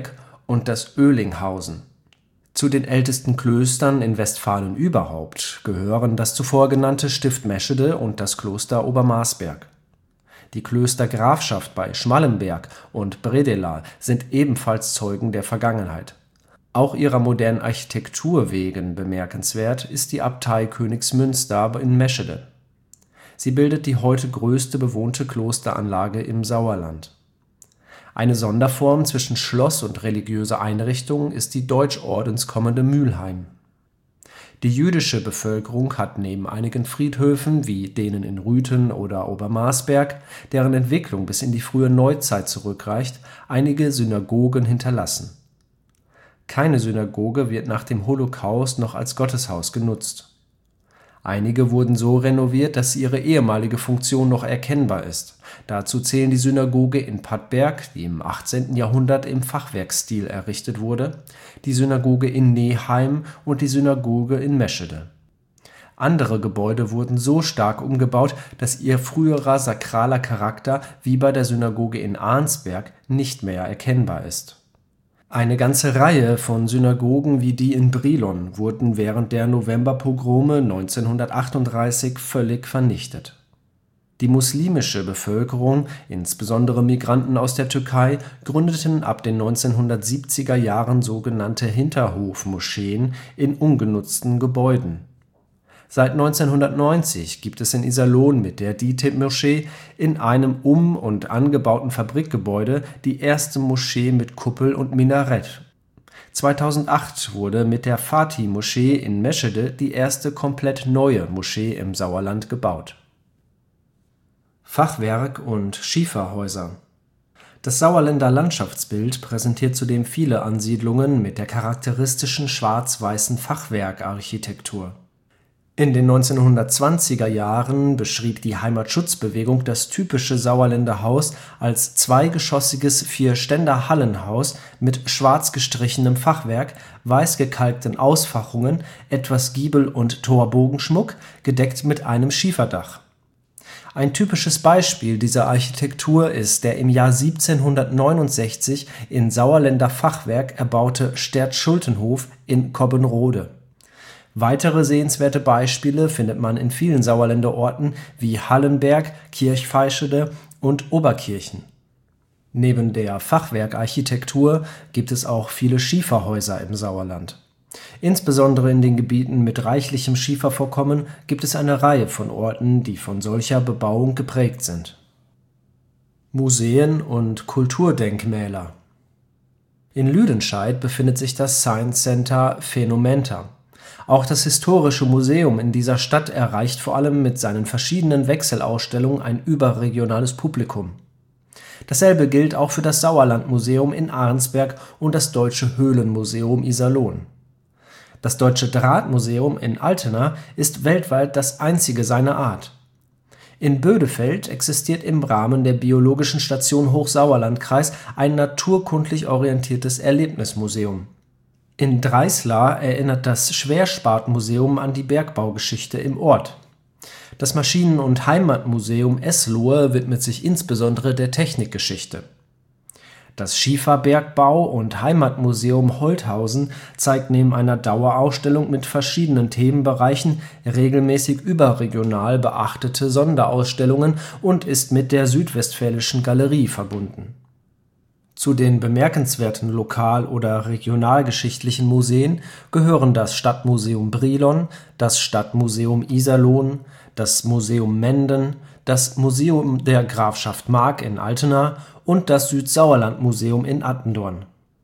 und das Oelinghausen. Zu den ältesten Klöstern in Westfalen überhaupt gehören das zuvor genannte Stift Meschede und das Kloster Obermarsberg. Die Klöster Grafschaft bei Schmallenberg und Bredelar sind ebenfalls Zeugen der Vergangenheit. Auch ihrer modernen Architektur wegen bemerkenswert ist die Abtei Königsmünster in Meschede. Sie bildet die heute größte bewohnte Klosteranlage im Sauerland. Eine Sonderform zwischen Schloss und religiöser Einrichtung ist die Deutschordenskommende Mülheim. Die jüdische Bevölkerung hat neben einigen Friedhöfen wie denen in Rüthen oder Obermarsberg, deren Entwicklung bis in die frühe Neuzeit zurückreicht, einige Synagogen hinterlassen. Keine Synagoge wird nach dem Holocaust noch als Gotteshaus genutzt. Einige wurden so renoviert, dass ihre ehemalige Funktion noch erkennbar ist. Dazu zählen die Synagoge in Padberg, die im 18. Jahrhundert im Fachwerkstil errichtet wurde, die Synagoge in Neheim und die Synagoge in Meschede. Andere Gebäude wurden so stark umgebaut, dass ihr früherer sakraler Charakter wie bei der Synagoge in Arnsberg nicht mehr erkennbar ist. Eine ganze Reihe von Synagogen wie die in Brilon wurden während der Novemberpogrome 1938 völlig vernichtet. Die muslimische Bevölkerung, insbesondere Migranten aus der Türkei, gründeten ab den 1970er Jahren sogenannte Hinterhofmoscheen in umgenutzten Gebäuden. Seit 1990 gibt es in Iserlohn mit der DİTİB-Moschee in einem und angebauten Fabrikgebäude die erste Moschee mit Kuppel und Minarett. 2008 wurde mit der Fatih-Moschee in Meschede die erste komplett neue Moschee im Sauerland gebaut. Fachwerk und Schieferhäuser. Das Sauerländer Landschaftsbild präsentiert zudem viele Ansiedlungen mit der charakteristischen schwarz-weißen Fachwerkarchitektur. In den 1920er Jahren beschrieb die Heimatschutzbewegung das typische Sauerländer Haus als zweigeschossiges Vierständer-Hallenhaus mit schwarz gestrichenem Fachwerk, weiß gekalkten Ausfachungen, etwas Giebel- und Torbogenschmuck, gedeckt mit einem Schieferdach. Ein typisches Beispiel dieser Architektur ist der im Jahr 1769 in Sauerländer Fachwerk erbaute Stertschultenhof in Cobbenrode. Weitere sehenswerte Beispiele findet man in vielen Sauerländer Orten wie Hallenberg, Kirchveischede und Oberkirchen. Neben der Fachwerkarchitektur gibt es auch viele Schieferhäuser im Sauerland. Insbesondere in den Gebieten mit reichlichem Schiefervorkommen gibt es eine Reihe von Orten, die von solcher Bebauung geprägt sind. Museen und Kulturdenkmäler. In Lüdenscheid befindet sich das Science Center Phänomenta. Auch das Historische Museum in dieser Stadt erreicht vor allem mit seinen verschiedenen Wechselausstellungen ein überregionales Publikum. Dasselbe gilt auch für das Sauerlandmuseum in Arnsberg und das Deutsche Höhlenmuseum Iserlohn. Das Deutsche Drahtmuseum in Altena ist weltweit das einzige seiner Art. In Bödefeld existiert im Rahmen der Biologischen Station Hochsauerlandkreis ein naturkundlich orientiertes Erlebnismuseum. In Dreislar erinnert das Schwerspatmuseum an die Bergbaugeschichte im Ort. Das Maschinen- und Heimatmuseum Eslohe widmet sich insbesondere der Technikgeschichte. Das Schieferbergbau- und Heimatmuseum Holthausen zeigt neben einer Dauerausstellung mit verschiedenen Themenbereichen regelmäßig überregional beachtete Sonderausstellungen und ist mit der Südwestfälischen Galerie verbunden. Zu den bemerkenswerten lokal- oder regionalgeschichtlichen Museen gehören das Stadtmuseum Brilon, das Stadtmuseum Iserlohn, das Museum Menden, das Museum der Grafschaft Mark in Altena und das Südsauerlandmuseum in Attendorn.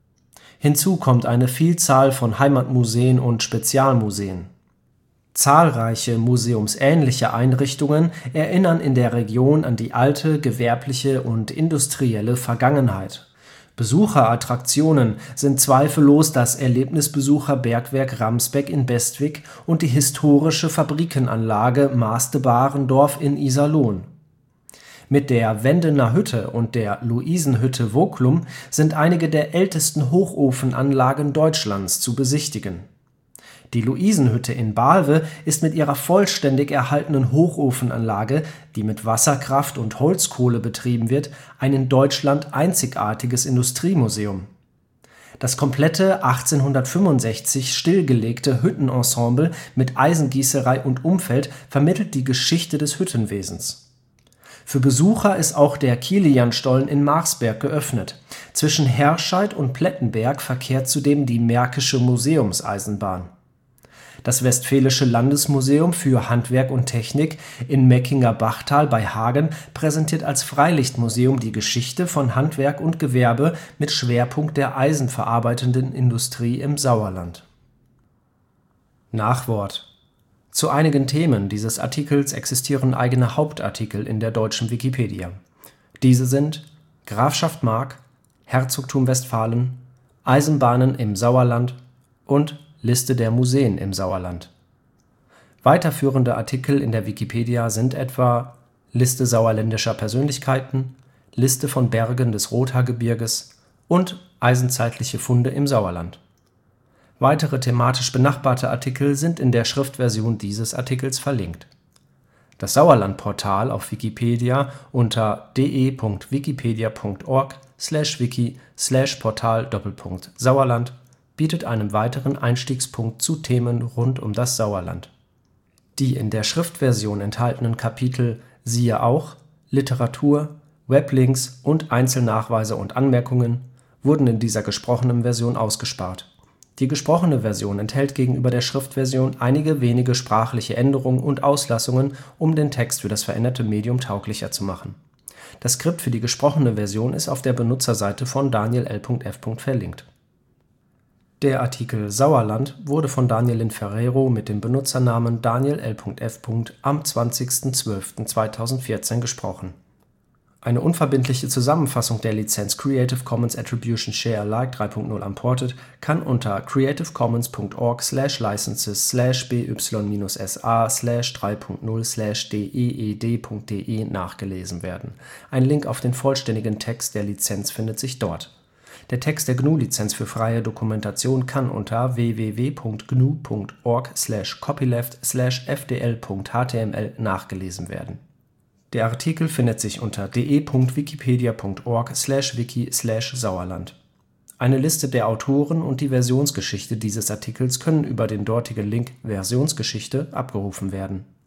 Hinzu kommt eine Vielzahl von Heimatmuseen und Spezialmuseen. Zahlreiche museumsähnliche Einrichtungen erinnern in der Region an die alte gewerbliche und industrielle Vergangenheit. Besucherattraktionen sind zweifellos das Erlebnisbesucherbergwerk Ramsbeck in Bestwig und die historische Fabrikenanlage Maste-Barendorf in Iserlohn. Mit der Wendener Hütte und der Luisenhütte Wocklum sind einige der ältesten Hochofenanlagen Deutschlands zu besichtigen. Die Luisenhütte in Balve ist mit ihrer vollständig erhaltenen Hochofenanlage, die mit Wasserkraft und Holzkohle betrieben wird, ein in Deutschland einzigartiges Industriemuseum. Das komplette 1865 stillgelegte Hüttenensemble mit Eisengießerei und Umfeld vermittelt die Geschichte des Hüttenwesens. Für Besucher ist auch der Kilianstollen in Marsberg geöffnet. Zwischen Herscheid und Plettenberg verkehrt zudem die Märkische Museumseisenbahn. Das Westfälische Landesmuseum für Handwerk und Technik in Mäckingerbachtal bei Hagen präsentiert als Freilichtmuseum die Geschichte von Handwerk und Gewerbe mit Schwerpunkt der eisenverarbeitenden Industrie im Sauerland. Nachwort: Zu einigen Themen dieses Artikels existieren eigene Hauptartikel in der deutschen Wikipedia. Diese sind: Grafschaft Mark, Herzogtum Westfalen, Eisenbahnen im Sauerland und Liste der Museen im Sauerland. Weiterführende Artikel in der Wikipedia sind etwa: Liste sauerländischer Persönlichkeiten, Liste von Bergen des Rothaargebirges und Eisenzeitliche Funde im Sauerland. Weitere thematisch benachbarte Artikel sind in der Schriftversion dieses Artikels verlinkt. Das Sauerland-Portal auf Wikipedia unter de.wikipedia.org/wiki/portal:sauerland bietet einen weiteren Einstiegspunkt zu Themen rund um das Sauerland. Die in der Schriftversion enthaltenen Kapitel Siehe auch, Literatur, Weblinks und Einzelnachweise und Anmerkungen wurden in dieser gesprochenen Version ausgespart. Die gesprochene Version enthält gegenüber der Schriftversion einige wenige sprachliche Änderungen und Auslassungen, um den Text für das veränderte Medium tauglicher zu machen. Das Skript für die gesprochene Version ist auf der Benutzerseite von daniel.l.f. verlinkt. Der Artikel Sauerland wurde von Daniel Lin Ferrero mit dem Benutzernamen daniel.l.f. am 20.12.2014 gesprochen. Eine unverbindliche Zusammenfassung der Lizenz Creative Commons Attribution Share Alike 3.0 Unported kann unter creativecommons.org/licenses/BY-SA/3.0/DEED.de nachgelesen werden. Ein Link auf den vollständigen Text der Lizenz findet sich dort. Der Text der GNU-Lizenz für freie Dokumentation kann unter www.gnu.org/copyleft/fdl.html nachgelesen werden. Der Artikel findet sich unter de.wikipedia.org/wiki/Sauerland. Eine Liste der Autoren und die Versionsgeschichte dieses Artikels können über den dortigen Link Versionsgeschichte abgerufen werden